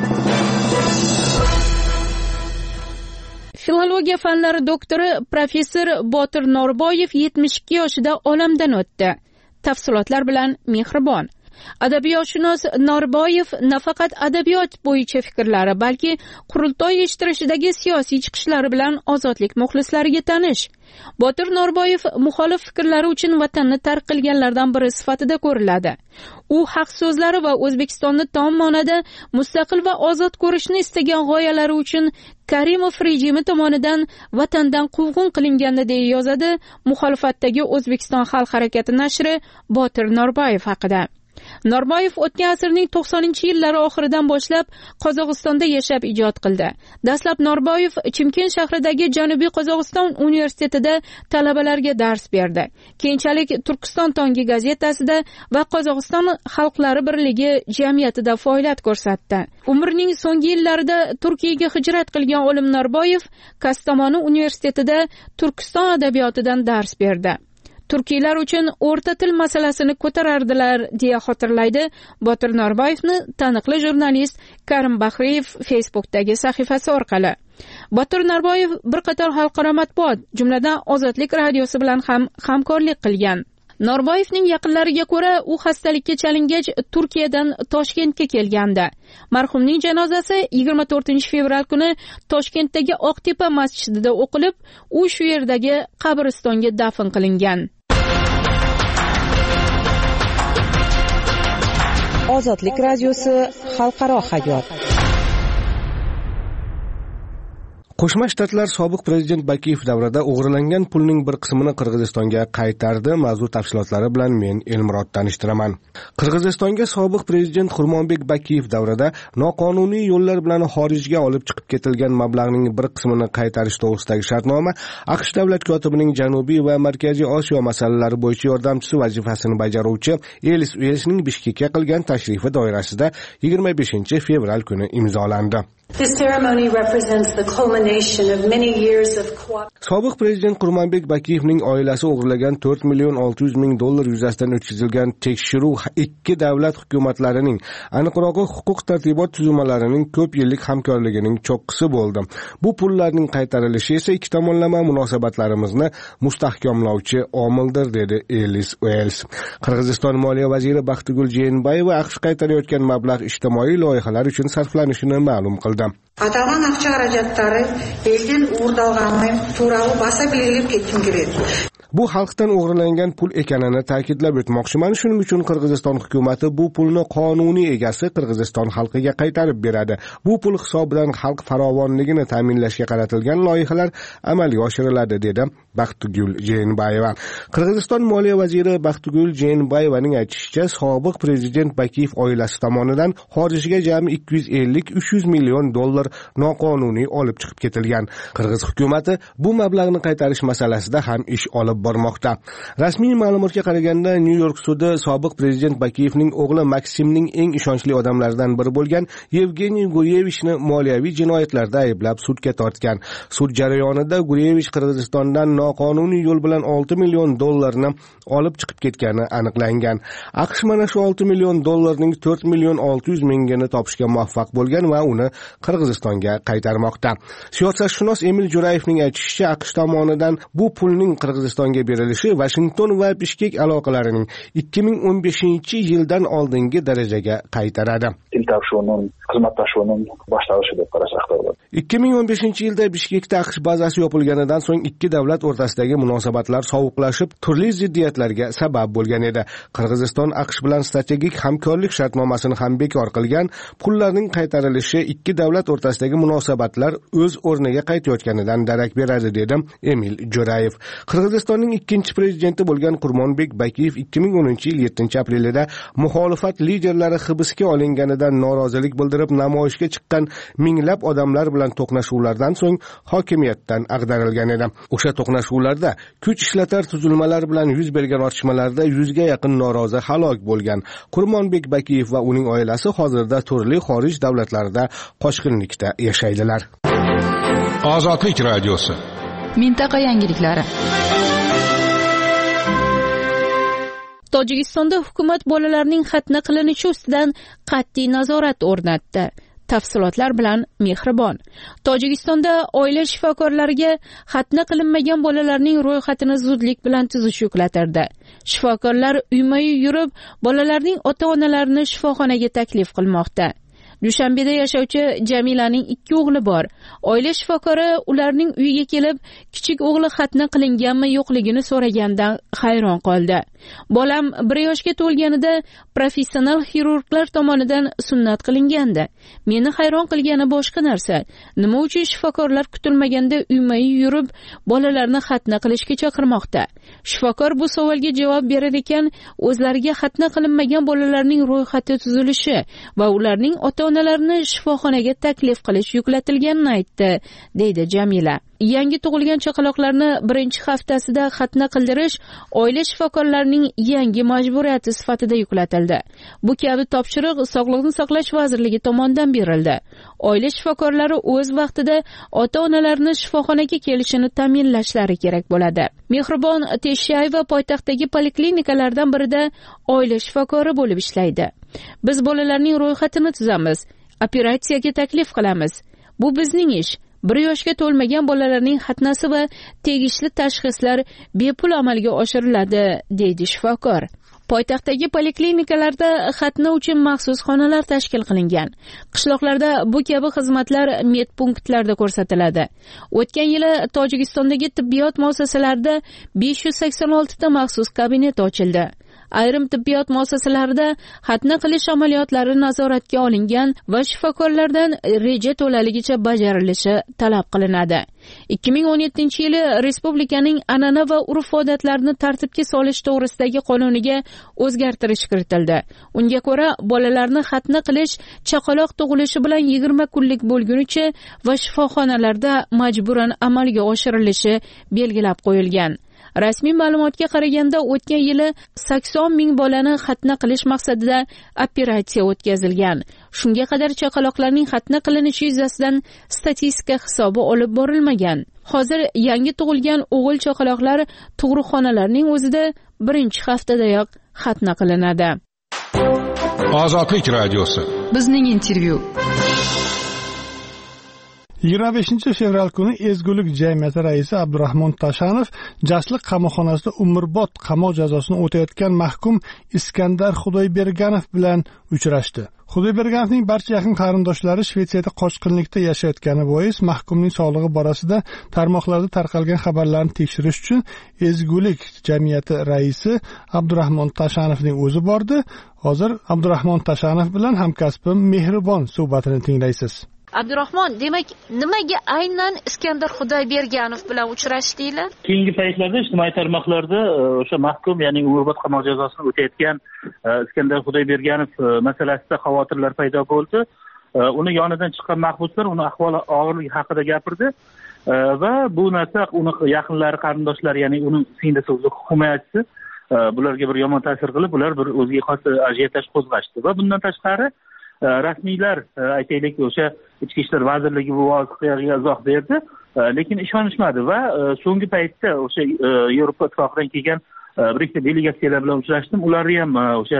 Filologiya fanlari doktori professor Botir Norboyev 72 yoshida olamdan o'tdi. Tafsilotlar bilan Mehribon. Adabiyotshunos Norboyev nafaqat adabiyot bo'yicha fikrlari, balki qurultoy eshittirishidagi siyosiy chiqishlari bilan ozodlik muxlislariga tanish. Botir Norboyev muxolif fikrlari uchun vatanni tark qilganlardan biri sifatida ko'riladi. U haq so'zlari va O'zbekistonni tom ma'noda mustaqil va ozod ko'rishni istagan g'oyalari uchun Karimov rejimi tomonidan vatandan quvg'in qilingandi deya yozadi muxolifatdagi O'zbekiston xalq harakati nashri Botir Norboyev haqida. Norboyev o'tgan asrning 90-yillari oxiridan boshlab Qozog'istonda yashab ijod qildi. Dastlab Norboyev Chimkent shahridagi Janubiy Qozog'iston universitetida talabalarga dars berdi. Keyinchalik Turkiston tongi gazetasida va Qozog'iston xalqlari birligi jamiyatida faoliyat ko'rsatdi. Umrining so'nggi yillarida Turkiyaga hijrat qilgan olim Norboyev Kastamonu universitetida Turkiston adabiyotidan dars berdi. Turkiylar uchun o'rta til masalasini ko'tarardilar deya xotirlaydi Botir Norboyevni taniqli jurnalist Karim Bahriyev Facebookdagi sahifasi orqali. Botir Norboyev bir qator xalqaro matbuot, jumladan Ozodlik radiosi bilan ham hamkorlik qilgan. Norboyevning yaqinlariga ko'ra, u xastalikka chalingach Turkiyadan Toshkentga kelgandi. Marhumning janozasi 24-fevral kuni Toshkentdagi Oqtepa masjidida o'qilib, u shu yerdagi qabristonga dafn qilingan. Ozodlik radiosi xalqaro hayot. Qo'shma Shtatlar sobiq prezident Bakiyev davrida o'g'irlangan pulning bir qismini Qirg'izistonga qaytardi. Mavzu tafsilotlari bilan men Elmurod tanishtiraman. Qirg'izistonga sobiq prezident Xurmonbek Bakiyev davrida noqonuniy yo'llar bilan xorijga olib chiqib ketilgan mablag'ning bir qismini qaytarish to'g'risidagi shartnoma AQSh davlat kotibining Janubiy va Markaziy Osiyo masalalari bo'yicha yordamchisi vazifasini bajaruvchi Elis Uelsning Bishkekka qilgan tashrifi doirasida 25-fevral kuni imzolandi. Sobiq prezident Qurmonbek Bakiyevning oilasi o'g'irlagan 4 million 600 ming dollar yuzasidan o'tkazilgan tekshiruv ikki davlat hukumatlarining, aniqrog'i huquq tartibot tuzilmalarining ko'p yillik hamkorligining cho'qqisi bo'ldi. Bu pullarning qaytarilishi esa ikki tomonlama munosabatlarimizni mustahkamlovchi omildir, dedi Elis Uels. Qirg'iziston moliya vaziri Baxtigul Jeenbayeva AQSh qaytarayotgan mablag' ijtimoiy loyihalar uchun sarflanishini ma'lum qildi. Аталган акча каражаттары элден уурдалганы тууралуу баса белгилеп кетким келет. Bu xalqdan o'g'irlangan pul ekanini ta'kidlab o'tmoqchiman. Shuning uchun Qirg'iziston hukumatı bu pulni qonuniy egasi Qirg'iziston xalqiga qaytarib beradi. Bu pul hisobidan xalq farovonligini ta'minlashga qaratilgan loyihalar amalga oshiriladi, dedi Baxtigul Jeenbayeva. Qirg'iziston moliya vaziri Baxtigul Jeenbayevaning aytishicha, sobiq prezident Bakiyev oilasi tomonidan xorijga jami 250-300 million dollar noqonuniy olib chiqib ketilgan. Qirg'iz hukumatı bu mablag'ni qaytarish masalasida ham ish olib bormoqda. Rasmiy ma'lumotga qaraganda, New York sudi sobiq prezident Bakiyevning o'g'li Maksimning eng ishonchli odamlaridan biri bo'lgan Yevgeniy Gurevichni moliyaviy jinoyatlarda ayblab sudga tortgan. Sud jarayonida Gurevich Qirg'izistondan noqonuniy yo'l bilan 6 million dollarni olib chiqib ketgani aniqlangan. AQSh mana shu 6 million dollarning 4 million 600 mingini topishga muvaffaq bo'lgan va uni Qirg'izistonga qaytarmoqda. Siyosatshunos Emil Jo'rayevning aytishicha, AQSh tomonidan bu pulning Qirg'izistonga berilishi Washington va Bishkek aloqalarining 2015-yildan oldingi darajaga qaytaradi. 2015-yilda Bishkekda AQSh bazasi yopilganidan so'ng ikki davlat o'rtasidagi munosabatlar sovuqlashib, turli ziddiyatlarga sabab bo'lgan edi. Qirg'iziston AQSh bilan strategik hamkorlik shartnomasini ham bekor qilgan. Pullarning qaytarilishi ikki davlat o'rtasidagi munosabatlar o'z o'rniga qaytayotganidan darak beradi, dedi Emil Jo'rayev. Qirg'izistonning ikkinchi prezidenti bo'lgan Qurmonbek Bakiyev 2010-yil 7-aprelida muxolifat liderlari hibsga olinganidan norozilik bildirib namoyishga chiqqan minglab odamlar bilan to'qnashuvlardan so'ng hokimiyatdan ag'darilgan edi. O'sha to'qnashuvlarda kuch ishlatar tuzilmalar bilan yuz bergan otishmalarda 100 ga yaqin norozi halok bo'lgan. Qurmonbek Bakiyev va uning oilasi hozirda turli xorij davlatlarida qochqinlikda yashaydilar. Ozodlik radiosi. Mintaqa yangiliklari. Tojikistonda hukumat bolalarning xatna qilinishi ustidan qat'iy nazorat o'rnatdi. Tafsilotlar bilan Mehribon. Tojikistonda oila shifokorlariga xatna qilinmagan bolalarning ro'yxatini zudlik bilan tuzish yuklatildi. Shifokorlar uyma-uy yurib, bolalarning ota-onalarini shifoxonaga taklif qilmoqda. Dushanbeda yashovchi Jamilaning 2 o'g'li bor. Oila shifokori ularning uyiga kelib, kichik o'g'li xatna qilinganmi yo'qligini so'ragandan hayron qoldi. Bolam 1 yoshga to'lganida professional xirurglar tomonidan sunnat qilingandi. Meni hayron qilgani boshqa narsa. Nima uchun shifokorlar kutilmaganda uyma-uy yurib, bolalarni xatna qilishga chaqirmoqda? Shifokor bu savolga javob berar ekan, o'zlariga xatna qilinmagan bolalarning ro'yxati tuzilishi va ularning ota-onalarini shifoxonaga taklif qilish yuklatilganini aytdi, deydi Jamila. Yangi tug'ilgan chaqaloqlarni 1-haftasida xatna qildirish oila shifokorlarining yangi majburiyati sifatida yuklatildi. Bu kabi topshiriq Sog'liqni saqlash vazirligi tomonidan berildi. Oila shifokorlari o'z vaqtida ota-onalarni shifoxonaga kelishini ta'minlashlari kerak bo'ladi. Mehribon Teshayeva poytaxtdagi poliklinikalardan birida oila shifokori bo'lib ishlaydi. Biz bolalarning ro'yxatini tuzamiz, operatsiyaga taklif qilamiz. Bu bizning ish. 1 yoshga to'lmagan bolalarning xatnasi va tegishli tashxislar bepul amalga oshiriladi, deydi shifokor. Poytaxtdagi poliklinikalarda xatna uchun maxsus xonalar tashkil qilingan. Qishloqlarda bu kabi xizmatlar medpunktlarda ko'rsatiladi. O'tgan yili Tojikistondagi tibbiyot muassasalarida 586 ta maxsus kabinet ochildi. Ayrim tibbiyot muassasalarida xatna qilish amaliyotlari nazoratga olingan va shifokorlardan reja to'laligicha bajarilishi talab qilinadi. 2017-yili respublikaning an'ana va urf-odatlarini tartibga solish to'g'risidagi qonuniga o'zgartirish kiritildi. Unga ko'ra, bolalarni xatna qilish chaqaloq tug'ilishi bilan 20 kunlik bo'lgunicha va shifoxonalarda majburan amalga oshirilishi belgilab qo'yilgan. Rasmiy ma'lumotga qaraganda o'tgan yili 80 ming bolani xatna qilish maqsadida operatsiya o'tkazilgan. Shunga qadar chaqaloqlarning xatna qilinishi yuzasidan statistika hisobi olib borilmagan. Hozir yangi tug'ilgan o'g'il chaqaloqlar tug'ruqxonalarning o'zida 1-haftadayoq xatna qilinadi. Ozodlik radiosi. Bizning intervyu. 25 fevral kuni Ezgulik jamiyati raisi Abdurahmon Tashanov Jasliq qamoqxonasida umrbod qamoq jazosini o'tayotgan mahkum Iskandar Xudoyberganov bilan uchrashdi. Xudoyberganovning barcha yaqin qarindoshlari Shvetsiyada qochqinlikda yashayotgani bois mahkumning sog'lig'i borasida tarmoqlarda tarqalgan xabarlarni tekshirish uchun Ezgulik jamiyati raisi Abdurahmon Tashanovning o'zi bordi. Hozir Abdurahmon Tashanov bilan hamkasbim Mehribon suhbatini tinglaysiz. Abdurahmon, demak, nimaga aynan Iskandar Xudoyberganov bilan uchrashdinglar? Keyingi paytlarda ijtimoiy tarmoqlarda o'sha mahkum, ya'ni umrbod qamoq jazosini o'tayotgan Iskandar Xudoyberganov masalasida xavotirlar paydo bo'ldi. Uni yonidan chiqqan mahbuslar uni ahvoli og'irligi haqida gapirdi va bu narsa uni yaqinlari, qarindoshlari, ya'ni uni singlisi, himoyachisi bularga bir yomon ta'sir qilib, ular bir o'ziga xos ajiotaj qo'zg'ashdi va bundan tashqari rasmiylar, aytaylik, o'sha Ichki ishlar vazirligi bu voqeaga izoh berdi, lekin ishonishmadi va so'nggi paytda o'sha Yevropa ittifoqidan kelgan bir ikkita delegatsiyalar bilan uchrashdim. Ularni ham o'sha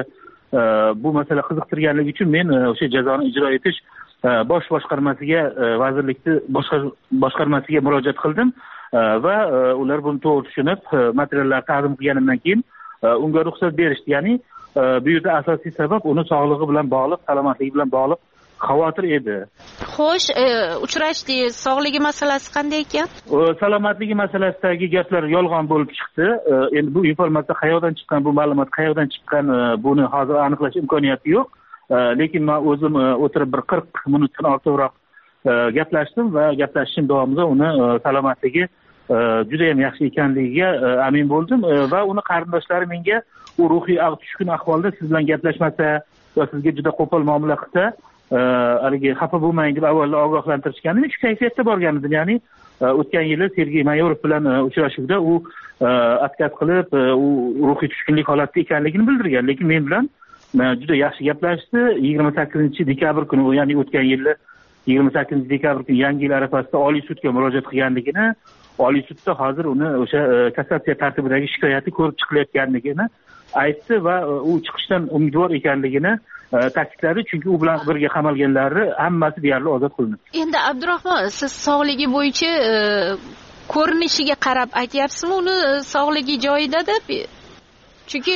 bu masala qiziqtirganligi uchun men o'sha jazoni ijro etish bosh boshqarmasiga, vazirlikni boshqarmasiga murojaat qildim va ular buni to'g'ri tushunib, materiallar taqdim qilganimdan keyin unga ruxsat berishdi. Ya'ni bu yerda asosiy sabab uni sog'lig'i bilan bog'liq, salomatligi bilan bog'liq xavotir edi. Xo'sh, uchrashdingiz, sog'ligi masalasi qanday ekan? Salomatligi masalasidagi gaplar yolg'on bo'lib chiqdi. Endi bu informatsiya qayerdan chiqqan, bu ma'lumot qayerdan chiqqan, buni hozir aniqlash imkoniyati yo'q. Lekin men o'zim o'tirib bir 40 minutdan ortiqroq gaplashdim va gaplashishim davomida uni salomatligi juda ham yaxshi ekanligiga amin bo'ldim va uni qarindoshlari menga u ruhiy tushkun ahvolda siz bilan gaplashmasa va sizga juda qo'pol muomala qilsa, haligi xafa bo'lmang deb avvalda ogohlantirishgan. Shu kayfiyatda borgan edim. Ya'ni o'tgan yili Sergey Mayorov bilan uchrashuvda u отказ qilib, u ruhiy tushkunlik holatida ekanligini bildirgan. Lekin men bilan juda yaxshi gaplashdi. 28-dekabr kuni, ya'ni o'tgan yili 28-dekabr kuni Yangi yil arafasida Oliy sudga murojaat qilganligini, Oliy sudda hozir uni o'sha kassatsiya tartibidagi shikoyati ko'rib chiqilayotganligini aytdi va u chiqishdan umidvor ekanligini ta'kidladi, chunki u bilan birga qamalganlari hammasi deyarli ozod qilindi. Endi Abdurahmon, siz sog'ligi bo'yicha ko'rinishiga qarab aytyapsizmi, uni sog'ligi joyida-da? Chunki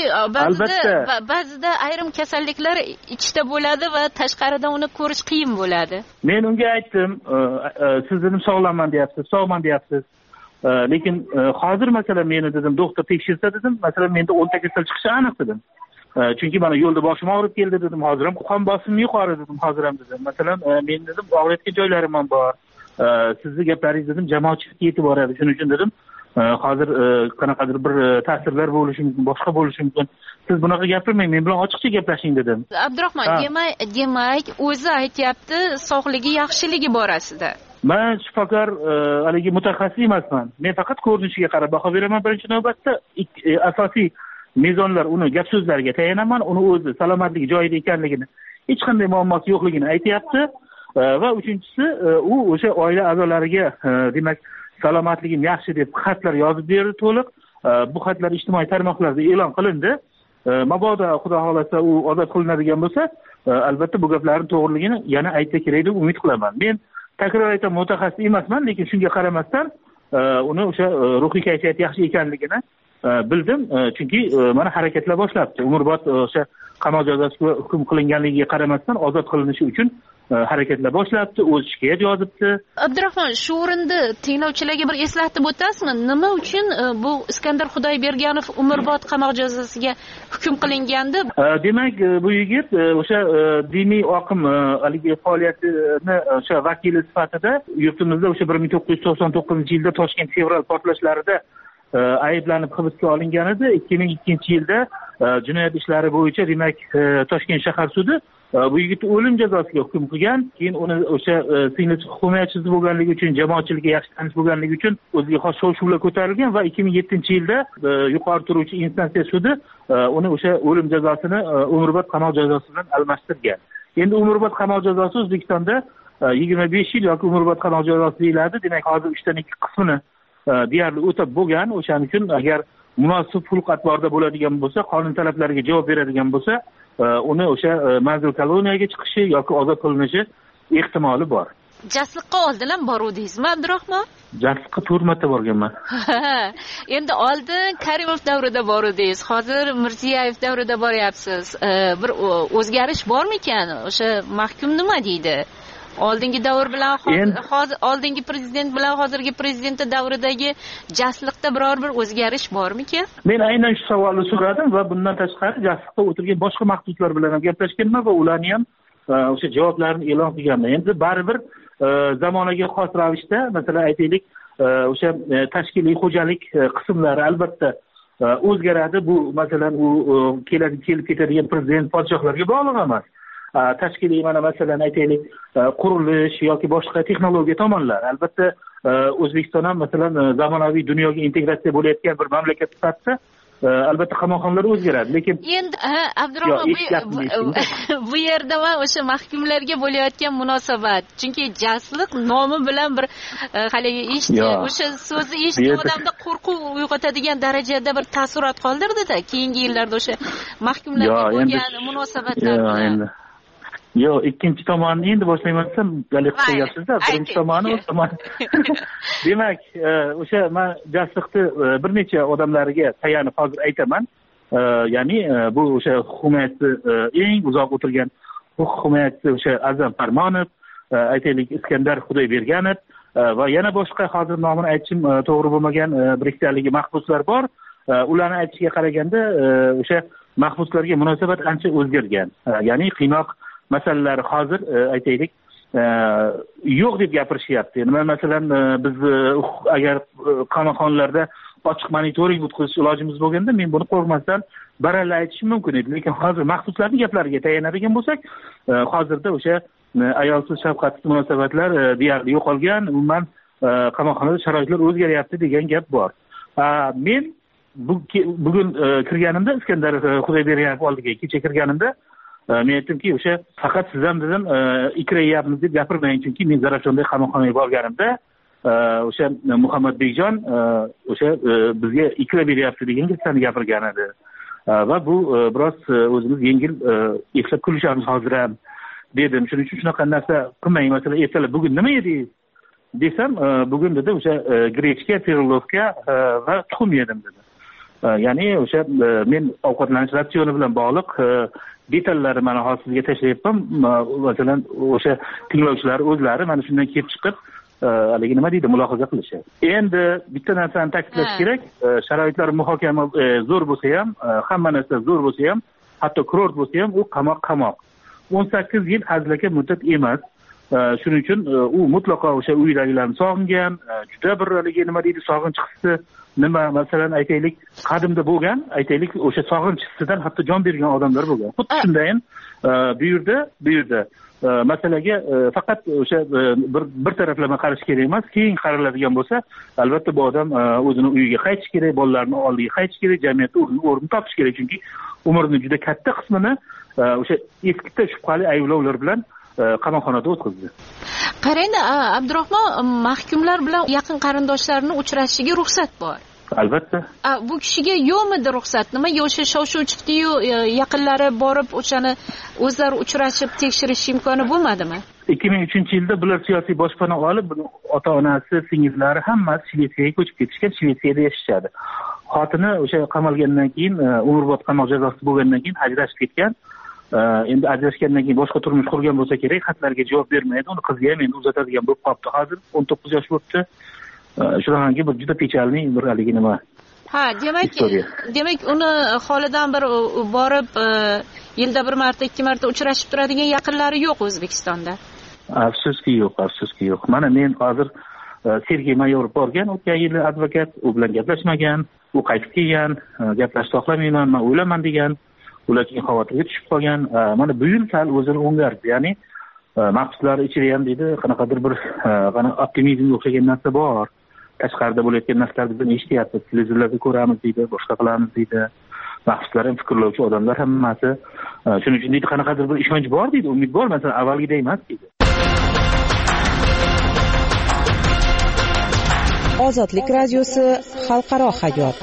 ba'zida ayrim kasalliklar ichda bo'ladi va tashqaridan uni ko'rish qiyin bo'ladi. Men unga aytdim, siz dedim sog'lomman deyapsiz, sog'man deyapsiz. Lekin hozir masalan meni dedim doktor tekshirsa dedim, masalan menda 10 ta kasal chiqishi aniq dedim. Chunki mana yo'lda boshim og'rib keldi dedim, hozir ham qon bosimim yuqori dedim, hozir ham dedim. Masalan men dedim og'riyotgan joylarim ham bor. Sizni gaplaringiz dedim jamoatchilikka yetib boradi. Shuning uchun dedim hozir qanaqadir bir ta'sirlar bo'lishi mumkin, boshqa bo'lishi mumkin. Siz bunaqa gapirmang, men bilan ochiqcha gaplashing dedim. Abdurahmon, demak o'zi aytyapti sog'ligi yaxshiligi borasida. Men shifokor haligi mutaxassis emasman. Men faqat ko'rinishiga qarab baho beraman birinchi navbatda. Asosiy mezonlar uni gap so'zlariga tayinaman, uni o'zi salomatligi joyida ekanligini, hech qanday muammosi yo'qligini aytyapti va uchinchisi u o'sha oila a'zolariga demak salomatligim yaxshi deb xatlar yozib berdi to'liq. Bu xatlar ijtimoiy tarmoqlarda e'lon qilindi. Mabodo xudo xolasa u ozod qilinadigan bo'lsa, albatta bu gaplarning to'g'riligini yana aytsa kerak deb umid qilaman. Men takror aytaman, mutaxassis emasman, lekin shunga qaramasdan uni o'sha ruhiy kayfiyati yaxshi ekanligini bildim. Chunki mana harakatlar boshlabdi. Umrbod o'sha qamoq jazosiga hukm qilinganligiga qaramasdan ozod qilinishi uchun harakatlar boshlabdi, o'z shikoyat yozibdi. Abdurahmon, shu o'rinda tinglovchilarga bir eslatib o'tasizmi? Nima uchun bu Iskandar Xudoyberganov umrbod qamoq jazosiga hukm qilingandi? Demak, bu yigit o'sha diniy oqim haligi faoliyatini o'sha vakili sifatida yurtimizda o'sha 1999-yilda Toshkent fevral portlashlarida ayblanib hibsga olingan edi. 2002-yilda jinoyat ishlari bo'yicha demak Toshkent shahar sudi bu yigitni o'lim jazosiga hukm qilgan. Keyin uni o'sha singlisi himoyachisi bo'lganligi uchun, jamoatchilikka yaxshi tanish bo'lganligi uchun o'ziga xos shov-shuvlar ko'tarilgan va 2007-yilda yuqori turuvchi instansiya sudi uni o'sha o'lim jazosini umrbod qamoq jazosi bilan almashtirgan. Endi umrbod qamoq jazosi O'zbekistonda 25 yil yoki umrbod qamoq jazosi deyiladi. Demak, hozir 3dan 2 qismini deyarli o'tab bo'lgan. O'shaning uchun agar munosib xulq atvorda bo'ladigan bo'lsa, qonun talablariga javob beradigan bo'lsa, uni o'sha manzil koloniyaga chiqishi yoki ozod qilinishi ehtimoli bor. Jasliqqa oldin ham boruvdingizmi, Abdurahmon? Jasliqqa 4 marta borganman. Endi oldin Karimov davrida boruvdingiz, hozir Mirziyoyev davrida boryapsiz. Bir o'zgarish bormikan? O'sha mahkum nima deydi? Oldingi davr bilan hozir oldingi prezident bilan hozirgi prezident davridagi jasliqda biror bir o'zgarish bormikan? Men aynan shu savolni so'radim va bundan tashqari jasliqda o'tirgan boshqa mahbuslar bilan ham gaplashganman va ularni ham o'sha javoblarini e'lon qilganman. Endi baribir zamonaga xos ravishda, masalan aytaylik, o'sha tashkiliy xo'jalik qismlari albatta o'zgaradi. Bu masalan u kelib ketadigan prezident podshohlarga bog'liq emas. Tashkiliy mana masalan aytaylik qurilish yoki boshqa texnologiya tomonlar. Albatta O'zbekiston ham masalan zamonaviy dunyoga integratsiya bo'layotgan bir mamlakat sifatida albatta qamoqxonalar o'zgaradi, lekin endi Abdurahmon, bu yerda va o'sha mahkumlarga bo'layotgan munosabat, chunki jasliq nomi bilan bir haligi o'sha so'zni eshitgan odamda qo'rquv uyg'otadigan darajada bir taassurot qoldirdi-da keyingi yillarda o'sha mahkumlarga bo'lgan munosabatlar bilan. Yo'q, ikkinchi tomonni endi boshlayman desam, galik qo'yapsiz-da. Birinchi tomoni Demak, o'sha men jasliqni bir necha odamlariga tayanib hozir aytaman. Ya'ni bu o'sha hukumatni eng uzoq o'tirgan hukumatni o'sha Azam Farmonov, aytaylik Iskandar Xudoyberganov va yana boshqa hozir nomini aytishim to'g'ri bo'lmagan bir ikkitalik mahbuslar bor. Ularni aytishiga qaraganda o'sha mahbuslarga munosabat ancha o'zgargan. Ya'ni qiynoq masalalar hozir aytaylik yo'q deb gapirishyapti. Nima masalan biz agar qamoqxonalarda ochiq monitoring o'tkazish ilojimiz bo'lganda men buni qo'rqmasdan baralla aytishim mumkin edi. Lekin hozir mahbuslarning gaplariga tayanadigan bo'lsak, hozirda o'sha ayolsiz shafqatsiz munosabatlar deyarli yo'qolgan, umuman qamoqxonada sharoitlar o'zgaryapti degan gap bor. Men bugun kirganimda Iskandar Xudoyberganov oldiga kecha kirganimda men aytdimki, o'sha faqat siz ham dedim ikrayapmiz deb gapirmang, chunki men Zarafshonda qamoqxonaga borganimda o'sha Muhammadbekjon o'sha bizga ikra beryapti degan gaplarni gapirgan edi. va bu biroz o'zimiz yengil eslab kulishamiz hozir ham dedim. Shuning uchun shunaqa narsa qilmang. Masalan, ertalab bugun nima edingiz desam, bugun dedi o'sha grechka, piroglovka va tuxum yedim dedi. Ya'ni o'sha men ovqatlanish ratsioni bilan bog'liq detallari mana hozir sizga tashlayapman. Masalan, o'sha tinglovchilar o'zlari mana shundan kelib chiqib haligi nima deydi, mulohaza qilishadi. Endi bitta narsani ta'kidlash kerak, sharoitlar muhokama zo'r bo'lsa ham, hamma narsa zo'r bo'lsa ham, hatto kurort bo'lsa ham u qamoq. 18 yil hazilaka muddat emas. Shuning uchun u mutlaqo o'sha uydagilarni sog'ingan, juda bir haligi nima deydi, sog'inch hissi nima, masalan aytaylik, qadimda bo'lgan, aytaylik o'sha sog'inch hissidan hatto jon bergan odamlar bo'lgan. Xuddi shunday ham bu yerda masalaga faqat o'sha bir taraflama qarash kerak emas. Keyin qaraladigan bo'lsa, albatta bu odam o'zini uyiga qaytish kerak, bolalarni oldiga qaytish kerak, jamiyatda o'rni topish kerak, chunki umrining juda katta qismini o'sha eskita shubhali ayblovlar bilan qamoqxonada o'tkazdi. Qarang, Abdurahmon, mahkumlar bilan yaqin qarindoshlarini uchrashishiga ruxsat bor. Albatta. Bu kishiga yo'qmidi ruxsat? Nimaga o'sha shov-shuv chiqdi-yu, yaqinlari borib o'shani o'zlari uchrashib tekshirish imkoni bo'lmadimi? 2003-yilda bular siyosiy boshpana olib, ota-onasi, singillari hammasi Shvetsiyaga ko'chib ketishgan, Shvetsiyada yashashadi. Xotini o'sha qamalgandan keyin, umrbod qamoq jazosi bo'lgandan keyin ajrashib ketgan. Endi ajrashgandan keyin boshqa turmush qurgan bo'lsa kerak, xatlarga javob bermaydi. Uni qiziga ham endi uzatadigan bo'lib qolibdi. Hozir 19 yosh bo'libdi. Shunaqangi bir juda pechalli bir haligi nima. Demak uni holidan bir borib yilda bir marta, ikki marta uchrashib turadigan yaqinlari yo'q O'zbekistonda. Afsuski yo'q. Mana men hozir Sergey Mayor borgan, o'tgan yili advokat, u bilan gaplashmagan, u qaytib kelgan, gaplashishni xohlamayman, men o'ylaman degan. Ular keyin xavotirga tushib qolgan. Mana bu yil sal o'zini o'ngardi. Ya'ni mahbuslar ichida ham deydi, qanaqadir bir optimizmga o'xshagan narsa bor. Tashqarida bo'layotgan narsalarni biz eshityapmiz, televizorlarda ko'ramiz deydi, boshqa qilamiz deydi. Mahbuslar ham fikrlovchi odamlar hammasi. Shuning uchun deydi, qanaqadir bir ishonch bor deydi, umid bor, masalan, avvalgidek emas deydi. Ozodlik radiosi xalqaro hayot.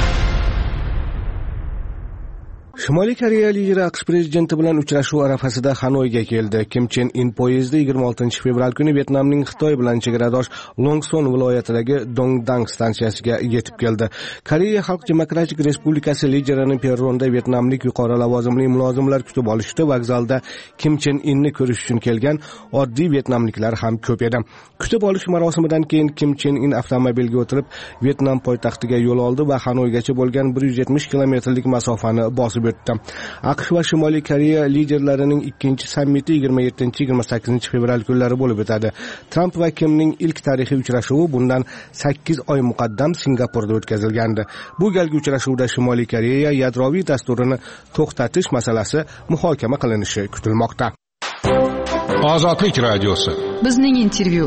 Shimoliy Koreya lideri AQSh prezidenti bilan uchrashuv arafasida Xanoyga keldi. Kim Chen In poyezdi 26 fevral kuni Vyetnamning Xitoy bilan chegaradosh Longson viloyatidagi Dongdang stansiyasiga yetib keldi. Koreya Xalq Demokratik Respublikasi liderining perronda vyetnamlik yuqori lavozimli mulozimlar kutib olishdi. Vokzalda Kim Chen Inni ko'rish uchun kelgan oddiy vyetnamliklar ham ko'p edi. Kutib olish marosimidan keyin Kim Chen In avtomobilga o'tirib Vyetnam poytaxtiga yo'l oldi va Xanoygacha bo'lgan 170 kilometrlik masofani bosib AQSh va Shimoliy Koreya liderlarining ikkinchi sammiti 27-28 fevral kunlari bo'lib o'tadi. Tramp va Kimning ilk tarixiy uchrashuvi bundan 8 oy muqaddam Singapurda o'tkazilgandi. Bu galgi uchrashuvda Shimoliy Koreya yadroviy dasturini to'xtatish masalasi muhokama qilinishi kutilmoqda. Ozodlik radiosi. Bizning intervyu.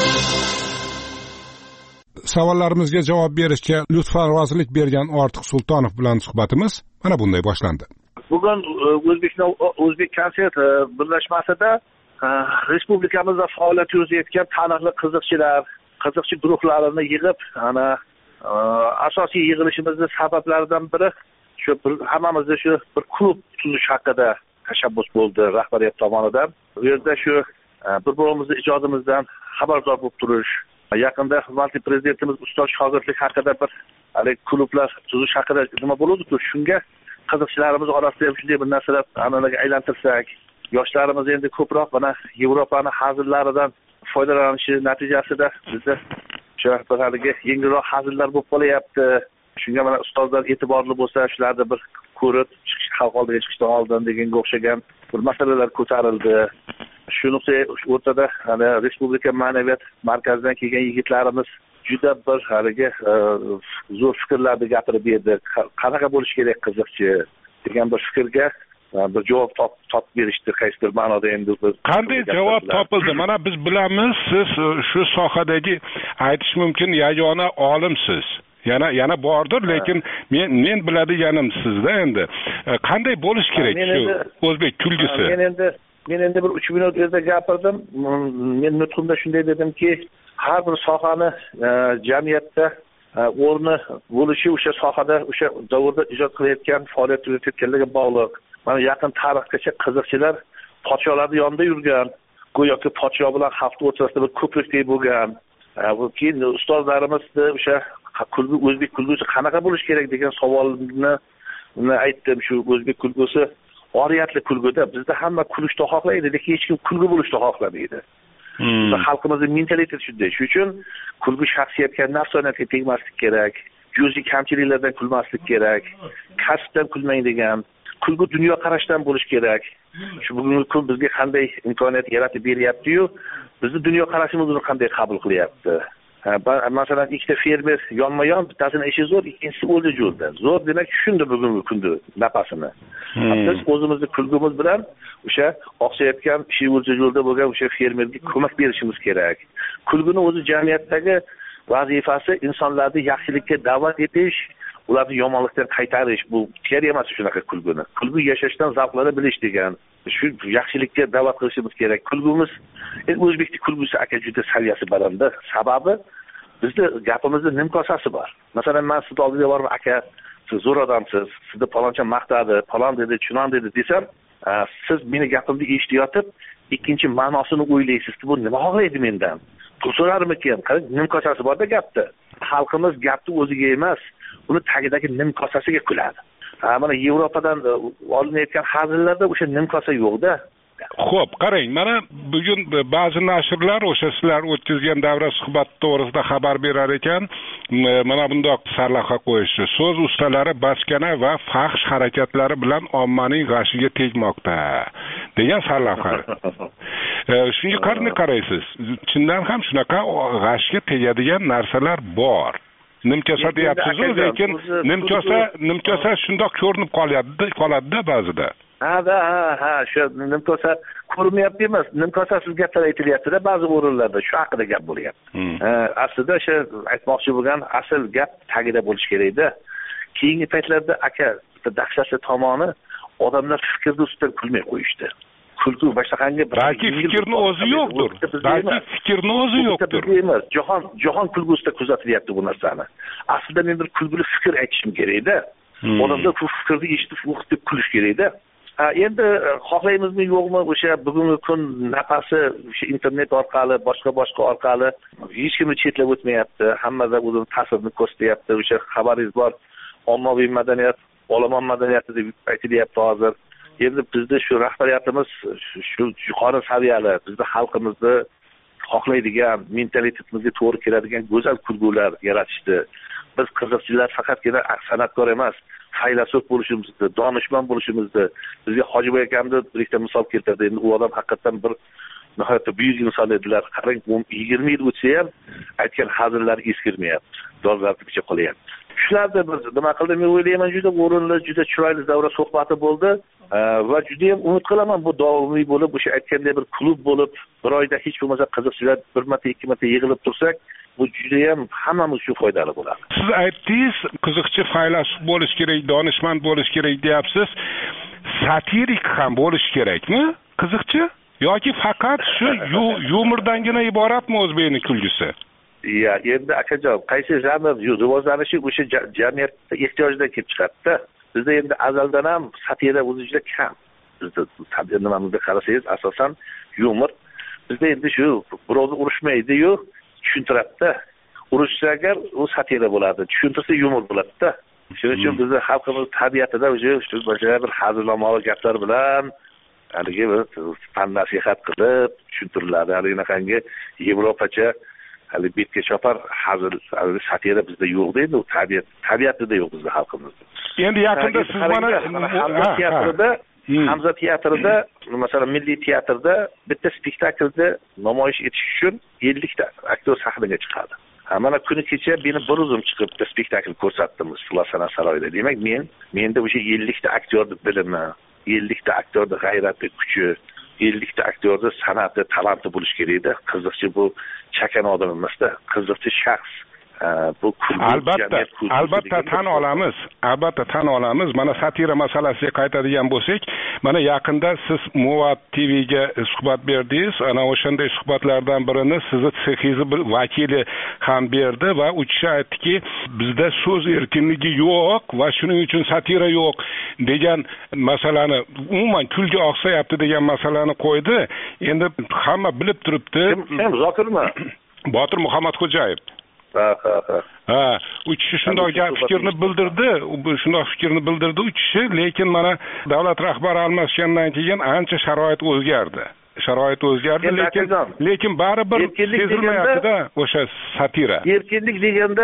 Savollarimizga javob berishga lutfarvozlik bergan Ortiq Sultonov bilan suhbatimiz mana bunday boshlandi. Bugun O'zbek konsert birlashmasida respublikamizda faoliyat yuritayotgan taniqli qiziqchi guruhlarini yig'ib, asosiy yig'ilishimizning sabablaridan biri shu hammamizda shu bir klub tuzish haqida tashabbus bo'ldi rahbariyat tomonidan. Bu yerda shu bir-birimizning ijodimizdan xabardor bo'lib turish, yaqinda hurmatli prezidentimiz ustoz shogirdlik haqida bir klublar tuzish haqida nima bo'ladi-ku, shunga qiziqchilarimiz orasida ham shunday bir narsalar an'anaga aylantirsak, yoshlarimiz endi ko'proq mana Yevropaning hazillaridan foydalanishi natijasida bizda shu haligi yengilroq hazillar bo'lib qolyapti. Shunga mana ustozlar e'tiborli bo'lsa, shularni bir ko'rib chiqish, xalq oldiga chiqishdan oldin deganga o'xshagan bir masalalar ko'tarildi. Shu nuqtai o'rtada Respublika ma'naviyat markazidan kelgan yigitlarimiz juda bir haligi zo'r fikrlarni gapirib berdi. Qanaqa bo'lish kerak qiziqchi degan bir fikrga bir javob topib berishdi. Qaysi bir ma'noda endi qanday javob topildi? Mana biz bilamiz, siz shu sohadagi aytish mumkin yagona olimsiz. Yana bordir, lekin men biladiganim sizda endi qanday bo'lish kerak shu o'zbek kulgisi? Men endi bir 3 minut o'zda gapirdim. Men nutqimda shunday dedimki, har bir sohani jamiyatda o'rni bo'lishi o'sha sohada o'sha davrda ijod qilayotgan faoliyat yuritayotganlarga bog'liq. Mana yaqin tarixgacha qiziqchilar podsholarning yonida yurgan, go'yoki podsho bilan xalq o'rtasida bir ko'prikdek bo'lgan. Keyin ustozlarimizda o'sha o'zbek kulgusi qanaqa bo'lishi kerak degan savolni aytdim. Shu o'zbek kulgusi oriyatli kulguda bizda hamma kulishni xohlaydi, lekin hech kim kulgu bo'lishni xohlamaydi. Xalqimizning mentaliteti shunday. Shuning uchun kulgu shaxsiyatga, nafsoniyatga tegmaslik kerak. Juz'iy kamchiliklardan kulmaslik kerak. Kasbdan kulmang degan. Kulgu dunyoqarashdan bo'lish kerak. Shu bugungi kun bizga qanday imkoniyat yaratib beryapti-yu, bizni dunyoqarashimizni qanday qabul qilyapti. Masalan, ikkita fermer yonma-yon, bittasini ishi zo'r, ikkinchisi o'zi yo'lda. Zo'r demak shunda bugungi kunda napasini. Biz o'zimizni kulgimiz bilan o'sha oqsayotgan ishi o'zi yo'lda bo'lgan o'sha fermerga ko'mak berishimiz kerak. Kulguni o'zi jamiyatdagi vazifasi insonlarni yaxshilikka da'vat etish, ularni yomonlikdan qaytarish. Bu kerak emas shunaqa kulguni. Kulgu yashashdan zavqlana bilish degan. Shu yaxshilikka da'vat qilishimiz kerak. Kulgimiz o'zbekning kulgusi aka juda saviyasi baland. Sababi bizda gapimizda nimkosasi bor. Masalan, men siz oldiga borib aka, siz zo'r odamsiz, sizni paloncha maqtadi, palon dedi, chunon dedi desam, siz meni gapimni eshitayotib, ikkinchi ma'nosini o'ylaysiz. Bu nima xohlaydi mendan? Pul so'rarmikan? Qarang, nimkosasi bor-da gapda. Xalqimiz gapni o'ziga emas, uni tagidagi nimkosasiga kuladi. Mana Yevropadan olinayotgan hazillarda o'sha nimkosa yo'q-da. Xo'p, qarang, mana bugun ba'zi nashrlar o'sha sizlar o'tkazgan davra suhbati to'g'risida xabar berar ekan, mana bundoq sarlavha qo'yishdi. So'z ustalari baskana va fahsh harakatlari bilan ommaning g'ashiga tegmoqda degan sarlavha. Shunga qanday qaraysiz? Chindan ham shunaqa g'ashga tegadigan narsalar bor. Nimkosa deyapsiz-ku, lekin nimkosa shundoq ko'rinib qoladi-da ba'zida. Ha, shu nimkosa ko'rinmayapti emas, nimkosasiz gaplar aytilyapti-da ba'zi o'rinlarda, shu haqida gap bo'lyapti. Aslida o'sha aytmoqchi bo'lgan asl gap tagida bo'lish kerak-da. Keyingi paytlarda aka dahshatli tomoni odamlar fikrni ustidan kulmay qo'yishdi. Kulgu boshqanga balki fikrni o'zi yo'qdir. Balki fikrni o'zi yo'qdir. Emas, jahon kulgusida kuzatilyapti bu narsani. Aslida men bir kulguli fikr aytishim kerak-da. Odamlar bu fikrni eshitib, o'qib kulish kerak-da. Endi xohlaymizmi yo'qmi o'sha bugungi kun nafasi o'sha internet orqali, boshqa orqali hech kimni chetlab o'tmayapti. Hammada o'zining ta'sirini ko'rsatyapti. O'sha xabaringiz bor, ommaviy madaniyat, olomon madaniyati deb aytilyapti hozir. Endi bizda shu rahbariyatimiz shu yuqori saviyali, bizda xalqimizni xohlaydigan, mentalitetimizga to'g'ri keladigan go'zal kulgular yaratishdi. Biz qiziqchilar faqatgina san'atkor emas, faylasuf bo'lishimizni, donishmand bo'lishimizni, bizga Hojiboy akamni birikta misol keltirdi. Endi u odam haqiqatan bir nihoyatda buyuk inson edilar. Qarang, 20 yil o'tsa ham aytgan hazillar eskirmayapti, dolzarblikcha qolyapti. Shularni biz nima qildim, men o'ylayman, juda o'rinli, juda chiroyli davra suhbati bo'ldi va juda ham umid qilaman bu davomiy bo'lib, o'sha aytgandek bir klub bo'lib, bir oyda hech bo'lmasa qiziqchilar bir marta, ikki marta yig'ilib tursak, bu juda ham hammamiz uchun foydali bo'ladi. Siz aytdingiz, qiziqchi faylasuf bo'lish kerak, donishmand bo'lish kerak deyapsiz. Satirik ham bo'lish kerakmi? Qiziqchi yoki faqat shu yumordangina iboratmi o'zbekning kulgusi? Ya, endi akajon, qaysi janr rivojlanishi o'sha jamiyatda ehtiyojdan kelib chiqadi-da. Bizda endi azaldan ham satira o'zi juda kam. Bizda satira nimamizga qarasangiz, asosan yumor. Bizda endi shu birovni urushmaydi-yu, tushuntiradi-da. Urushsa agar u satira bo'ladi, tushuntirsa yumor bo'ladi-da. Shuning uchun bizda xalqimiz tabiatida o'sha bir hazilomali gaplar bilan haligi bir fan nasihat qilib tushuntiriladi. Haligi Yevropacha hali betga chopar hazil, satira bizda yo'q deydi, u tabiatida yo'q bizda xalqimizda. Endi yaqinda siz mana Hamza teatrida, masalan Milliy teatrda bitta spektaklda namoyish etish uchun 50 ta aktyor sahnaga chiqadi. Mana kuni kecha meni bir o'zim chiqib bitta spektakl ko'rsatdim Sulasana saroyida. Demak, menda o'sha 50 ta aktyorning bilimi, 50 ta aktyorning g'ayrati, kuchi, 50 ta aktyorda san'ati, talanti bo'lish kerak-da. Qiziqchi bu chakan odam emas-da, qiziqchi shaxs. bu albatta tan olamiz mana satira masalasiga qaytadigan bo'lsak, mana yaqinda siz Muvat TVga suhbat berdingiz. Ana o'shanday suhbatlardan birini sizni sexingiz bir vakili ham berdi va u kishi aytdiki, bizda so'z erkinligi yo'q va shuning uchun satira yo'q degan masalani, umuman kulga oqsayapti degan masalani qo'ydi. Endi hamma bilib turibdi. Kim Zokirmi? Botir Muhammadxo'jayev. U kishi shundoq fikrni bildirdi u kishi, lekin mana davlat rahbari almashgandan keyin ancha sharoit o'zgardi, lekin baribir sezilmayapti-da o'sha satira. Erkinlik deganda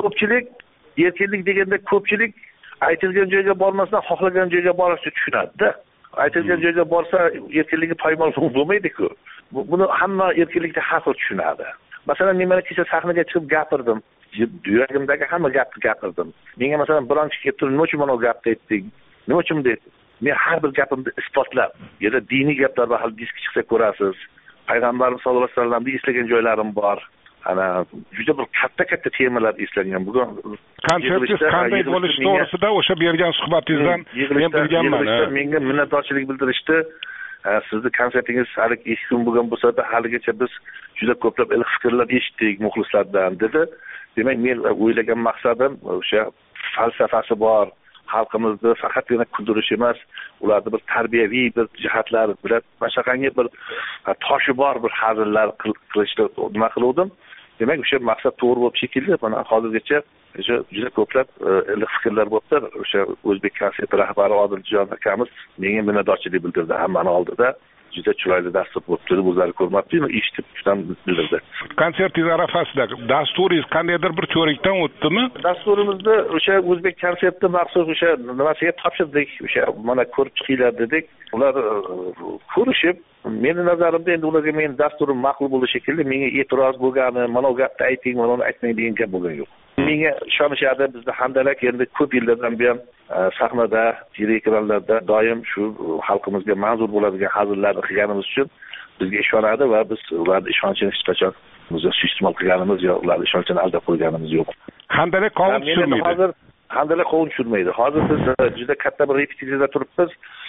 ko'pchilik aytilgan joyga bormasdan xohlagan joyga borishni tushunadi-da. Aytilgan joyga borsa erkinligi poymol bo'lmaydi-ku. Buni hamma erkinlikda har xil tushunadi. Masalan, men mana kecha sahnaga chiqib gapirdim. Yuragimdagi hamma gapni gapirdim. Menga masalan biron kishi kelib turib, "Nima uchun mana bu gapni aytding? Nima uchun deb?" Men har bir gapimni isbotlab, yana diniy gaplar va hal disk chiqsa ko'rasiz. Payg'ambarimiz sollallohu alayhi vasallamni eslagan joylarim bor. Ana juda bir katta temalar eslangan. Bugun konsertingiz qanday bo'lishi to'g'risida o'sha bergan suhbatingizdan men bilganman. Menga minnatdorchilik bildirishdi. Sizni konsertingiz hali 2 kun bo'lgan bo'lsa-da, haligacha biz juda ko'plab iliq fikrlar eshitdik muxlislardan dedi. Demak, men o'ylagan maqsadim o'sha falsafasi bor. Xalqimizni faqatgina kuldirish emas, ularni bir tarbiyaviy bir jihatlari bilan mashaqangi bir toshi bor bir hazillar qilishni nima qiluvdim. Demak, o'sha maqsad to'g'ri bo'lib shekilli, mana hozirgacha juda ko'plab iliq fikrlar bo'libdi. O'sha O'zbek konserti rahbari Odiljon akamiz menga minnatdorchilik bildirdi hammani oldida. Juda chiroyli dastur bo'libdi, o'zlari ko'rmabdi-yu, eshitib juda bildirdi. Konsertingiz arafasida dasturingiz qandaydir bir ko'rikdan o'tdimi? Dasturimizni o'sha O'zbek konserti maxsus o'sha nimasiga topshirdik. O'sha mana ko'rib chiqinglar dedik. Ular ko'rishib, meni nazarimda endi ularga men dasturim ma'qul bo'ldi shekilli, menga e'tiroz bo'lgani, mana bu gapni ayting, mana uni aytmang degan gap bo'lgan yo'q. Menga ishonishadi, bizda Handalak endi ko'p yillardan buyon sahnada, teleekranlarda doim shu xalqimizga manzur bo'ladigan hazillarni qilganimiz uchun bizga ishonadi va biz ularning ishonchini hech qachon suiiste'mol qilganimiz yo'q, ularning ishonchini aldab qo'yganimiz yo'q. Handalak qovun tushirmaydi. Handalak qovun tushirmaydi. Hozir biz juda katta bir repetitsiyada turibmiz.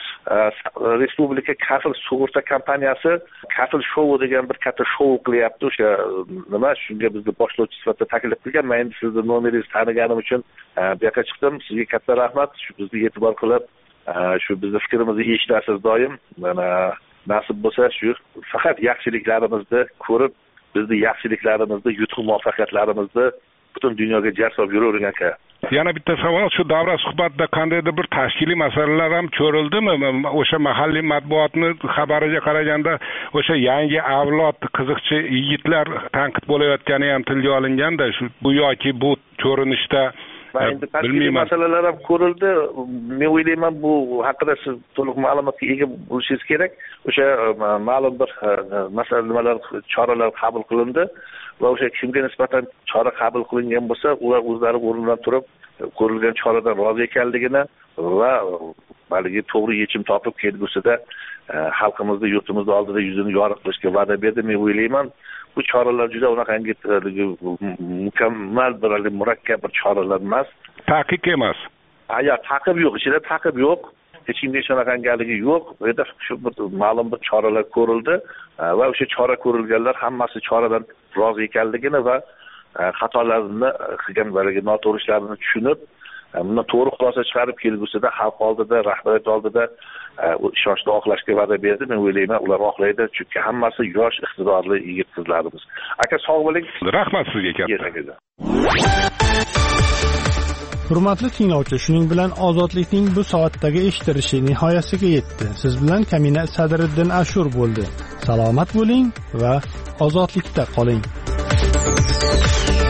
Respublika kafil sug'urta kompaniyasi kafil shou degan bir katta shou qilyapti. O'sha nima, shunga bizni boshlovchi sifatida taklif qilgan. Men endi sizni nomeringizni taniganim uchun bu yerga chiqdim. Sizga katta rahmat. Shu bizga e'tibor qilib, shu bizni fikrimizni eshitasiz doim. Mana nasib bo'lsa shu faqat yaxshiliklarimizni ko'rib, bizni yaxshiliklarimizni, yutuq muvaffaqiyatlarimizni butun dunyoga jar solib yuravergan ekan. Yana bitta savol, shu davra suhbatida qandaydir bir tashkiliy masalalar ham ko'rildimi? O'sha mahalliy matbuotni xabariga qaraganda o'sha yangi avlod qiziqchi yigitlar tanqid bo'layotgani ham tilga olinganda, shu bu yoki bu ko'rinishda endi tashkiliy masalalar ham ko'rildi. Men o'ylayman bu haqida siz to'liq ma'lumotga ega bo'lishingiz kerak. O'sha ma'lum bir masalalar, choralar qabul qilindi va o'sha kimga nisbatan chora qabul qilingan bo'lsa, ular o'zlari o'rnidan turib ko'rilgan choradan rozi ekanligini va balki to'g'ri yechim topib kelgusida xalqimizni, yurtimizni oldida yuzini yorug' qilishga va'da berdi. Men o'ylayman, bu choralar juda unaqangi mukammal bir murakkab bir choralar emas. Taqiq emas. Yo'q, taqib yo'q, ichida taqib yo'q. Hech kimga shunaqangaligi yo'q. Bu yerda shu ma'lum bir choralar ko'rildi va o'sha chora ko'rilganlar hammasi choradan rozi ekanligini va xatolarni qilgan balki noto'g'ri ishlarini tushunib, bundan to'g'ri xulosa chiqarib kelgusida xalq oldida, rahbariyat oldida ishonchni oqlashga va'da berdi. Men o'ylayman, ular oqlaydi, chunki hammasi yosh, iqtidorli yigit-qizlarimiz. Aka, sog' bo'ling. Rahmat sizga katta. Hurmatli tinglovchi, shuning bilan ozodlikning bu soatdagi eshitilishi nihoyasiga yetdi. Siz bilan Kamina Sadriddin Ashur bo'ldi. Salomat bo'ling va ozodlikda qoling.